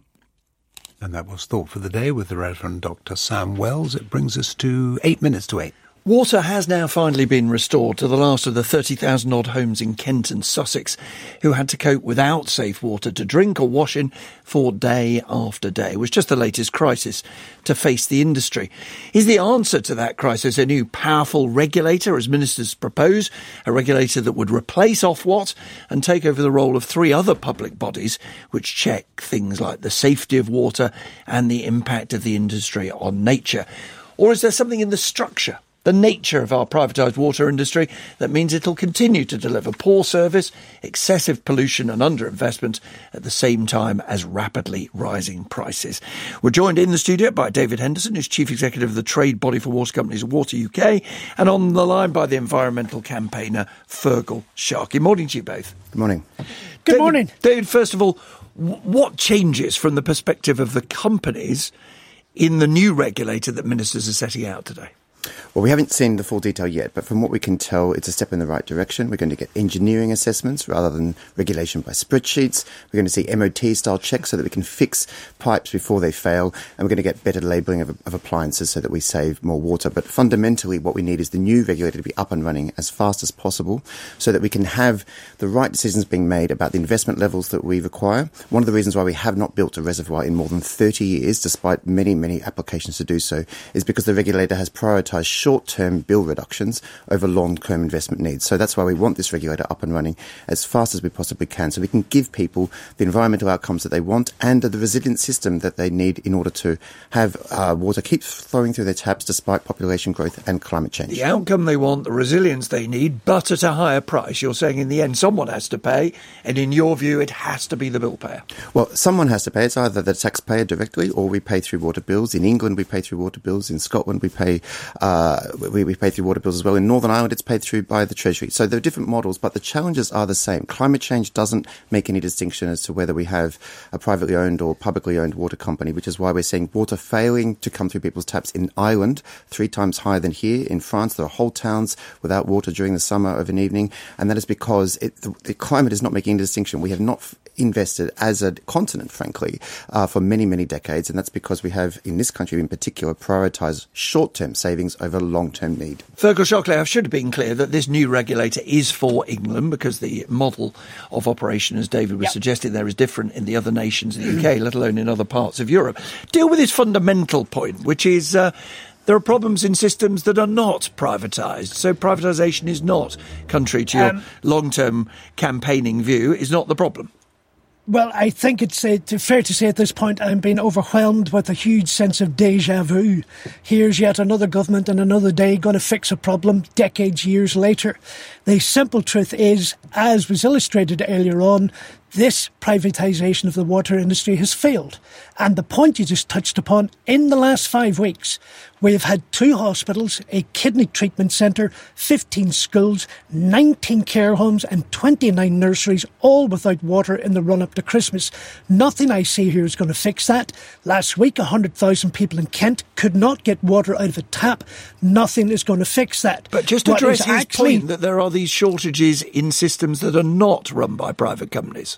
And that was Thought for the Day with the Reverend Doctor Sam Wells. It brings us to eight minutes to eight. Water has now finally been restored to the last of the thirty thousand odd homes in Kent and Sussex who had to cope without safe water to drink or wash in for day after day. It was just the latest crisis to face the industry. Is the answer to that crisis a new powerful regulator, as ministers propose, a regulator that would replace Ofwat and take over the role of three other public bodies which check things like the safety of water and the impact of the industry on nature? Or is there something in the structure, the nature of our privatised water industry, that means it'll continue to deliver poor service, excessive pollution and underinvestment at the same time as rapidly rising prices? We're joined in the studio by David Henderson, who's Chief Executive of the trade body for water companies, Water U K, and on the line by the environmental campaigner Fergal Sharkey. Morning to you both. Good morning. Good David, morning. David, first of all, what changes from the perspective of the companies in the new regulator that ministers are setting out today? Well, we haven't seen the full detail yet, but from what we can tell, it's a step in the right direction. We're going to get engineering assessments rather than regulation by spreadsheets. We're going to see M O T-style checks so that we can fix pipes before they fail, and we're going to get better labelling of, of appliances so that we save more water. But fundamentally, what we need is the new regulator to be up and running as fast as possible so that we can have the right decisions being made about the investment levels that we require. One of the reasons why we have not built a reservoir in more than thirty years, despite many, many applications to do so, is because the regulator has prioritised short-term bill reductions over long-term investment needs. So that's why we want this regulator up and running as fast as we possibly can, so we can give people the environmental outcomes that they want and the resilient system that they need in order to have uh, water keep flowing through their taps despite population growth and climate change. The outcome they want, the resilience they need, but at a higher price. You're saying in the end someone has to pay, and in your view it has to be the bill payer. Well, someone has to pay. It's either the taxpayer directly or we pay through water bills. In England we pay through water bills. In Scotland we pay uh, we, we pay through water bills as well. In Northern Ireland, it's paid through by the Treasury. So there are different models, but the challenges are the same. Climate change doesn't make any distinction as to whether we have a privately owned or publicly owned water company, which is why we're seeing water failing to come through people's taps in Ireland, three times higher than here. In France, there are whole towns without water during the summer of an evening, and that is because it, the, the climate is not making a distinction. We have not f- invested as a continent, frankly, uh, for many, many decades, and that's because we have, in this country in particular, prioritised short-term savings over long-term need. Fergal Sharkey, I should have been clear that this new regulator is for England because the model of operation, as David was yep. suggesting, there is different in the other nations in the U K, let alone in other parts of Europe. Deal with this fundamental point, which is uh, there are problems in systems that are not privatised. So privatisation is not, contrary to your um, long-term campaigning view, is not the problem. Well, I think it's uh, fair to say at this point I'm being overwhelmed with a huge sense of déjà vu. Here's yet another government and another day going to fix a problem decades, years later. The simple truth is, as was illustrated earlier on, this privatisation of the water industry has failed. And the point you just touched upon, in the last five weeks, we've had two hospitals, a kidney treatment centre, fifteen schools, nineteen care homes and twenty-nine nurseries, all without water in the run-up to Christmas. Nothing I see here is going to fix that. Last week, one hundred thousand people in Kent could not get water out of a tap. Nothing is going to fix that. But just to address his actually, point that there are these shortages in systems that are not run by private companies.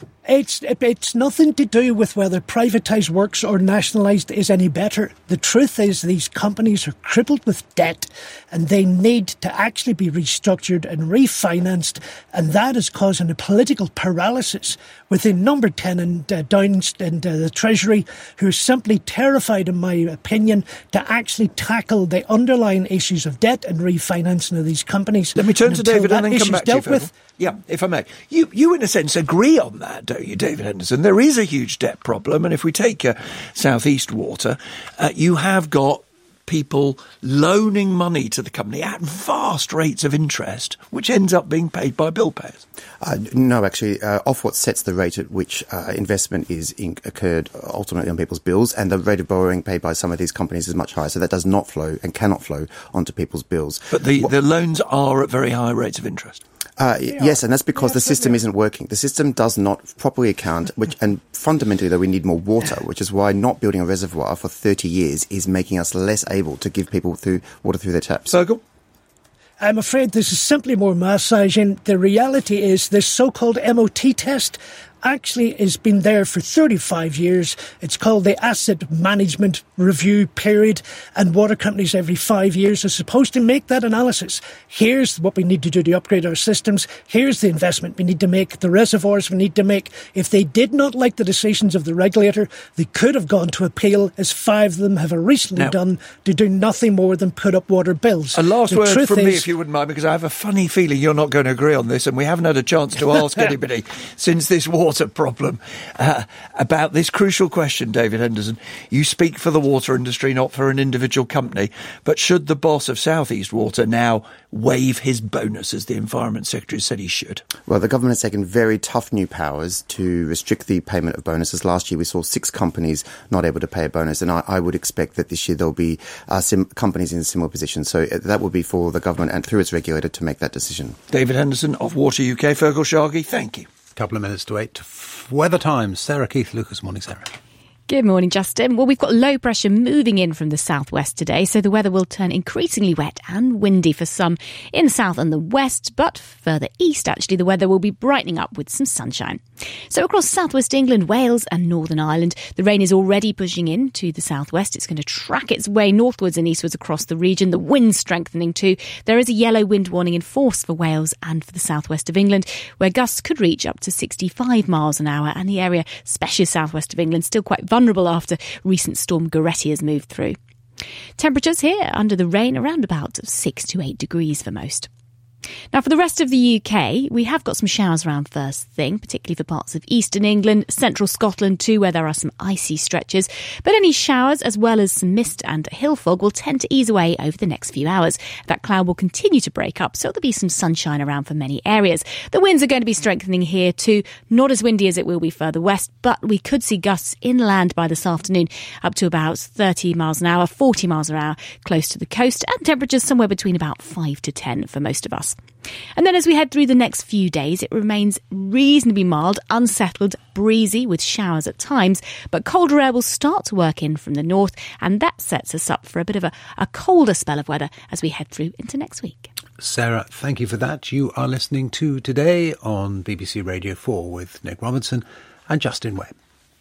It's it's nothing to do with whether privatised works or nationalised is any better. The truth is these companies are crippled with debt and they need to actually be restructured and refinanced, and that is causing a political paralysis within Number ten and uh, down in uh, the Treasury, who are simply terrified, in my opinion, to actually tackle the underlying issues of debt and refinancing of these companies. Let me turn and to David and then come back to you, dealt with, Yeah, if I may. You, you in a sense, agree on that, don't you, David Henderson? There is a huge debt problem, and if we take uh, South East Water, uh, you have got people loaning money to the company at vast rates of interest, which ends up being paid by bill payers. Uh, no, actually, uh, Ofwat sets the rate at which uh, investment is in- occurred ultimately on people's bills, and the rate of borrowing paid by some of these companies is much higher, so that does not flow and cannot flow onto people's bills. But the, what, the loans are at very high rates of interest. Uh, yes, and that's because the system isn't working. The system does not properly account, which, and fundamentally, though, we need more water, which is why not building a reservoir for thirty years is making us less able to give people through water through their taps. Circle? I'm afraid this is simply more massaging. The reality is this so-called M O T test actually has been there for thirty-five years. It's called the Asset Management Review Period, and water companies every five years are supposed to make that analysis. Here's what we need to do to upgrade our systems. Here's the investment we need to make, the reservoirs we need to make. If they did not like the decisions of the regulator, they could have gone to appeal, as five of them have recently now done, to do nothing more than put up water bills. A last the word from is, me, if you wouldn't mind, because I have a funny feeling you're not going to agree on this, and we haven't had a chance to ask anybody since this water problem uh, about this crucial question, David Henderson. You speak for the water industry, not for an individual company, but should the boss of South East Water now waive his bonus, as the Environment Secretary said he should? Well, the government has taken very tough new powers to restrict the payment of bonuses. Last year we saw six companies not able to pay a bonus, and I, I would expect that this year there'll be uh, sim- companies in a similar position. So that would be for the government and through its regulator to make that decision. David Henderson of Water U K, Fergal Sharkey, thank you. Couple of minutes to wait. Weather Times. Sarah Keith Lucas. Morning, Sarah. Good morning, Justin. Well, we've got low pressure moving in from the southwest today, so the weather will turn increasingly wet and windy for some in the south and the west, but further east, actually, the weather will be brightening up with some sunshine. So across southwest England, Wales and Northern Ireland, the rain is already pushing in to the southwest. It's going to track its way northwards and eastwards across the region. The wind's strengthening too. There is a yellow wind warning in force for Wales and for the southwest of England, where gusts could reach up to sixty-five miles an hour, and the area, especially southwest of England, still quite vulnerable after recent storm Goretti has moved through. Temperatures here under the rain around about six to eight degrees for most. Now, for the rest of the U K, we have got some showers around first thing, particularly for parts of eastern England, central Scotland too, where there are some icy stretches. But any showers, as well as some mist and hill fog, will tend to ease away over the next few hours. That cloud will continue to break up, so there'll be some sunshine around for many areas. The winds are going to be strengthening here too, not as windy as it will be further west, but we could see gusts inland by this afternoon, up to about thirty miles an hour, forty miles an hour, close to the coast, and temperatures somewhere between about five to ten for most of us. And then as we head through the next few days, it remains reasonably mild, unsettled, breezy with showers at times, but colder air will start to work in from the north, and that sets us up for a bit of a, a colder spell of weather as we head through into next week. Sarah, thank you for that. You are listening to Today on B B C Radio four with Nick Robinson and Justin Webb.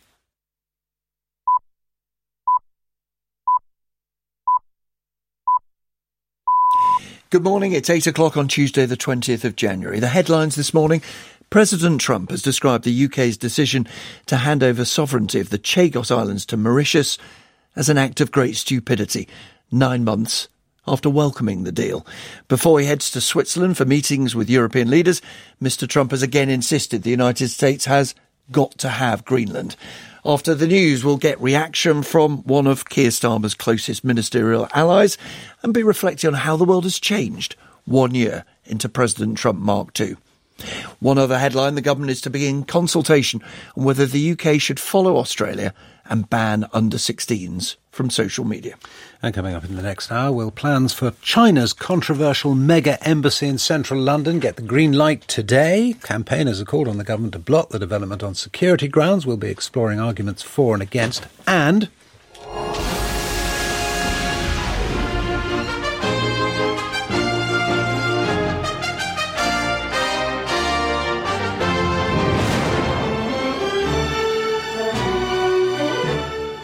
Good morning. It's eight o'clock on Tuesday, the twentieth of January. The headlines this morning. President Trump has described the U K's decision to hand over sovereignty of the Chagos Islands to Mauritius as an act of great stupidity, nine months after welcoming the deal. Before he heads to Switzerland for meetings with European leaders, Mister Trump has again insisted the United States has got to have Greenland. After the news, we'll get reaction from one of Keir Starmer's closest ministerial allies and be reflecting on how the world has changed one year into President Trump Mark two. One other headline, the government is to begin consultation on whether the U K should follow Australia and ban under sixteens from social media. And coming up in the next hour, will plans for China's controversial mega embassy in central London get the green light today? Campaigners have called on the government to block the development on security grounds. We'll be exploring arguments for and against. And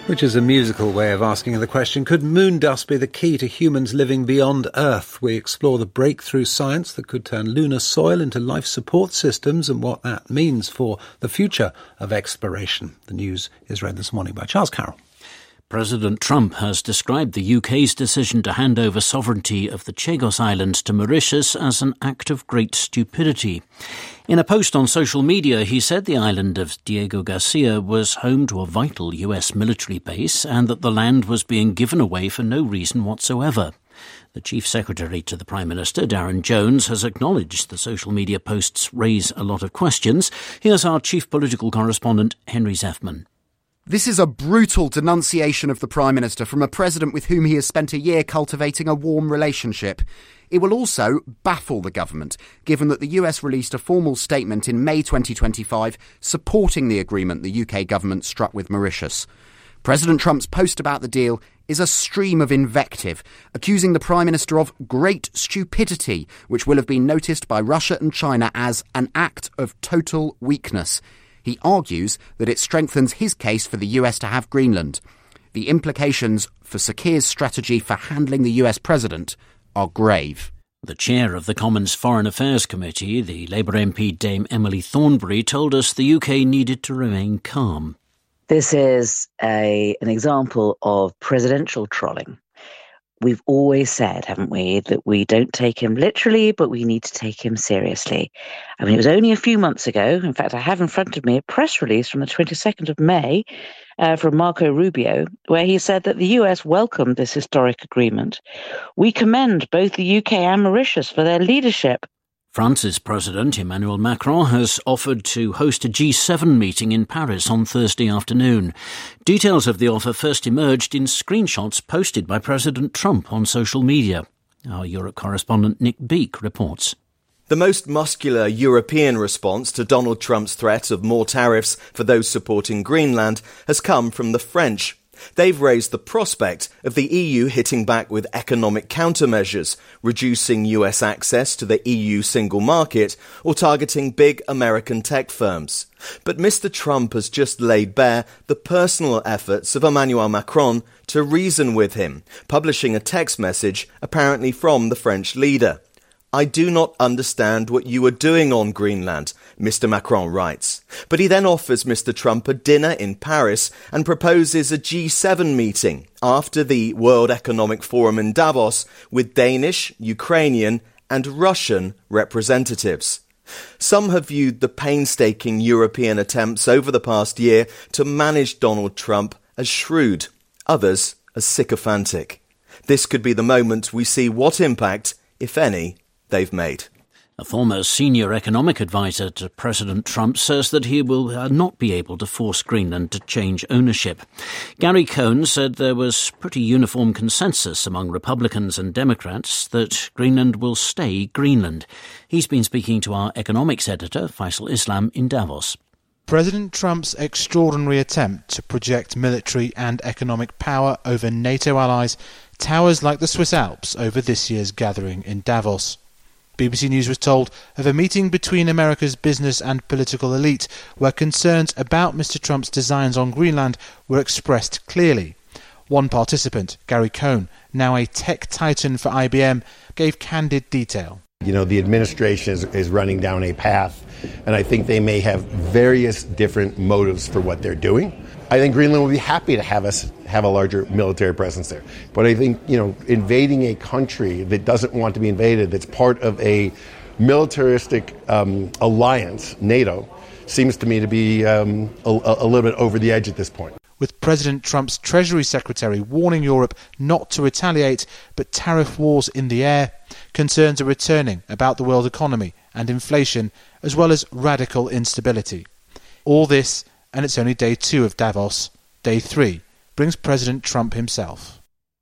Which is a musical way of asking the question, could moon dust be the key to humans living beyond Earth? We explore the breakthrough science that could turn lunar soil into life support systems and what that means for the future of exploration. The news is read this morning by Charles Carroll. President Trump has described the U K's decision to hand over sovereignty of the Chagos Islands to Mauritius as an act of great stupidity. In a post on social media, he said the island of Diego Garcia was home to a vital U S military base and that the land was being given away for no reason whatsoever. The Chief Secretary to the Prime Minister, Darren Jones, has acknowledged the social media posts raise a lot of questions. Here's our Chief Political Correspondent, Henry Zeffman. This is a brutal denunciation of the Prime Minister from a president with whom he has spent a year cultivating a warm relationship. It will also baffle the government, given that the U S released a formal statement in May twenty twenty-five supporting the agreement the U K government struck with Mauritius. President Trump's post about the deal is a stream of invective, accusing the Prime Minister of great stupidity, which will have been noticed by Russia and China as an act of total weakness. He argues that it strengthens his case for the U S to have Greenland. The implications for Sir Keir's strategy for handling the U S president are grave. The chair of the Commons Foreign Affairs Committee, the Labour M P Dame Emily Thornberry, told us the U K needed to remain calm. This is a an example of presidential trolling. We've always said, haven't we, that we don't take him literally, but we need to take him seriously. I mean, it was only a few months ago. In fact, I have in front of me a press release from the twenty-second of May uh, from Marco Rubio, where he said that the U S welcomed this historic agreement. We commend both the U K and Mauritius for their leadership. France's President Emmanuel Macron has offered to host a G seven meeting in Paris on Thursday afternoon. Details of the offer first emerged in screenshots posted by President Trump on social media. Our Europe correspondent Nick Beake reports. The most muscular European response to Donald Trump's threat of more tariffs for those supporting Greenland has come from the French. They've raised the prospect of the E U hitting back with economic countermeasures, reducing U S access to the E U single market, or targeting big American tech firms. But Mister Trump has just laid bare the personal efforts of Emmanuel Macron to reason with him, publishing a text message apparently from the French leader. I do not understand what you are doing on Greenland, Mister Macron writes. But he then offers Mister Trump a dinner in Paris and proposes a G seven meeting after the World Economic Forum in Davos with Danish, Ukrainian and Russian representatives. Some have viewed the painstaking European attempts over the past year to manage Donald Trump as shrewd, others as sycophantic. This could be the moment we see what impact, if any, they've made. A former senior economic advisor to President Trump says that he will uh, not be able to force Greenland to change ownership. Gary Cohn said there was pretty uniform consensus among Republicans and Democrats that Greenland will stay Greenland. He's been speaking to our economics editor, Faisal Islam, in Davos. President Trump's extraordinary attempt to project military and economic power over NATO allies towers like the Swiss Alps over this year's gathering in Davos. B B C News was told of a meeting between America's business and political elite where concerns about Mister Trump's designs on Greenland were expressed clearly. One participant, Gary Cohn, now a tech titan for I B M, gave candid detail. You know, the administration is, is running down a path, and I think they may have various different motives for what they're doing. I think Greenland will be happy to have us have a larger military presence there. But I think, you know, invading a country that doesn't want to be invaded, that's part of a militaristic um, alliance, NATO, seems to me to be um, a, a little bit over the edge at this point. With President Trump's Treasury Secretary warning Europe not to retaliate, but tariff wars in the air, concerns are returning about the world economy and inflation, as well as radical instability. All this, and it's only day two of Davos. Day three brings President Trump himself.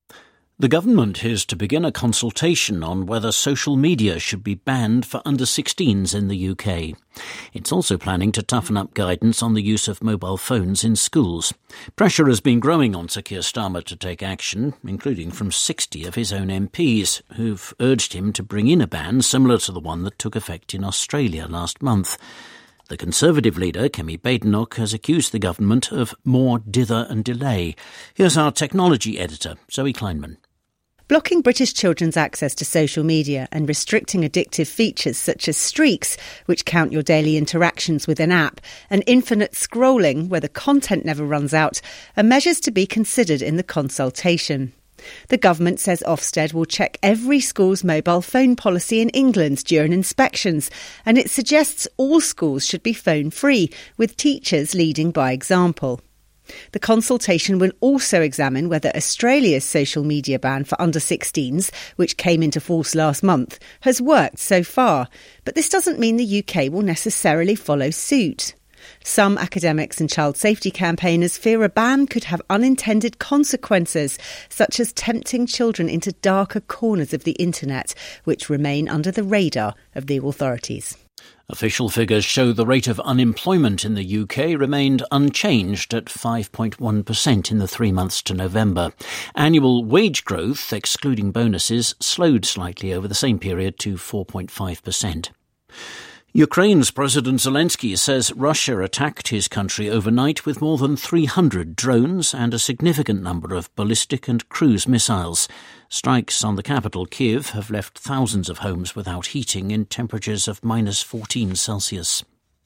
The government is to begin a consultation on whether social media should be banned for under sixteens in the U K. It's also planning to toughen up guidance on the use of mobile phones in schools. Pressure has been growing on Sir Keir Starmer to take action, including from sixty of his own M Ps, who've urged him to bring in a ban similar to the one that took effect in Australia last month. The Conservative leader, Kemi Badenoch, has accused the government of more dither and delay. Here's our technology editor, Zoe Kleinman. Blocking British children's access to social media and restricting addictive features such as streaks, which count your daily interactions with an app, and infinite scrolling, where the content never runs out, are measures to be considered in the consultation. The government says Ofsted will check every school's mobile phone policy in England during inspections, and it suggests all schools should be phone-free, with teachers leading by example. The consultation will also examine whether Australia's social media ban for under sixteens, which came into force last month, has worked so far, but this doesn't mean the U K will necessarily follow suit. Some academics and child safety campaigners fear a ban could have unintended consequences, such as tempting children into darker corners of the internet, which remain under the radar of the authorities. Official figures show the rate of unemployment in the U K remained unchanged at five point one percent in the three months to November. Annual wage growth, excluding bonuses, slowed slightly over the same period to four point five percent. Ukraine's President Zelensky says Russia attacked his country overnight with more than three hundred drones and a significant number of ballistic and cruise missiles. Strikes on the capital, Kyiv, have left thousands of homes without heating in temperatures of minus fourteen Celsius.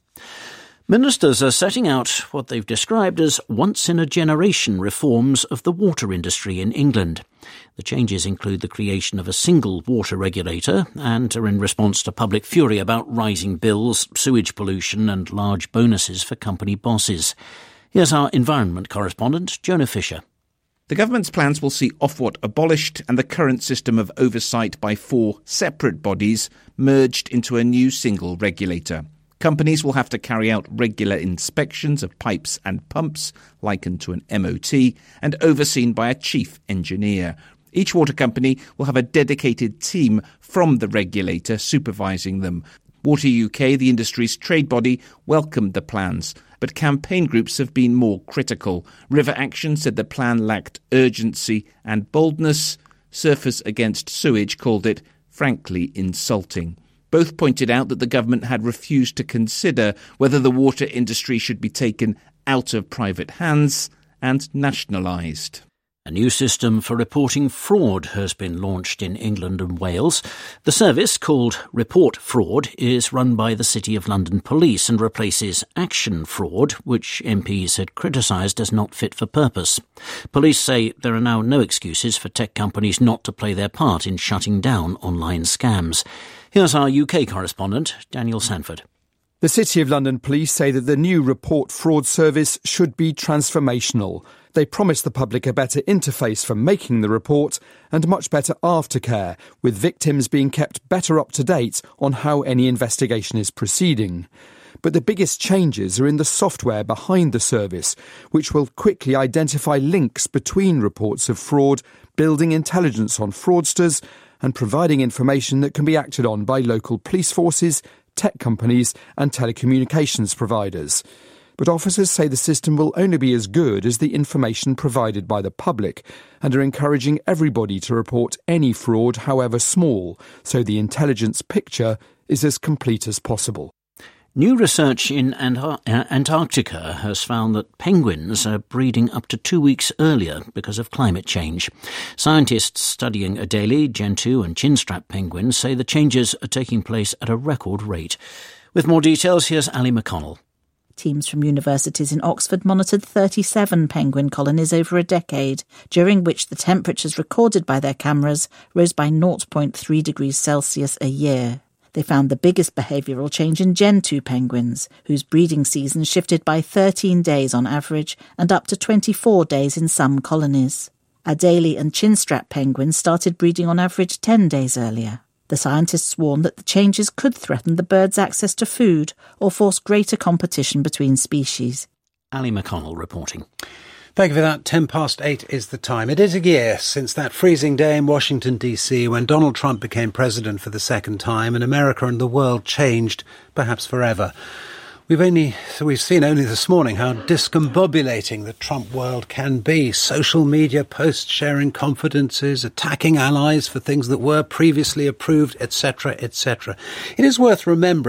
Ministers are setting out what they've described as once-in-a-generation reforms of the water industry in England. The changes include the creation of a single water regulator and are in response to public fury about rising bills, sewage pollution and large bonuses for company bosses. Here's our environment correspondent, Jonah Fisher. The government's plans will see Ofwat abolished and the current system of oversight by four separate bodies merged into a new single regulator. Companies will have to carry out regular inspections of pipes and pumps, likened to an M O T, and overseen by a chief engineer. Each water company will have a dedicated team from the regulator supervising them. Water U K, the industry's trade body, welcomed the plans, but campaign groups have been more critical. River Action said the plan lacked urgency and boldness. Surfers Against Sewage called it, frankly, insulting. Both pointed out that the government had refused to consider whether the water industry should be taken out of private hands and nationalised. A new system for reporting fraud has been launched in England and Wales. The service, called Report Fraud, is run by the City of London Police and replaces Action Fraud, which M Ps had criticised as not fit for purpose. Police say there are now no excuses for tech companies not to play their part in shutting down online scams. Here's our U K correspondent, Daniel Sanford. The City of London Police say that the new Report Fraud service should be transformational. They promise the public a better interface for making the report and much better aftercare, with victims being kept better up to date on how any investigation is proceeding. But the biggest changes are in the software behind the service, which will quickly identify links between reports of fraud, building intelligence on fraudsters, and providing information that can be acted on by local police forces, tech companies and telecommunications providers. But officers say the system will only be as good as the information provided by the public and are encouraging everybody to report any fraud, however small, so the intelligence picture is as complete as possible. New research in Antar- Antarctica has found that penguins are breeding up to two weeks earlier because of climate change. Scientists studying Adelie, Gentoo and chinstrap penguins say the changes are taking place at a record rate. With more details, here's Ali McConnell. Teams from universities in Oxford monitored thirty-seven penguin colonies over a decade, during which the temperatures recorded by their cameras rose by zero point three degrees Celsius a year. They found the biggest behavioural change in Gentoo penguins, whose breeding season shifted by thirteen days on average and up to twenty-four days in some colonies. Adelie and chinstrap penguins started breeding on average ten days earlier. The scientists warned that the changes could threaten the birds' access to food or force greater competition between species. Ali McConnell reporting. Thank you for that. Ten past eight is the time. It is a year since that freezing day in Washington, D C, when Donald Trump became president for the second time and America and the world changed, perhaps forever. We've only, so we've seen only this morning how discombobulating the Trump world can be. Social media posts sharing confidences, attacking allies for things that were previously approved, et cetera, et cetera. It is worth remembering that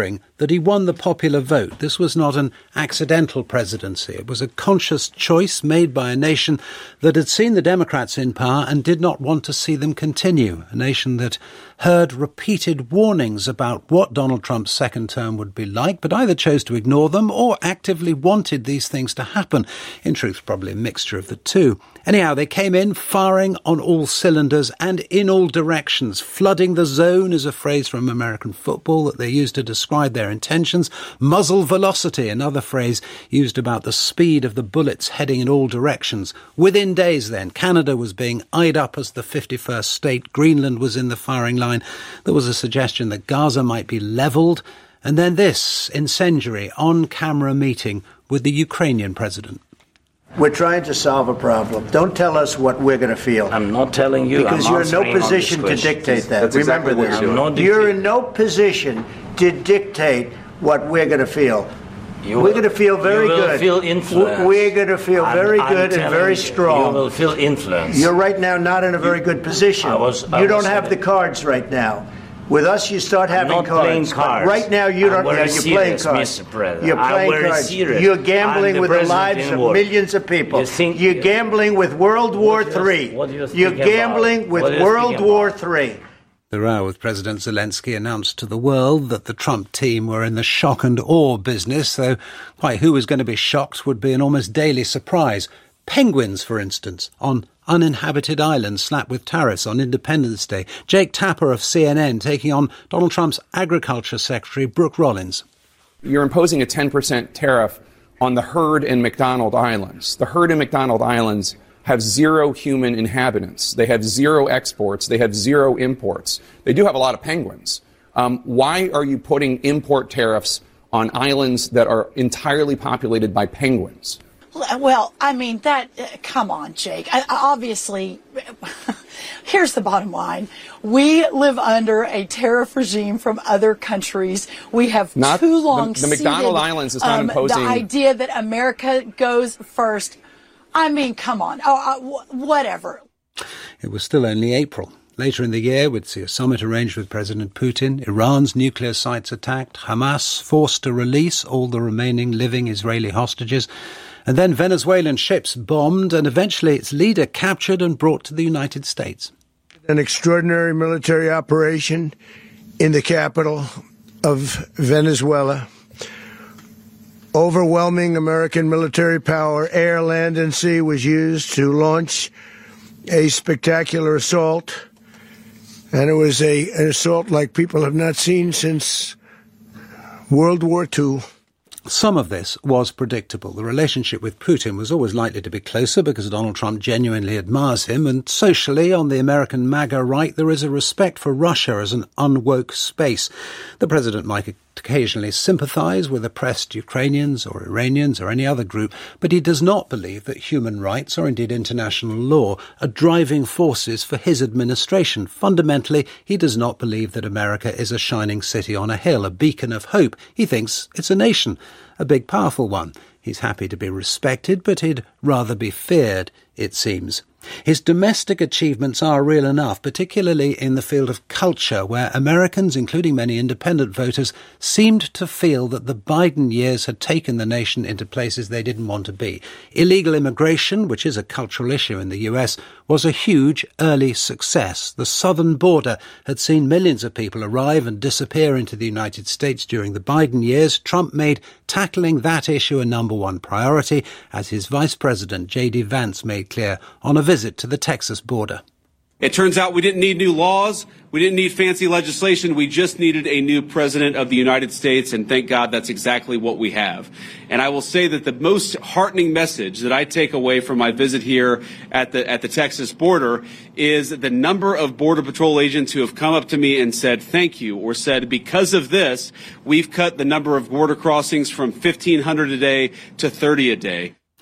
that he won the popular vote. This was not an accidental presidency. It was a conscious choice made by a nation that had seen the Democrats in power and did not want to see them continue, a nation that heard repeated warnings about what Donald Trump's second term would be like, but either chose to ignore them or actively wanted these things to happen. In truth, probably a mixture of the two. Anyhow, they came in firing on all cylinders and in all directions. Flooding the zone is a phrase from American football that they used to describe their intentions. Muzzle velocity, another phrase used about the speed of the bullets heading in all directions. Within days then, Canada was being eyed up as the fifty-first state. Greenland was in the firing line. There was a suggestion that Gaza might be levelled. And then this incendiary on-camera meeting with the Ukrainian president. We're trying to solve a problem. Don't tell us what we're going to feel. I'm not telling you. Because I'm you're in no position to dictate that. That's Remember exactly this. You're in no position to dictate what we're going to feel. You we're will, going to feel very you will good. Feel influence. We're going to feel I'm, very I'm good and very you, strong. You will feel influence. You're right now not in a very good position. I was, I you don't was have the cards right now. With us, you start I'm having not cards. Playing cards. Right now, you don't. I'm You're serious, playing cards. Mister President. You're playing I'm cards. Serious. You're gambling the with the lives of war. millions of people. You think, You're gambling with World War Three. What do you You're gambling about? with World War Three. The row with President Zelensky announced to the world that the Trump team were in the shock and awe business, though quite who was going to be shocked would be an almost daily surprise. Penguins, for instance, on uninhabited islands slapped with tariffs on Independence Day. Jake Tapper of C N N taking on Donald Trump's Agriculture Secretary Brooke Rollins. You're imposing a ten percent tariff on the herd in McDonald Islands. The herd in McDonald Islands have zero human inhabitants. They have zero exports. They have zero imports. They do have a lot of penguins. Um, why are you putting import tariffs on islands that are entirely populated by penguins? Well, I mean, that, uh, come on, Jake. I, obviously, here's the bottom line. We live under a tariff regime from other countries. We have not, too long the, the McDonald seeded, Islands is not um, imposing... the idea that America goes first. I mean, come on. Oh, uh, w- whatever. It was still only April. Later in the year, we'd see a summit arranged with President Putin, Iran's nuclear sites attacked, Hamas forced to release all the remaining living Israeli hostages, and then Venezuelan ships bombed and eventually its leader captured and brought to the United States. An extraordinary military operation in the capital of Venezuela. Overwhelming American military power, air, land, and sea, was used to launch a spectacular assault. And it was a, an assault like people have not seen since World War Two. Some of this was predictable. The relationship with Putin was always likely to be closer because Donald Trump genuinely admires him, and socially, on the American MAGA right, there is a respect for Russia as an unwoke space. The president might occasionally sympathise with oppressed Ukrainians or Iranians or any other group, but he does not believe that human rights or indeed international law are driving forces for his administration. Fundamentally, he does not believe that America is a shining city on a hill, a beacon of hope. He thinks it's a nation, a big, powerful one. He's happy to be respected, but he'd rather be feared, it seems. His domestic achievements are real enough, particularly in the field of culture, where Americans, including many independent voters, seemed to feel that the Biden years had taken the nation into places they didn't want to be. Illegal immigration, which is a cultural issue in the U S, was a huge early success. The southern border had seen millions of people arrive and disappear into the United States during the Biden years. Trump made tackling that issue a number one priority, as his vice president, J D Vance, made clear on a visit to the Texas border. It turns out we didn't need new laws. We didn't need fancy legislation. We just needed a new president of the United States, and thank God that's exactly what we have. And I will say that the most heartening message that I take away from my visit here at the at the Texas border is the number of Border Patrol agents who have come up to me and said thank you, or said because of this, we've cut the number of border crossings from fifteen hundred a day to thirty a day.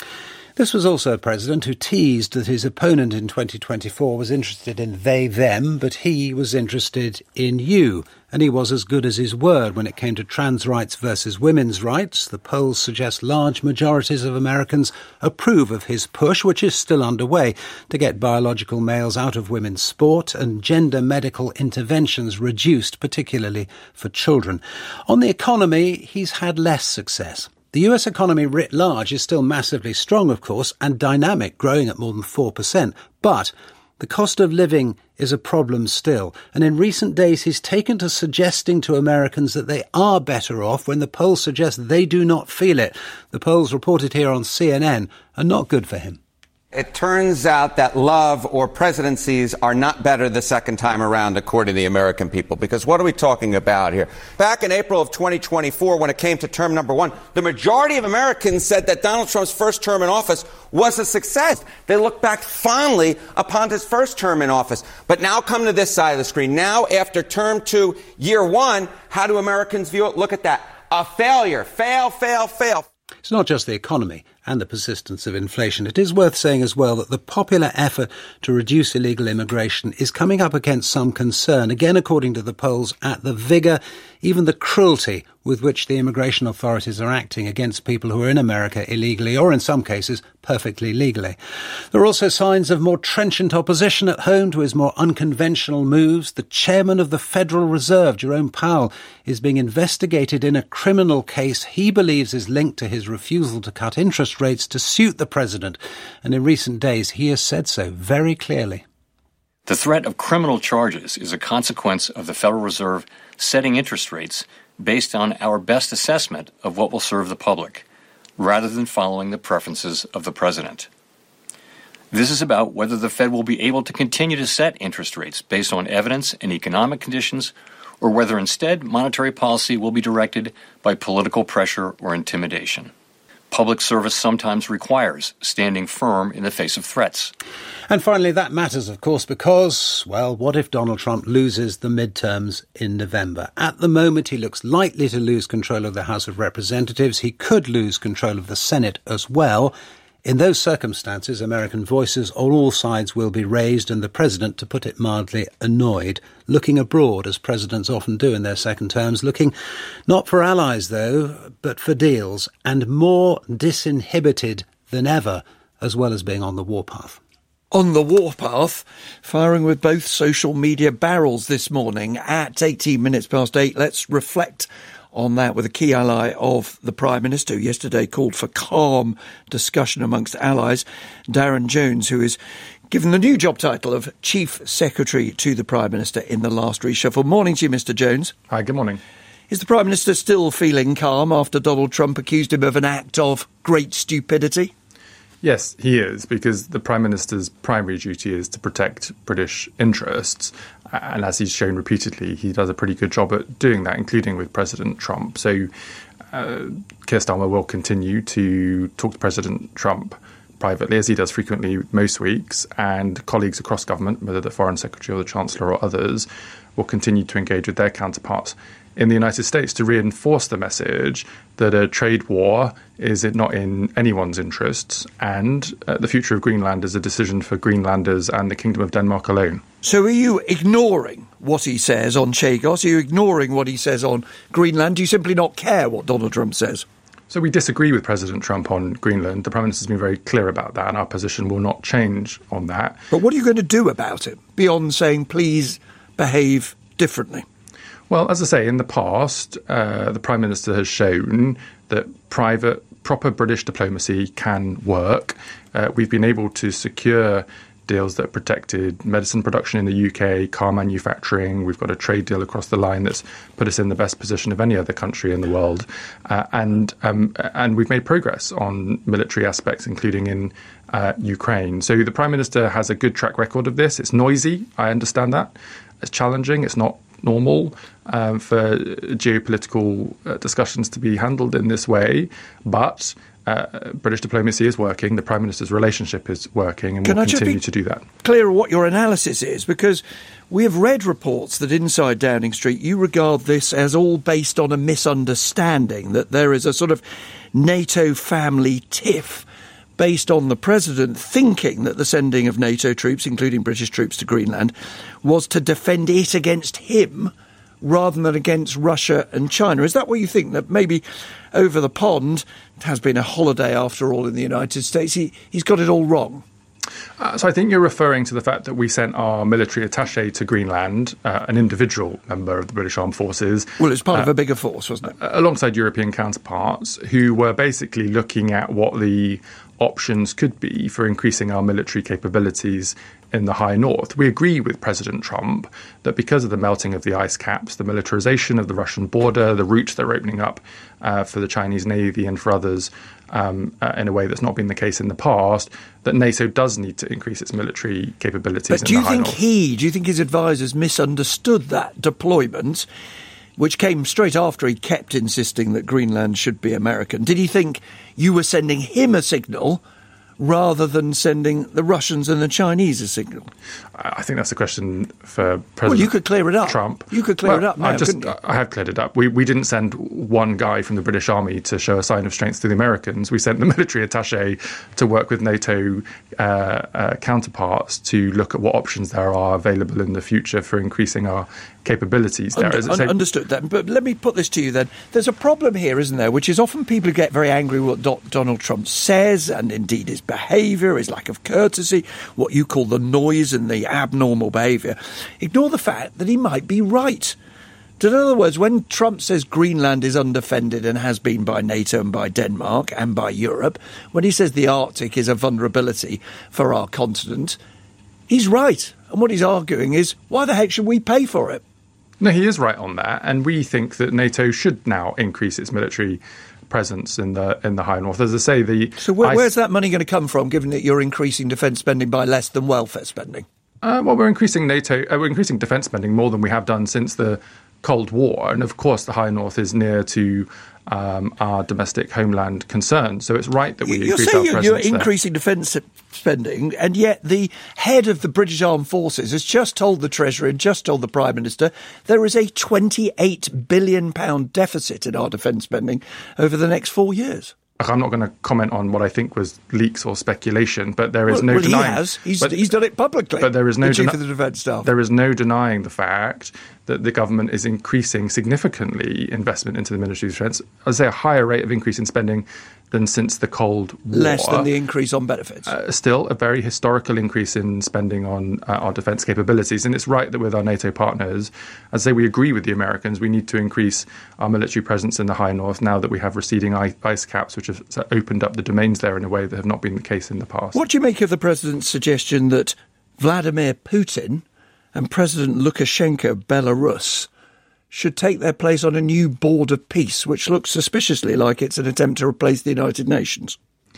This was also a president who teased that his opponent in twenty twenty-four was interested in they, them, but he was interested in you. And he was as good as his word when it came to trans rights versus women's rights. The polls suggest large majorities of Americans approve of his push, which is still underway, to get biological males out of women's sport and gender medical interventions reduced, particularly for children. On the economy, he's had less success. The U S economy writ large is still massively strong, of course, and dynamic, growing at more than four percent. But the cost of living is a problem still. And in recent days, he's taken to suggesting to Americans that they are better off when the polls suggest they do not feel it. The polls reported here on C N N are not good for him. It turns out that love or presidencies are not better the second time around, according to the American people. Because what are we talking about here? Back in April of twenty twenty-four, when it came to term number one, the majority of Americans said that Donald Trump's first term in office was a success. They look back fondly upon his first term in office. But now come to this side of the screen. Now, after term two, year one, how do Americans view it? Look at that. A failure. Fail, fail, fail. It's not just the economy and the persistence of inflation. It is worth saying as well that the popular effort to reduce illegal immigration is coming up against some concern, again according to the polls, at the vigour, even the cruelty with which the immigration authorities are acting against people who are in America illegally, or in some cases perfectly legally. There are also signs of more trenchant opposition at home to his more unconventional moves. The chairman of the Federal Reserve, Jerome Powell, is being investigated in a criminal case he believes is linked to his refusal to cut interest rates to suit the president. And in recent days, he has said so very clearly. The threat of criminal charges is a consequence of the Federal Reserve setting interest rates based on our best assessment of what will serve the public, rather than following the preferences of the president. This is about whether the Fed will be able to continue to set interest rates based on evidence and economic conditions, or whether instead monetary policy will be directed by political pressure or intimidation. Public service sometimes requires standing firm in the face of threats. And finally, that matters, of course, because, well, what if Donald Trump loses the midterms in November? At the moment, he looks likely to lose control of the House of Representatives. He could lose control of the Senate as well. In those circumstances, American voices on all sides will be raised, and the president, to put it mildly, annoyed, looking abroad, as presidents often do in their second terms, looking not for allies, though, but for deals, and more disinhibited than ever, as well as being on the warpath. On the warpath, firing with both social media barrels this morning at eighteen minutes past eight. Let's reflect on that with a key ally of the Prime Minister, who yesterday called for calm discussion amongst allies, Darren Jones, who is given the new job title of Chief Secretary to the Prime Minister in the last reshuffle. Morning to you, Mister Jones. Hi, good morning. Is the Prime Minister still feeling calm after Donald Trump accused him of an act of great stupidity? Yes, he is, because the Prime Minister's primary duty is to protect British interests. And as he's shown repeatedly, he does a pretty good job at doing that, including with President Trump. So uh, Keir Starmer will continue to talk to President Trump privately, as he does frequently most weeks, and colleagues across government, whether the Foreign Secretary or the Chancellor or others, will continue to engage with their counterparts in the United States to reinforce the message that a trade war is not in anyone's interests, and uh, the future of Greenland is a decision for Greenlanders and the Kingdom of Denmark alone. So are you ignoring what he says on Chagos? Are you ignoring what he says on Greenland? Do you simply not care what Donald Trump says? So we disagree with President Trump on Greenland. The Prime Minister's been very clear about that, and our position will not change on that. But what are you going to do about it, beyond saying, please behave differently? Well, as I say, in the past, uh, the Prime Minister has shown that private, proper British diplomacy can work. Uh, we've been able to secure deals that protected medicine production in the U K, car manufacturing. We've got a trade deal across the line that's put us in the best position of any other country in the world. Uh, and um, and we've made progress on military aspects, including in uh, Ukraine. So the Prime Minister has a good track record of this. It's noisy. I understand that. It's challenging. It's not normal um, for geopolitical uh, discussions to be handled in this way. But uh, British diplomacy is working. The Prime Minister's relationship is working, and Can will I continue just to do that. Clear what your analysis is, because we have read reports that inside Downing Street you regard this as all based on a misunderstanding, that there is a sort of NATO family tiff based on the president thinking that the sending of NATO troops, including British troops to Greenland, was to defend it against him rather than against Russia and China. Is that what you think, that maybe over the pond, it has been a holiday after all in the United States, he, he's got it all wrong? Uh, so I think you're referring to the fact that we sent our military attaché to Greenland, uh, an individual member of the British Armed Forces. Well, it's part uh, of a bigger force, wasn't it? Alongside European counterparts, who were basically looking at what the options could be for increasing our military capabilities in the high north. We agree with President Trump that because of the melting of the ice caps, the militarization of the Russian border, the routes they're opening up uh, for the Chinese Navy and for others um, uh, in a way that's not been the case in the past, that NATO does need to increase its military capabilities but in do the high you think north. he, do you think his advisers misunderstood that deployment, which came straight after he kept insisting that Greenland should be American? Did he think you were sending him a signal rather than sending the Russians and the Chinese a signal? I think that's a question for President Well, you could clear it up. Trump. You could clear well, it up now, I just, couldn't you? I have cleared it up. We we didn't send one guy from the British Army to show a sign of strength to the Americans. We sent the military attaché to work with NATO uh, uh, counterparts to look at what options there are available in the future for increasing our capabilities there. Under, As I un- say, understood that. But let me put this to you then. There's a problem here, isn't there, which is often people get very angry with what Do- Donald Trump says, and indeed his behaviour, his lack of courtesy, what you call the noise and the abnormal behaviour. Ignore the fact that he might be right. In other words, when Trump says Greenland is undefended and has been by NATO and by Denmark and by Europe, when he says the Arctic is a vulnerability for our continent, he's right. And what he's arguing is, why the heck should we pay for it? No, he is right on that, and we think that NATO should now increase its military presence in the in the high north. As I say, the So where, I- where's that money going to come from, given that you're increasing defence spending by less than welfare spending? Uh, well, we're increasing NATO. Uh, we're increasing defence spending more than we have done since the Cold War, and of course, the high north is near to um, our domestic homeland concerns. So it's right that we You're increase our saying you're, presence you're there. increasing defence spending, and yet the head of the British Armed Forces has just told the Treasury and just told the Prime Minister there is a twenty-eight billion pounds deficit in our defence spending over the next four years. I'm not going to comment on what I think was leaks or speculation, but there is well, no well, denying. he has. He's, but, he's done it publicly. But there is no the chief deni- of the defence staff. There is no denying the fact that the government is increasing significantly investment into the Ministry of Defence. I'd say a higher rate of increase in spending than since the Cold War. Less than the increase on benefits. Uh, still a very historical increase in spending on uh, our defence capabilities. And it's right that with our NATO partners, as I say, we agree with the Americans, we need to increase our military presence in the high north now that we have receding ice, ice caps, which have opened up the domains there in a way that have not been the case in the past. What do you make of the President's suggestion that Vladimir Putin and President Lukashenko of Belarus should take their place on a new board of peace, which looks suspiciously like it's an attempt to replace the United Nations?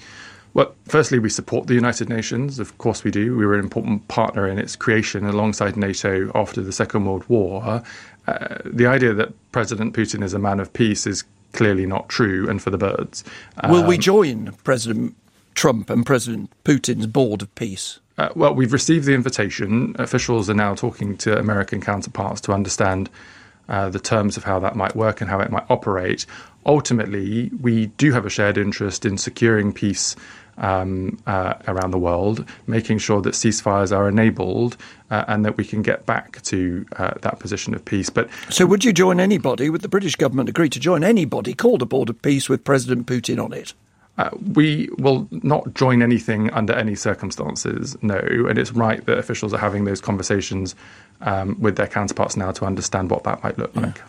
Well, firstly, we support the United Nations. Of course we do. We were an important partner in its creation alongside NATO after the Second World War. Uh, the idea that President Putin is a man of peace is clearly not true, and for the birds. Um, Will we join President Trump and President Putin's board of peace? Uh, well, we've received the invitation. Officials are now talking to American counterparts to understand uh, the terms of how that might work and how it might operate. Ultimately, we do have a shared interest in securing peace um, uh, around the world, making sure that ceasefires are enabled uh, and that we can get back to uh, that position of peace. But So would you join anybody, would the British government agree to join anybody called a board of peace with President Putin on it? Uh, we will not join anything under any circumstances, no. And it's right that officials are having those conversations um, with their counterparts now to understand what that might look like.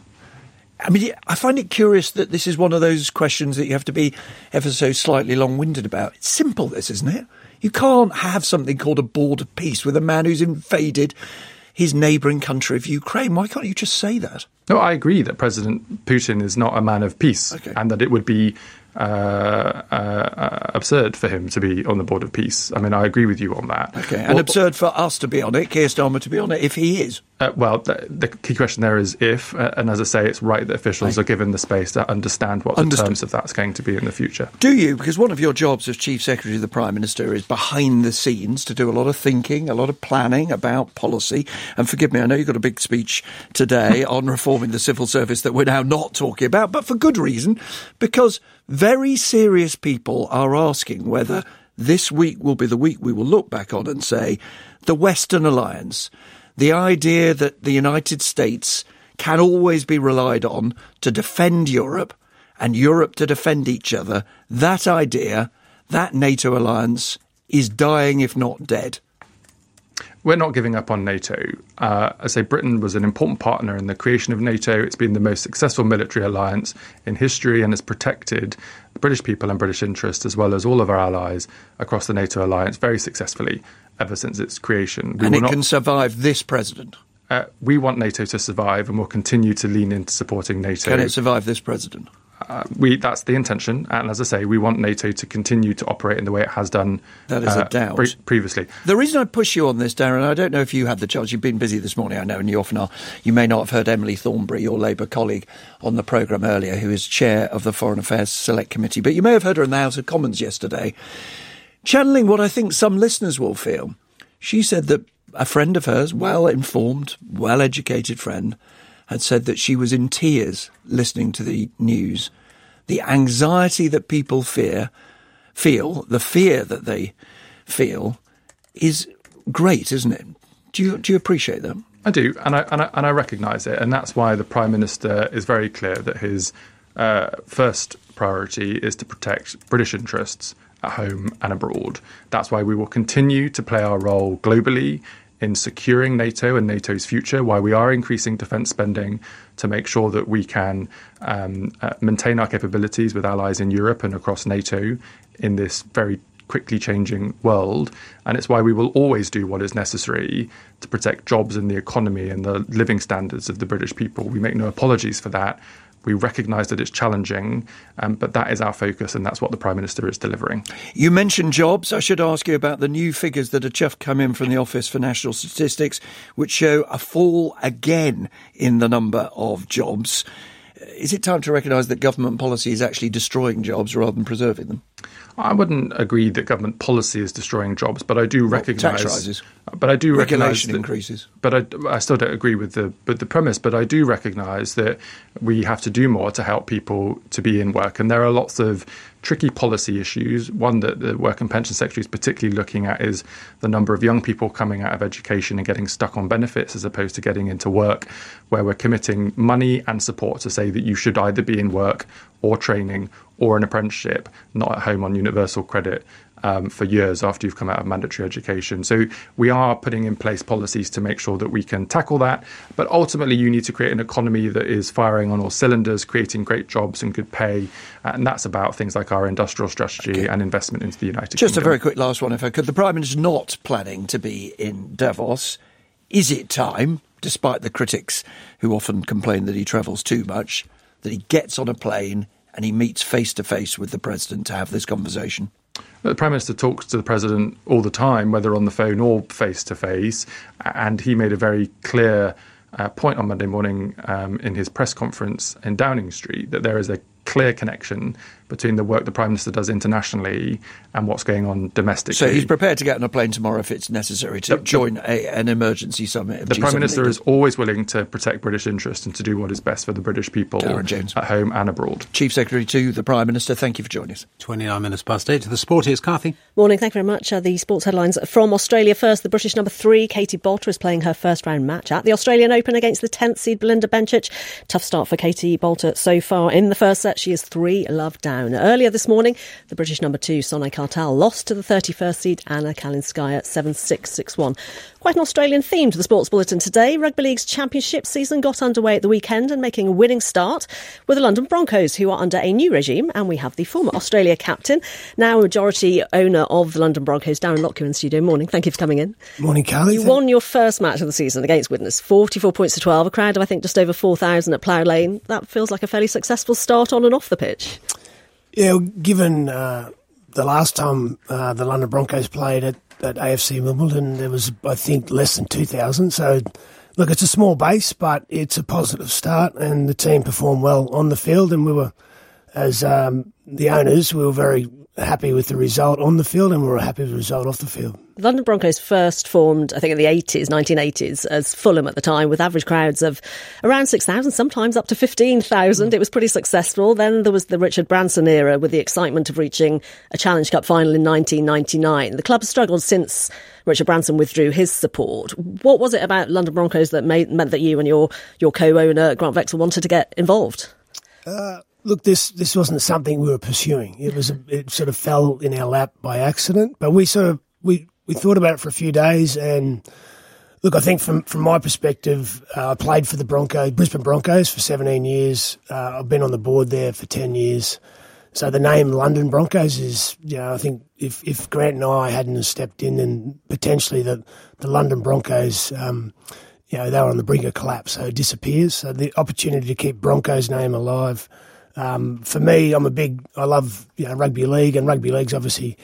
I mean, I find it curious that this is one of those questions that you have to be ever so slightly long-winded about. It's simple, this, isn't it? You can't have something called a board of peace with a man who's invaded his neighbouring country of Ukraine. Why can't you just say that? No, I agree that President Putin is not a man of peace, Okay. and that it would be uh, uh, absurd for him to be on the board of peace. I mean, I agree with you on that. Okay, and Well, absurd for us to be on it, Keir Starmer to be on it, if he is. Uh, well, the, the key question there is if, uh, and as I say, it's right that officials are given the space to understand what the Understood. terms of that's going to be in the future. Do you? Because one of your jobs as Chief Secretary of the Prime Minister is behind the scenes to do a lot of thinking, a lot of planning about policy. And forgive me, I know you've got a big speech today on reforming the civil service that we're now not talking about, but for good reason, because very serious people are asking whether this week will be the week we will look back on and say the Western alliance, the idea that the United States can always be relied on to defend Europe and Europe to defend each other, that idea, that NATO alliance is dying, if not dead. We're not giving up on NATO. Uh, I say Britain was an important partner in the creation of NATO. It's been the most successful military alliance in history and has protected the British people and British interests, as well as all of our allies across the NATO alliance very successfully ever since its creation. We and it not, can survive this president. Uh, we want NATO to survive, and we'll continue to lean into supporting NATO. Can it survive this president? Uh, we that's the intention, and as I say, we want NATO to continue to operate in the way it has done. That is uh, a doubt. Pre- previously. The reason I push you on this, Darren, I don't know if you had the chance. You've been busy this morning, I know, and you often are. You may not have heard Emily Thornberry, your Labour colleague, on the programme earlier, who is chair of the Foreign Affairs Select Committee, but you may have heard her in the House of Commons yesterday, channeling what I think some listeners will feel. She said that a friend of hers, well-informed, well-educated friend, had said that she was in tears listening to the news. The anxiety that people fear, feel, the fear that they feel, is great, isn't it? Do you do you appreciate that? I do, and I and I, and I recognise it, and that's why the Prime Minister is very clear that his uh, first priority is to protect British interests at home and abroad. That's why we will continue to play our role globally in securing NATO and NATO's future, why we are increasing defence spending to make sure that we can um, uh, maintain our capabilities with allies in Europe and across NATO in this very quickly changing world. And it's why we will always do what is necessary to protect jobs and the economy and the living standards of the British people. We make no apologies for that. We recognise that it's challenging, um, but that is our focus, and that's what the Prime Minister is delivering. You mentioned jobs. I should ask you about the new figures that have just come in from the Office for National Statistics, which show a fall again in the number of jobs. Is it time to recognise that government policy is actually destroying jobs rather than preserving them? I wouldn't agree that government policy is destroying jobs, but I do recognise tax rises, but I do regulation that, increases. But I, I still don't agree with the with the premise. But I do recognise that we have to do more to help people to be in work, and there are lots of tricky policy issues. One that the Work and Pension Secretary is particularly looking at is the number of young people coming out of education and getting stuck on benefits as opposed to getting into work, where we're committing money and support to say that you should either be in work or training or an apprenticeship, not at home on universal credit um, for years after you've come out of mandatory education. So we are putting in place policies to make sure that we can tackle that. But ultimately, you need to create an economy that is firing on all cylinders, creating great jobs and good pay. And that's about things like our industrial strategy okay. and investment into the United Just Kingdom. Just a very quick last one, if I could. The Prime Minister not planning to be in Davos. Is it time, despite the critics who often complain that he travels too much, that he gets on a plane and he meets face-to-face with the President to have this conversation? The Prime Minister talks to the President all the time, whether on the phone or face-to-face, and he made a very clear uh, point on Monday morning um, in his press conference in Downing Street that there is a clear connection between the work the Prime Minister does internationally and what's going on domestically. So he's prepared to get on a plane tomorrow if it's necessary to the, join a, an emergency summit of The G seven Prime Minister leaders. is always willing to protect British interests and to do what is best for the British people at home and abroad. Chief Secretary to the Prime Minister, thank you for joining us. twenty-nine minutes past eight to the sport. Here's Carthy. Morning, thank you very much. Uh, the sports headlines from Australia first. The British number three, Katie Boulter, is playing her first round match at the Australian Open against the tenth seed Belinda Bencic. Tough start for Katie Boulter so far. In the first set, she is three love down. Earlier this morning, the British number two, Sonai Kartal, lost to the thirty-first seed Anna Kalinskaya seven six, six one. Quite an Australian theme to the Sports Bulletin today. Rugby League's championship season got underway at the weekend and making a winning start with the London Broncos, who are under a new regime. And we have the former Australia captain, now majority owner of the London Broncos, Darren Lockyer in studio. Morning. Thank you for coming in. Morning, Carly. You won your first match of the season against Widnes, forty-four points to twelve. A crowd of, I think, just over four thousand at Plough Lane. That feels like a fairly successful start on and off the pitch. Yeah, given uh, the last time uh, the London Broncos played at, at A F C Wimbledon, there was, I think, less than two thousand. So, look, it's a small base, but it's a positive start, and the team performed well on the field, and we were as um, the owners, we were very happy with the result on the field, and we were happy with the result off the field. The London Broncos first formed, I think, in the eighties, nineteen eighties, as Fulham at the time, with average crowds of around six thousand, sometimes up to fifteen thousand. Mm. It was pretty successful. Then there was the Richard Branson era, with the excitement of reaching a Challenge Cup final in nineteen ninety-nine. The club has struggled since Richard Branson withdrew his support. What was it about London Broncos that made, meant that you and your, your co-owner, Grant Vexel, wanted to get involved? Uh, Look, this this wasn't something we were pursuing. It was a, it sort of fell in our lap by accident. But we sort of we, we thought about it for a few days. And look, I think from from my perspective, uh, I played for the Broncos, Brisbane Broncos, for seventeen years. Uh, I've been on the board there for ten years. So the name London Broncos is, you know, I think if if Grant and I hadn't have stepped in, then potentially the the London Broncos. Um, you know, they were on the brink of collapse, so it disappears. So the opportunity to keep Broncos' name alive. Um, for me, I'm a big, I love, you know, rugby league, and rugby league's obviously,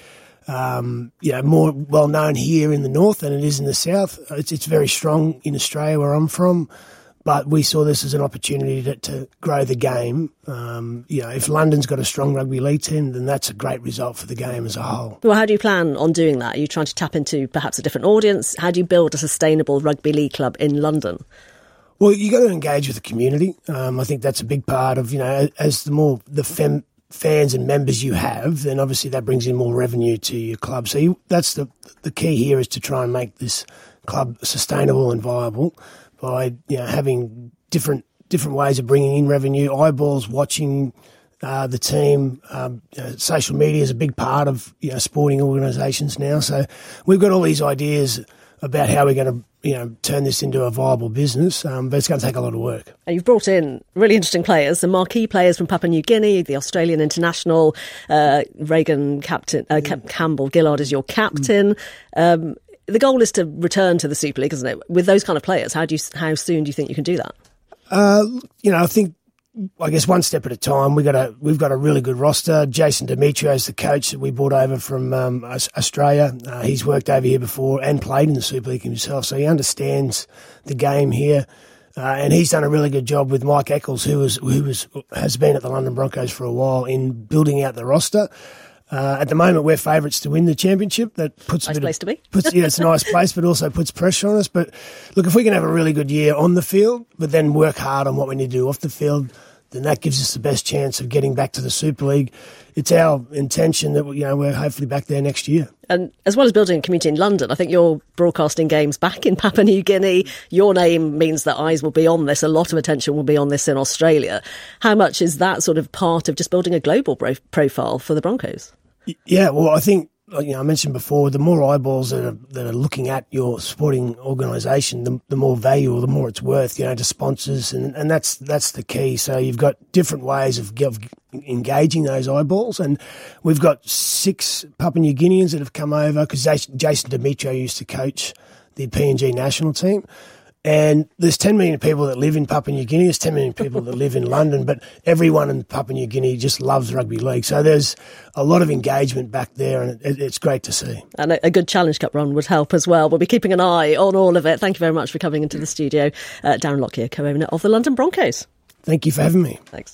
um, you know, more well known here in the north than it is in the south. It's, it's very strong in Australia where I'm from, but we saw this as an opportunity to, to grow the game. Um, you know, if London's got a strong rugby league team, then that's a great result for the game as a whole. Well, how do you plan on doing that? Are you trying to tap into perhaps a different audience? How do you build a sustainable rugby league club in London? Well, you got to engage with the community. Um, I think that's a big part of, you know, as the more the fem, fans and members you have, then obviously that brings in more revenue to your club. So you, that's the the key here, is to try and make this club sustainable and viable by, you know, having different different ways of bringing in revenue, eyeballs watching uh, the team. Um, you know, social media is a big part of, you know, sporting organisations now. So we've got all these ideas about how we're going to, you know, turn this into a viable business, um, but it's going to take a lot of work. And you've brought in really interesting players, some marquee players from Papua New Guinea, the Australian international, uh, Reagan captain, uh, Cam- Campbell Gillard is your captain. Mm. Um, the goal is to return to the Super League, isn't it? With those kind of players, how do you, how soon do you think you can do that? Uh, you know, I think, I guess one step at a time. We got a we've got a really good roster. Jason Demetrio is the coach that we brought over from um, Australia. Uh, he's worked over here before and played in the Super League himself, so he understands the game here. Uh, and he's done a really good job with Mike Eccles, who was who was has been at the London Broncos for a while, in building out the roster. Uh, at the moment, we're favourites to win the championship. That puts nice a bit place of, to be. puts, yeah, it's a nice place, but also puts pressure on us. But look, if we can have a really good year on the field, but then work hard on what we need to do off the field, then that gives us the best chance of getting back to the Super League. It's our intention that, you know, we're hopefully back there next year. And as well as building a community in London, I think you're broadcasting games back in Papua New Guinea. Your name means that eyes will be on this. A lot of attention will be on this in Australia. How much is that sort of part of just building a global bro- profile for the Broncos? Yeah, well, I think, you know, I mentioned before, the more eyeballs that are, that are looking at your sporting organisation, the, the more value or the more it's worth, you know, to sponsors, and, and that's that's the key. So you've got different ways of, of engaging those eyeballs, and we've got six Papua New Guineans that have come over, because Jason Demetrio used to coach the P N G national team. And there's ten million people that live in Papua New Guinea. There's ten million people that live in London, but everyone in Papua New Guinea just loves rugby league. So there's a lot of engagement back there, and it, it's great to see. And a, a good Challenge Cup run would help as well. We'll be keeping an eye on all of it. Thank you very much for coming into the studio. Uh, Darren Lockyer, co-owner of the London Broncos. Thank you for having me. Thanks.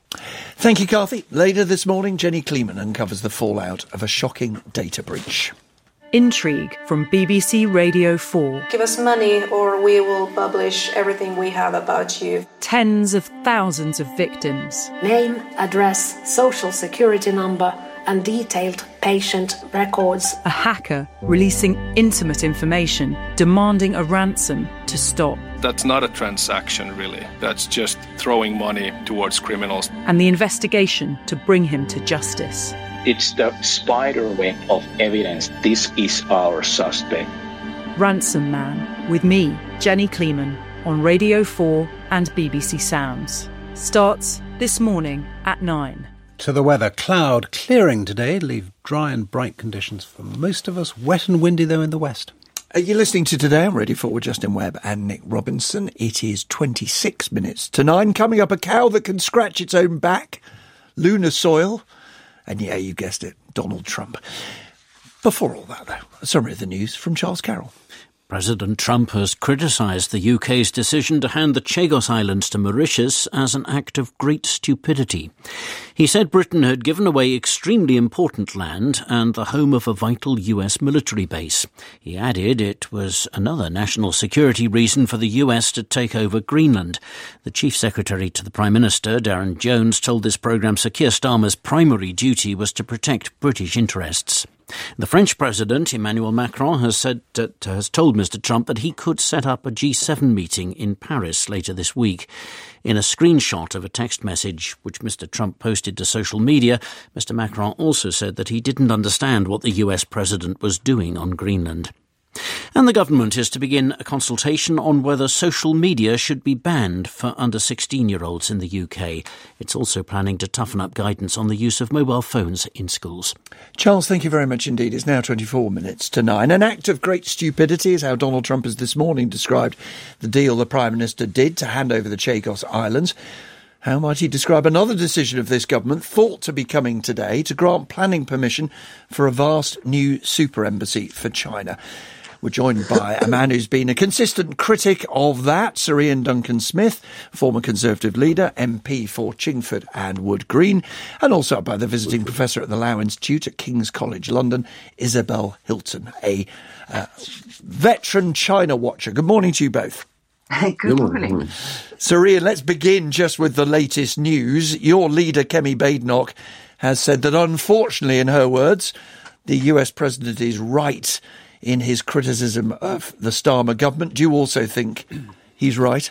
Thank you, Carthy. Later this morning, Jenny Kleeman uncovers the fallout of a shocking data breach. Intrigue from B B C Radio four. Give us money or we will publish everything we have about you. Tens of thousands of victims. Name, address, social security number and detailed patient records. A hacker releasing intimate information, demanding a ransom to stop. That's not a transaction, really. That's just throwing money towards criminals. And the investigation to bring him to justice. It's the spider web of evidence. This is our suspect. Ransom Man, with me, Jenny Kleeman, on Radio four and B B C Sounds. Starts this morning at nine. To the weather, cloud clearing today, leave dry and bright conditions for most of us. Wet and windy, though, in the west. Are you listening to Today on Radio four with Justin Webb and Nick Robinson? It is twenty-six minutes to nine. Coming up, a cow that can scratch its own back, lunar soil, and yeah, you guessed it, Donald Trump. Before all that, though, a summary of the news from Charles Carroll. President Trump has criticised the U K's decision to hand the Chagos Islands to Mauritius as an act of great stupidity. He said Britain had given away extremely important land and the home of a vital U S military base. He added it was another national security reason for the U S to take over Greenland. The Chief Secretary to the Prime Minister, Darren Jones, told this programme Sir Keir Starmer's primary duty was to protect British interests. The French President, Emmanuel Macron, has said that, has told Mister Trump that he could set up a G seven meeting in Paris later this week. In a screenshot of a text message which Mister Trump posted to social media, Mister Macron also said that he didn't understand what the U S president was doing on Greenland. And the government is to begin a consultation on whether social media should be banned for under sixteen-year-olds in the U K. It's also planning to toughen up guidance on the use of mobile phones in schools. Charles, thank you very much indeed. It's now twenty-four minutes to nine. An act of great stupidity is how Donald Trump has this morning described the deal the Prime Minister did to hand over the Chagos Islands. How might he describe another decision of this government, thought to be coming today, to grant planning permission for a vast new super embassy for China? We're joined by a man who's been a consistent critic of that, Sir Ian Duncan-Smith, former Conservative leader, M P for Chingford and Wood Green, and also by the visiting professor at the Lau Institute at King's College London, Isabel Hilton, a uh, veteran China watcher. Good morning to you both. Good, Good morning. morning. Sir Ian, let's begin just with the latest news. Your leader, Kemi Badenoch, has said that unfortunately, in her words, the U S president is right in his criticism of the Starmer government. Do you also think he's right?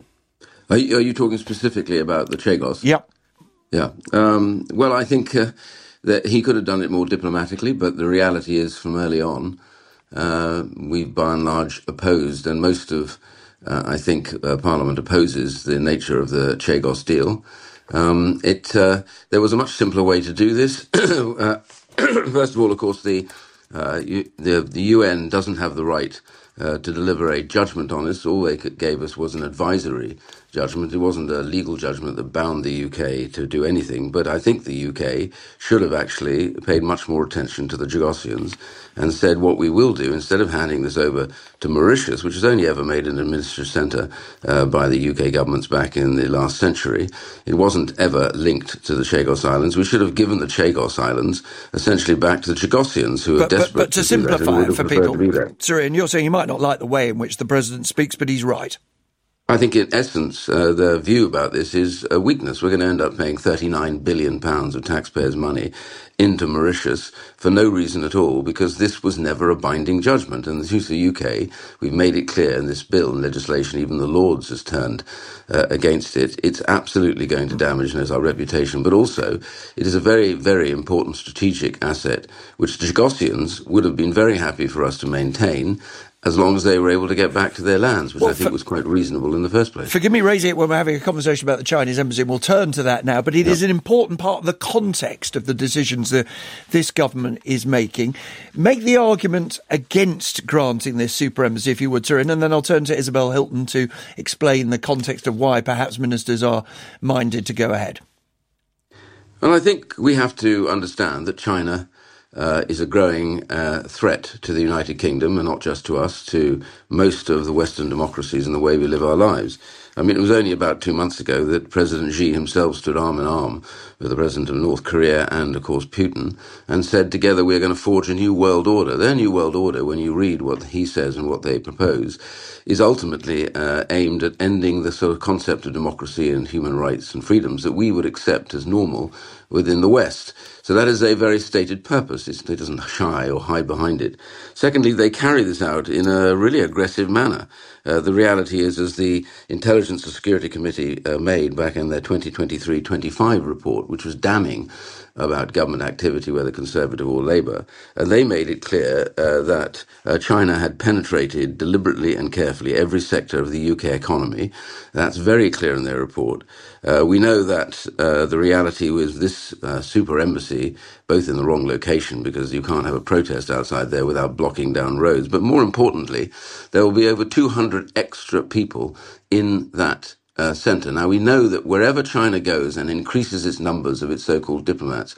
Are you, are you talking specifically about the Chagos? Yep. Yeah. Um, well, I think uh, that he could have done it more diplomatically, but the reality is from early on, uh, we've by and large opposed, and most of, uh, I think, uh, Parliament opposes the nature of the Chagos deal. Um, it uh, there was a much simpler way to do this. uh, first of all, of course, the Uh, you, the, the U N doesn't have the right uh, to deliver a judgment on this. All they gave us was an advisory judgment. It wasn't a legal judgment that bound the U K to do anything. But I think the U K should have actually paid much more attention to the Chagosians and said what we will do, instead of handing this over to Mauritius, which was only ever made an administrative centre uh, by the U K governments back in the last century. It wasn't ever linked to the Chagos Islands. We should have given the Chagos Islands essentially back to the Chagosians, who are but, desperate but, but to, to simplify it for people, to Sir Ian, you're saying you might not like the way in which the president speaks, but he's right. I think in essence, uh, the view about this is a weakness. We're going to end up paying thirty-nine billion pounds of taxpayers' money into Mauritius for no reason at all, because this was never a binding judgment. And the U K, we've made it clear in this bill and legislation, even the Lords has turned uh, against it. It's absolutely going to damage our reputation, but also it is a very, very important strategic asset, which the Chagosians would have been very happy for us to maintain, as long as they were able to get back to their lands, which well, I think for, was quite reasonable in the first place. Forgive me raising it when we're having a conversation about the Chinese embassy, and we'll turn to that now, but it yeah. is an important part of the context of the decisions that this government is making. Make the argument against granting this super embassy, if you would, Sir, and then I'll turn to Isabel Hilton to explain the context of why perhaps ministers are minded to go ahead. Well, I think we have to understand that China Uh, is a growing uh, threat to the United Kingdom, and not just to us, to most of the Western democracies and the way we live our lives. I mean, it was only about two months ago that President Xi himself stood arm in arm with the President of North Korea and, of course, Putin, and said together we're going to forge a new world order. Their new world order, when you read what he says and what they propose, is ultimately uh, aimed at ending the sort of concept of democracy and human rights and freedoms that we would accept as normal within the West. So that is a very stated purpose. It's, it doesn't shy or hide behind it. Secondly, they carry this out in a really aggressive manner. Uh, the reality is, as the Intelligence and Security Committee uh, made back in their twenty twenty-three twenty-five report, which was damning about government activity, whether Conservative or Labour, and they made it clear uh, that uh, China had penetrated deliberately and carefully every sector of the U K economy. That's very clear in their report. Uh, we know that uh, the reality was this uh, super embassy, both in the wrong location, because you can't have a protest outside there without blocking down roads, but more importantly, there will be over two hundred extra people in that Uh, centre. Now, we know that wherever China goes and increases its numbers of its so-called diplomats,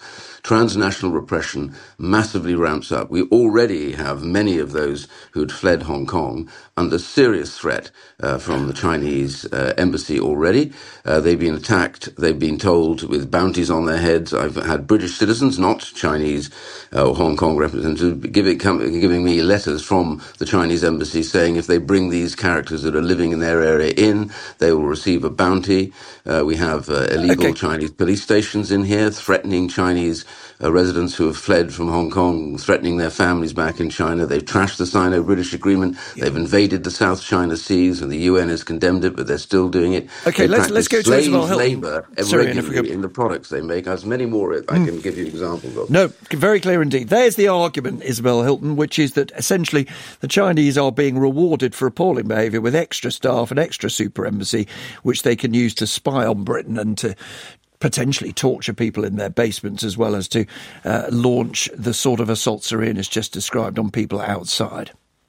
transnational repression massively ramps up. We already have many of those who'd fled Hong Kong under serious threat uh, from the Chinese uh, embassy already. Uh, they've been attacked. They've been told with bounties on their heads. I've had British citizens, not Chinese uh, or Hong Kong representatives, giving, giving me letters from the Chinese embassy saying if they bring these characters that are living in their area in, they will receive a bounty. Uh, we have uh, illegal okay. Chinese police stations in here threatening Chinese uh, residents who have fled from Hong Kong, threatening their families back in China. They've trashed the Sino-British agreement. Yeah. They've invaded the South China Seas, and the U N has condemned it, but they're still doing it. Okay, they let's let's go to Isabel Hilton. Labour Sorry, regularly in the products they make. There's many more I mm. can give you examples of. No, very clear indeed. There's the argument, Isabel Hilton, which is that essentially the Chinese are being rewarded for appalling behaviour with extra staff and extra super embassy, which they can use to spy on Britain and to potentially torture people in their basements, as well as to uh, launch the sort of assaults Syrian has just described on people outside.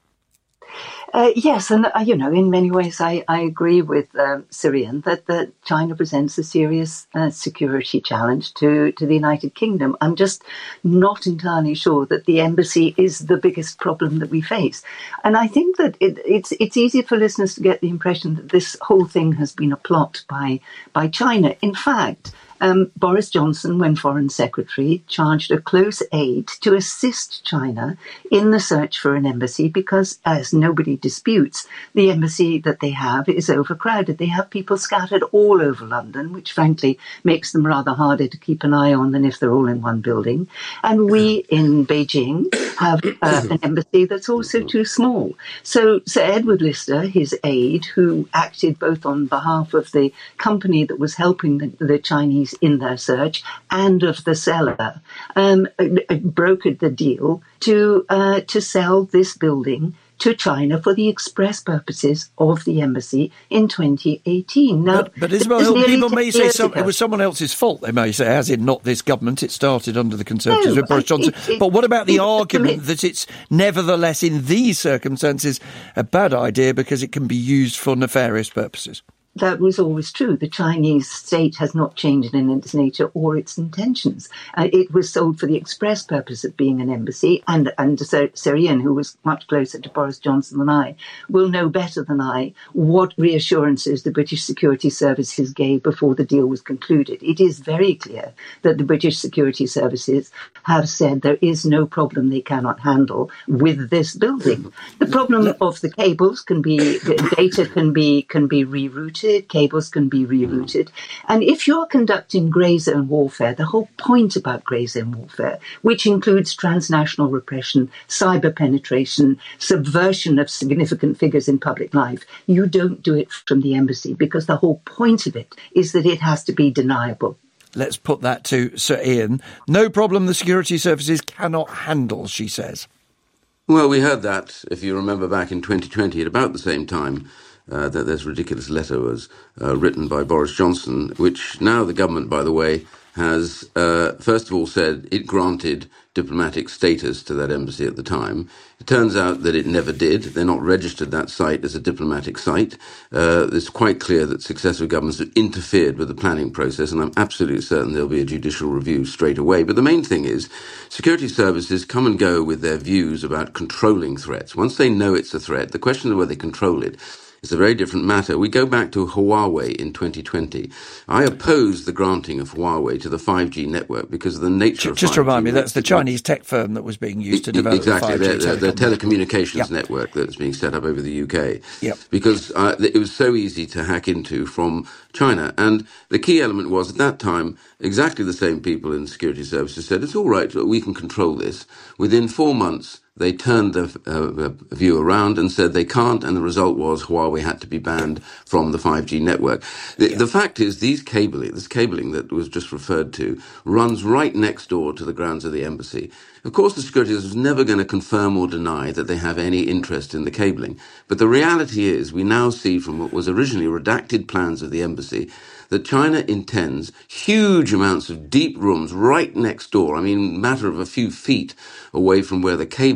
Uh, yes, and, uh, you know, in many ways I, I agree with uh, Syrian that, that China presents a serious uh, security challenge to, to the United Kingdom. I'm just not entirely sure that the embassy is the biggest problem that we face. And I think that it, it's it's easy for listeners to get the impression that this whole thing has been a plot by, by China. In fact, Um, Boris Johnson, when Foreign Secretary, charged a close aide to assist China in the search for an embassy because, as nobody disputes, the embassy that they have is overcrowded. They have people scattered all over London, which frankly makes them rather harder to keep an eye on than if they're all in one building. And we in Beijing have uh, an embassy that's also too small. So Sir Edward Lister, his aide, who acted both on behalf of the company that was helping the, the Chinese in their search and of the seller, um, brokered the deal to uh, to sell this building to China for the express purposes of the embassy in twenty eighteen. Now, but, but Isabel Hill, people may say some, it was someone else's fault. They may say, as in not this government, it started under the Conservatives no, with Boris Johnson. It, it, but what about the it, argument it, that it's nevertheless, in these circumstances, a bad idea because it can be used for nefarious purposes? That was always true. The Chinese state has not changed in its nature or its intentions. Uh, it was sold for the express purpose of being an embassy, and, and Sir Syrian, who was much closer to Boris Johnson than I, will know better than I what reassurances the British security services gave before the deal was concluded. It is very clear that the British security services have said there is no problem they cannot handle with this building. The problem of the cables can be, data can be, can be rerouted. Cables can be rerouted. And if you're conducting grey zone warfare, the whole point about grey zone warfare, which includes transnational repression, cyber penetration, subversion of significant figures in public life, you don't do it from the embassy because the whole point of it is that it has to be deniable. Let's put that to Sir Ian. No problem the security services cannot handle, she says. Well, we heard that, if you remember, back in twenty twenty at about the same time. Uh, that this ridiculous letter was uh, written by Boris Johnson, which now the government, by the way, has uh, first of all said it granted diplomatic status to that embassy at the time. It turns out that it never did. They're not registered that site as a diplomatic site. Uh, it's quite clear that successive governments have interfered with the planning process, and I'm absolutely certain there'll be a judicial review straight away. But the main thing is security services come and go with their views about controlling threats. Once they know it's a threat, the question of whether they control it it's a very different matter. We go back to Huawei in twenty twenty. I opposed the granting of Huawei to the five G network because of the nature of Just to remind me, that's the Chinese tech firm that was being used to develop exactly, the five G the, the, the telecommunications yep. network that's being set up over the U K. Yep. Because uh, it was so easy to hack into from China. And the key element was, at that time, exactly the same people in security services said, it's all right, we can control this. Within four months, they turned the uh, view around and said they can't, and the result was Huawei had to be banned from the five G network. The, yeah. the fact is, these cabling, this cabling that was just referred to, runs right next door to the grounds of the embassy. Of course, the security service is never going to confirm or deny that they have any interest in the cabling. But the reality is, we now see from what was originally redacted plans of the embassy that China intends huge amounts of deep rooms right next door, I mean, matter of a few feet away from where the cabling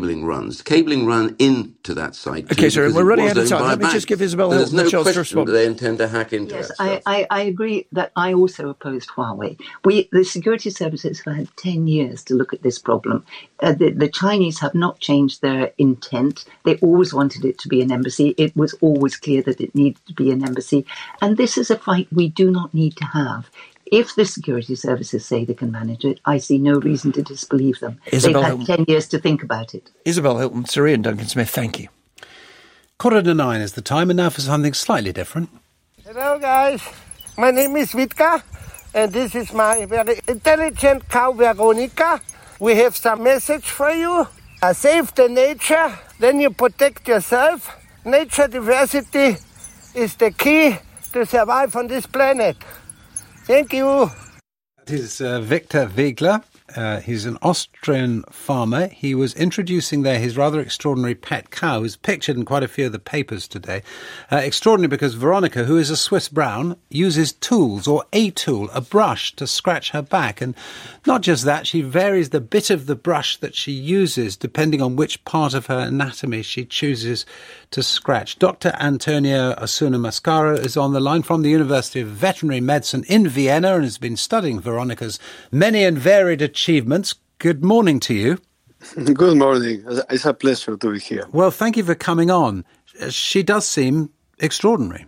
cabling runs. Cabling run into that site. Okay, sir, we're running out of time. Let me just give Isabel There's no chance to question respond. that they intend to hack into yes, that I, I, I agree that I also opposed Huawei. We, the security services have had ten years to look at this problem. Uh, the, the Chinese have not changed their intent. They always wanted it to be an embassy. It was always clear that it needed to be an embassy. And this is a fight we do not need to have. If the security services say they can manage it, I see no reason to disbelieve them. Isabel They've had ten years to think about it. Isabel Hilton, Sir Ian Duncan-Smith, thank you. Quarter to nine is the time, and now for something slightly different. Hello, guys. My name is Vitka, and this is my very intelligent cow, Veronica. We have some message for you. Uh, save the nature, then you protect yourself. Nature diversity is the key to survive on this planet. Thank you. That is uh, Victor Wiegler. Uh, he's an Austrian farmer. He was introducing there his rather extraordinary pet cow, who's pictured in quite a few of the papers today. Uh, extraordinary because Veronica, who is a Swiss brown, uses tools, or a tool, a brush, to scratch her back. And not just that, she varies the bit of the brush that she uses depending on which part of her anatomy she chooses to scratch. Doctor Antonio Osuna Mascaro is on the line from the University of Veterinary Medicine in Vienna and has been studying Veronica's many and varied achievements. Good morning to you. Good morning. It's a pleasure to be here. Well, thank you for coming on. She does seem extraordinary.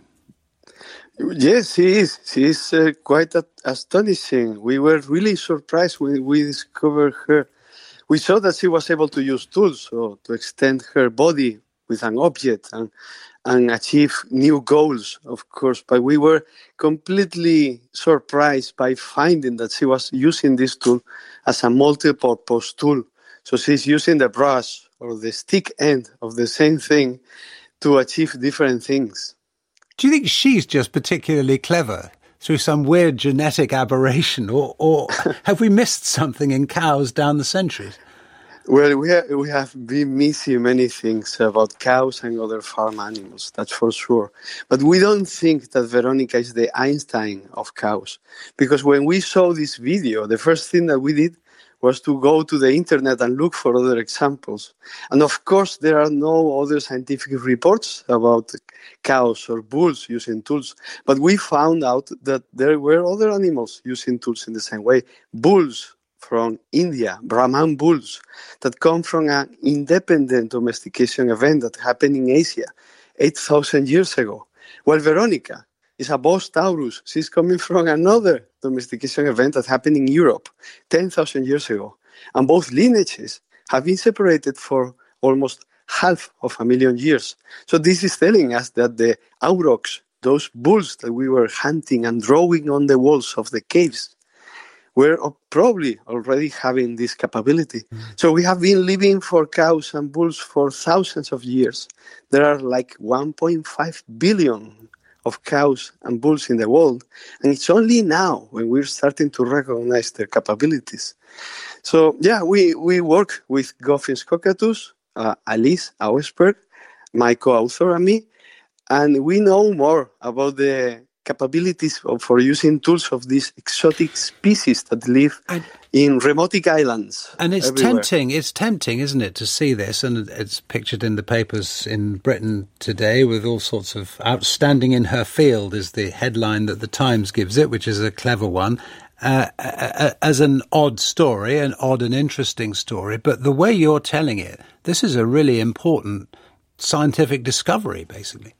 Yes, she is. She is uh, quite a- astonishing. We were really surprised when we discovered her. We saw that she was able to use tools so to extend her body with an object and, and achieve new goals, of course. But we were completely surprised by finding that she was using this tool as a multi-purpose tool. So she's using the brush or the stick end of the same thing to achieve different things. Do you think she's just particularly clever through some weird genetic aberration, or, or have we missed something in cows down the centuries? Well, we have, we have been missing many things about cows and other farm animals, that's for sure. But we don't think that Veronica is the Einstein of cows. Because when we saw this video, the first thing that we did was to go to the internet and look for other examples. And of course, there are no other scientific reports about cows or bulls using tools. But we found out that there were other animals using tools in the same way. Bulls from India, Brahman bulls, that come from an independent domestication event that happened in Asia eight thousand years ago. Well, Veronica is a Bos Taurus. She's coming from another domestication event that happened in Europe ten thousand years ago. And both lineages have been separated for almost half of a million years. So this is telling us that the aurochs, those bulls that we were hunting and drawing on the walls of the caves, were probably already having this capability. Mm. So we have been living for cows and bulls for thousands of years. There are like one point five billion of cows and bulls in the world. And it's only now when we're starting to recognize their capabilities. So, yeah, we, we work with Goffin's Cockatoos, uh, Alice Auersperg, my co-author and me, and we know more about the capabilities of, for using tools of these exotic species that live and, in remote islands. And it's everywhere. tempting, it's tempting, isn't it, to see this, and it's pictured in the papers in Britain today with all sorts of outstanding in her field is the headline that the Times gives it, which is a clever one, uh, as an odd story, an odd and interesting story. But the way you're telling it, this is a really important scientific discovery, basically.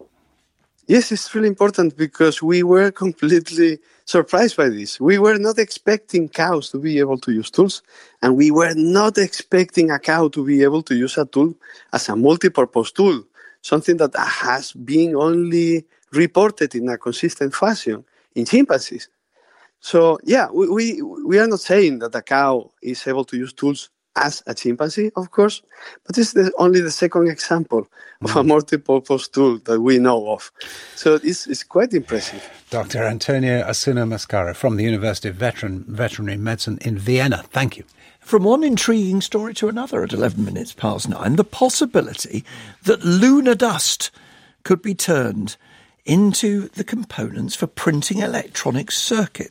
Yes, it's really important because we were completely surprised by this. We were not expecting cows to be able to use tools, and we were not expecting a cow to be able to use a tool as a multi-purpose tool, something that has been only reported in a consistent fashion in chimpanzees. So, yeah, we, we, we are not saying that a cow is able to use tools as a chimpanzee, of course, but it's the, only the second example of a multi-purpose tool that we know of. So it's, it's quite impressive. Doctor Antonio Osuna Mascaro from the University of Veteran, Veterinary Medicine in Vienna. Thank you. From one intriguing story to another at eleven minutes past nine, the possibility that lunar dust could be turned into the components for printing electronic circuits.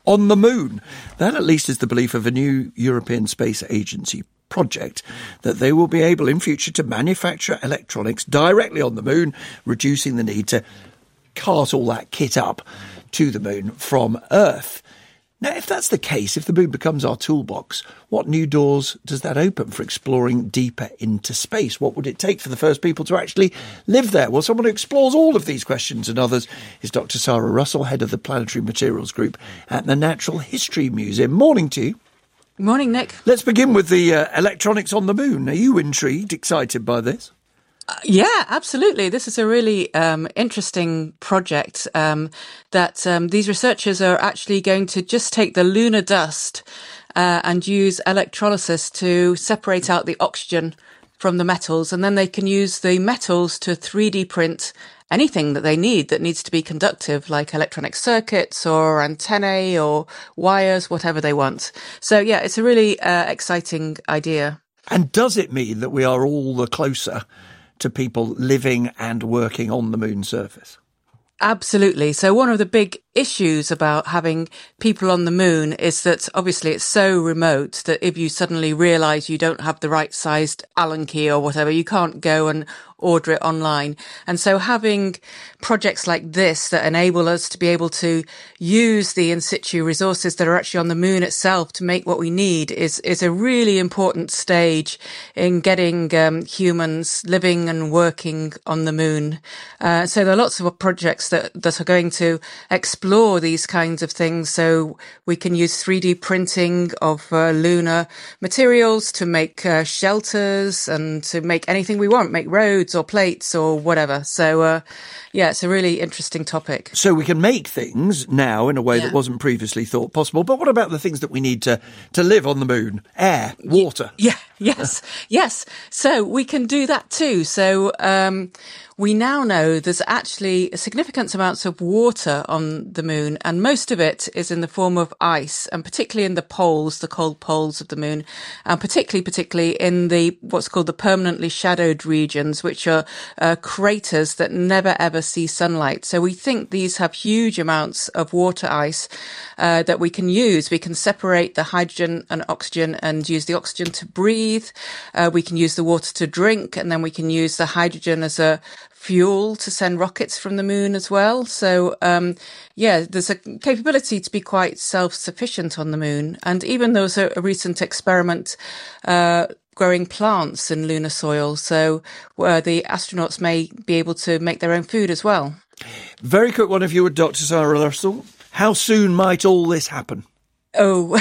on the moon. That at least is the belief of a new European Space Agency project, that they will be able in future to manufacture electronics directly on the moon, reducing the need to cart all that kit up to the moon from Earth. Now, if that's the case, if the moon becomes our toolbox, what new doors does that open for exploring deeper into space? What would it take for the first people to actually live there? Well, someone who explores all of these questions and others is Doctor Sarah Russell, head of the Planetary Materials Group at the Natural History Museum. Morning to you. Morning, Nick. Let's begin with the uh, electronics on the moon. Are you intrigued, excited by this? Uh, yeah, absolutely. This is a really um, interesting project um, that um, these researchers are actually going to just take the lunar dust uh, and use electrolysis to separate out the oxygen from the metals. And then they can use the metals to three D print anything that they need that needs to be conductive, like electronic circuits or antennae or wires, whatever they want. So, yeah, it's a really uh, exciting idea. And does it mean that we are all the closer to people living and working on the moon surface? Absolutely. So one of the big issues about having people on the moon is that obviously it's so remote that if you suddenly realise you don't have the right sized Allen key or whatever, you can't go and order it online. And so having projects like this that enable us to be able to use the in situ resources that are actually on the moon itself to make what we need is, is a really important stage in getting um, humans living and working on the moon. Uh, so there are lots of projects that, that are going to explore these kinds of things. So we can use three D printing of uh, lunar materials to make uh, shelters and to make anything we want, make roads or plates or whatever. So, uh, yeah, it's a really interesting topic. So we can make things now in a way yeah. that wasn't previously thought possible. But what about the things that we need to, to live on the moon? Air, water. Yeah, yes, yes. So we can do that too. So um, we now know there's actually significant amounts of water on the moon, and most of it is in the form of ice, and particularly in the poles, the cold poles of the moon, and particularly, particularly in the what's called the permanently shadowed regions, which are uh, craters that never ever see sunlight. So we think these have huge amounts of water ice uh, that we can use. We can separate the hydrogen and oxygen and use the oxygen to breathe. Uh, we can use the water to drink, and then we can use the hydrogen as a fuel to send rockets from the moon as well. So, um, yeah, there's a capability to be quite self-sufficient on the moon. And even there was a, a recent experiment uh, growing plants in lunar soil. So uh, the astronauts may be able to make their own food as well. Very quick one, if you would, Doctor Sarah Russell. How soon might all this happen? Oh,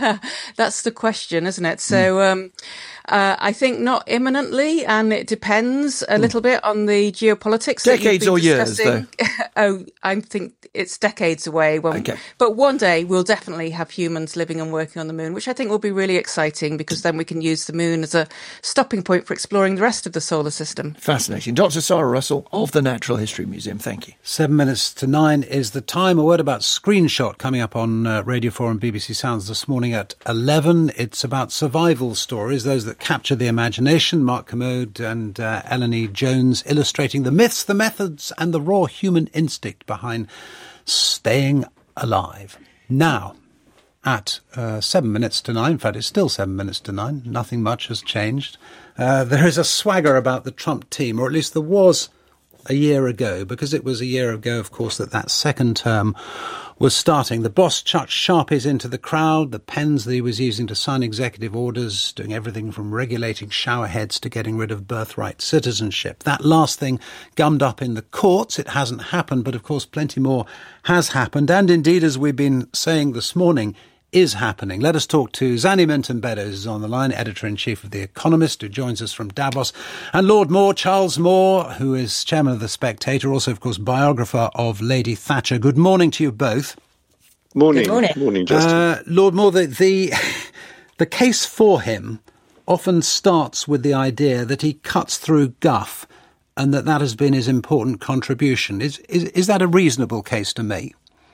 that's the question, isn't it? So, um, uh, I think not imminently, and it depends a little bit on the geopolitics. Decades or years, though? Oh, I think it's decades away. When, okay. But one day we'll definitely have humans living and working on the moon, which I think will be really exciting because then we can use the moon as a stopping point for exploring the rest of the solar system. Fascinating. Doctor Sarah Russell of the Natural History Museum, thank you. Seven minutes to nine is the time. A word about Screenshot coming up on uh, Radio four and B B C Sounds this morning at eleven. It's about survival stories, those that capture the imagination. Mark Commode and uh, Eleni Jones illustrating the myths, the methods and the raw human instinct behind staying alive. Now, at uh, seven minutes to nine, in fact, it's still seven minutes to nine, nothing much has changed. Uh, there is a swagger about the Trump team, or at least there was a year ago, because it was a year ago, of course, that that second term was starting. The boss chucked Sharpies into the crowd, the pens that he was using to sign executive orders, doing everything from regulating showerheads to getting rid of birthright citizenship. That last thing gummed up in the courts. It hasn't happened, but of course plenty more has happened. And indeed, as we've been saying this morning, is happening. Let us talk to Zanny Minton-Beddoes, who's on the line, Editor-in-Chief of The Economist, who joins us from Davos, and Lord Moore, Charles Moore, who is Chairman of The Spectator, also, of course, biographer of Lady Thatcher. Good morning to you both. Morning. Good morning. Morning, Justin. Uh, Lord Moore, the, the, the case for him often starts with the idea that he cuts through guff and that that has been his important contribution. Is, is, is that a reasonable case to make?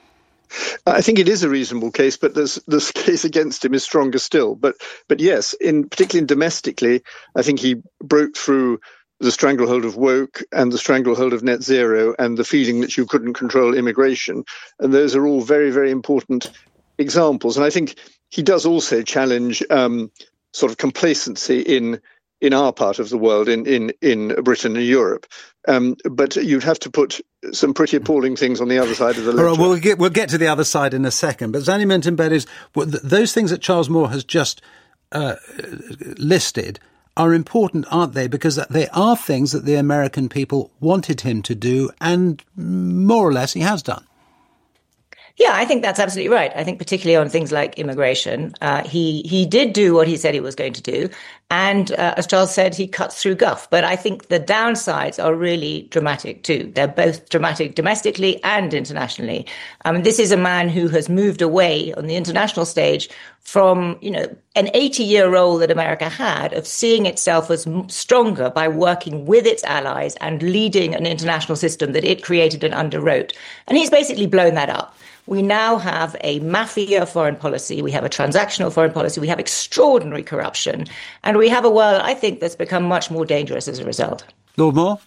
I think it is a reasonable case, but this this case against him is stronger still. But but yes, in particularly in domestically, I think he broke through the stranglehold of woke and the stranglehold of net zero and the feeling that you couldn't control immigration. And those are all very, very important examples. And I think he does also challenge um, sort of complacency in in our part of the world, in in, in Britain and Europe. Um, but you'd have to put some pretty appalling things on the other side of the ledger. All right, we'll get, we'll get to the other side in a second. But Zanny Minton-Beddoes, well, th- those things that Charles Moore has just uh, listed are important, aren't they? Because they are things that the American people wanted him to do, and more or less he has done. Yeah, I think that's absolutely right. I think particularly on things like immigration, uh, he he did do what he said he was going to do. And uh, as Charles said, he cuts through guff. But I think the downsides are really dramatic, too. They're both dramatic domestically and internationally. Um, this is a man who has moved away on the international stage from, you know, an eighty-year role that America had of seeing itself as stronger by working with its allies and leading an international system that it created and underwrote. And he's basically blown that up. We now have a mafia foreign policy. We have a transactional foreign policy. We have extraordinary corruption. And we have a world, I think, that's become much more dangerous as a result. Lord Moore?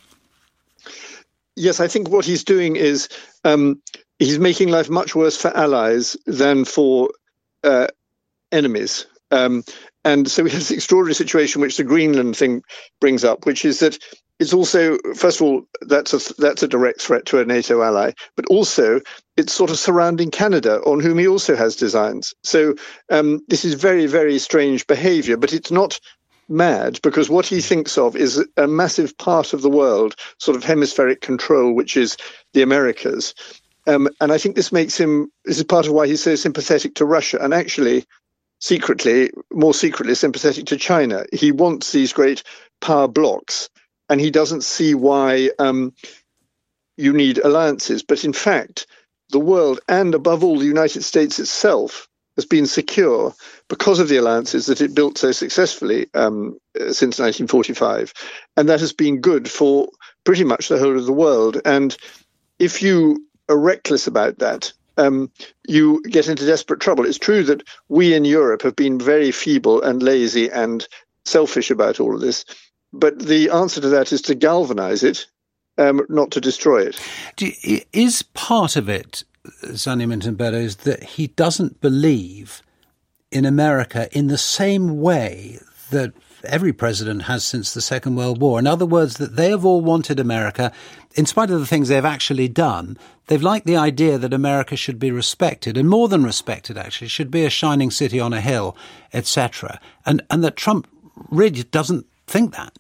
Yes, I think what he's doing is um, he's making life much worse for allies than for uh, enemies. Um, and so we have this extraordinary situation which the Greenland thing brings up, which is that it's also, first of all, that's a, that's a direct threat to a NATO ally, but also it's sort of surrounding Canada, on whom he also has designs. So um, this is very, very strange behavior, but it's not mad, because what he thinks of is a massive part of the world, sort of hemispheric control, which is the Americas. Um, and I think this makes him, this is part of why he's so sympathetic to Russia, and actually secretly, more secretly sympathetic to China. He wants these great power blocks, and he doesn't see why um, you need alliances. But in fact, the world, and above all, the United States itself, has been secure because of the alliances that it built so successfully um, since nineteen forty-five. And that has been good for pretty much the whole of the world. And if you are reckless about that, um, you get into desperate trouble. It's true that we in Europe have been very feeble and lazy and selfish about all of this. But the answer to that is to galvanize it, um, not to destroy it. Do you, is part of it, Zanny Minton-Beddoes, that he doesn't believe in America in the same way that every president has since the Second World War? In other words, that they have all wanted America, in spite of the things they've actually done, they've liked the idea that America should be respected, and more than respected, actually, should be a shining city on a hill, et cetera. And, and that Trump really doesn't think that.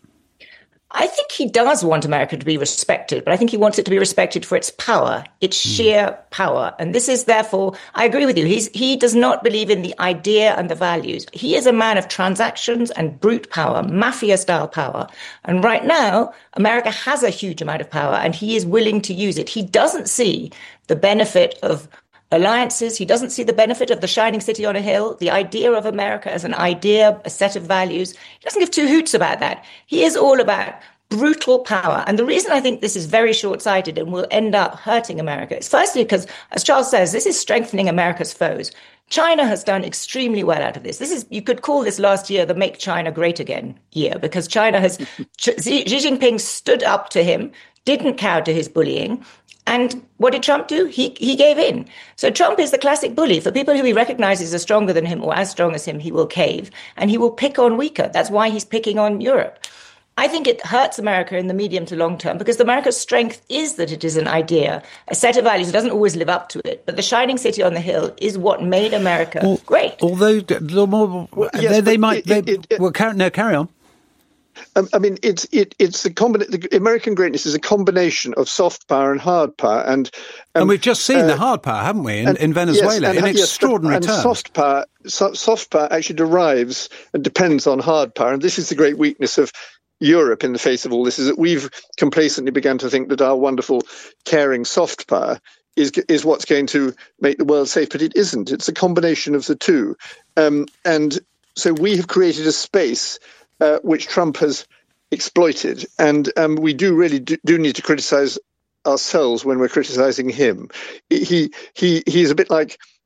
I think he does want America to be respected, but I think he wants it to be respected for its power, its sheer power. And this is therefore, I agree with you, he's, he does not believe in the idea and the values. He is a man of transactions and brute power, mafia-style power. And right now, America has a huge amount of power, and he is willing to use it. He doesn't see the benefit of alliances. He doesn't see the benefit of the shining city on a hill, the idea of America as an idea, a set of values. He doesn't give two hoots about that. He is all about brutal power. And the reason I think this is very short-sighted and will end up hurting America is firstly because, as Charles says, this is strengthening America's foes. China has done extremely well out of this. This is, you could call this last year the Make China Great Again year, because China has, Xi Jinping stood up to him, didn't cower to his bullying. And what did Trump do? He he gave in. So Trump is the classic bully. For people who he recognizes as stronger than him or as strong as him, he will cave, and he will pick on weaker. That's why he's picking on Europe. I think it hurts America in the medium to long term, because America's strength is that it is an idea, a set of values. It doesn't always live up to it. But the shining city on the hill is what made America well, great. Although, more, well, yes, they, they might... It, they, it, it, well, carry, no, carry on. Um, I mean, it's it, it's the combina- The American greatness is a combination of soft power and hard power, and um, and we've just seen uh, the hard power, haven't we, in, and, in Venezuela, yes, in yes, extraordinary and terms. Soft power, so, soft power actually derives and depends on hard power, and this is the great weakness of Europe in the face of all this: is that we've complacently begun to think that our wonderful, caring soft power is is what's going to make the world safe, but it isn't. It's a combination of the two, um, and so we have created a space uh, which Trump has exploited, and um, we do really do, do need to criticize ourselves when we're criticizing him. He he he's a bit like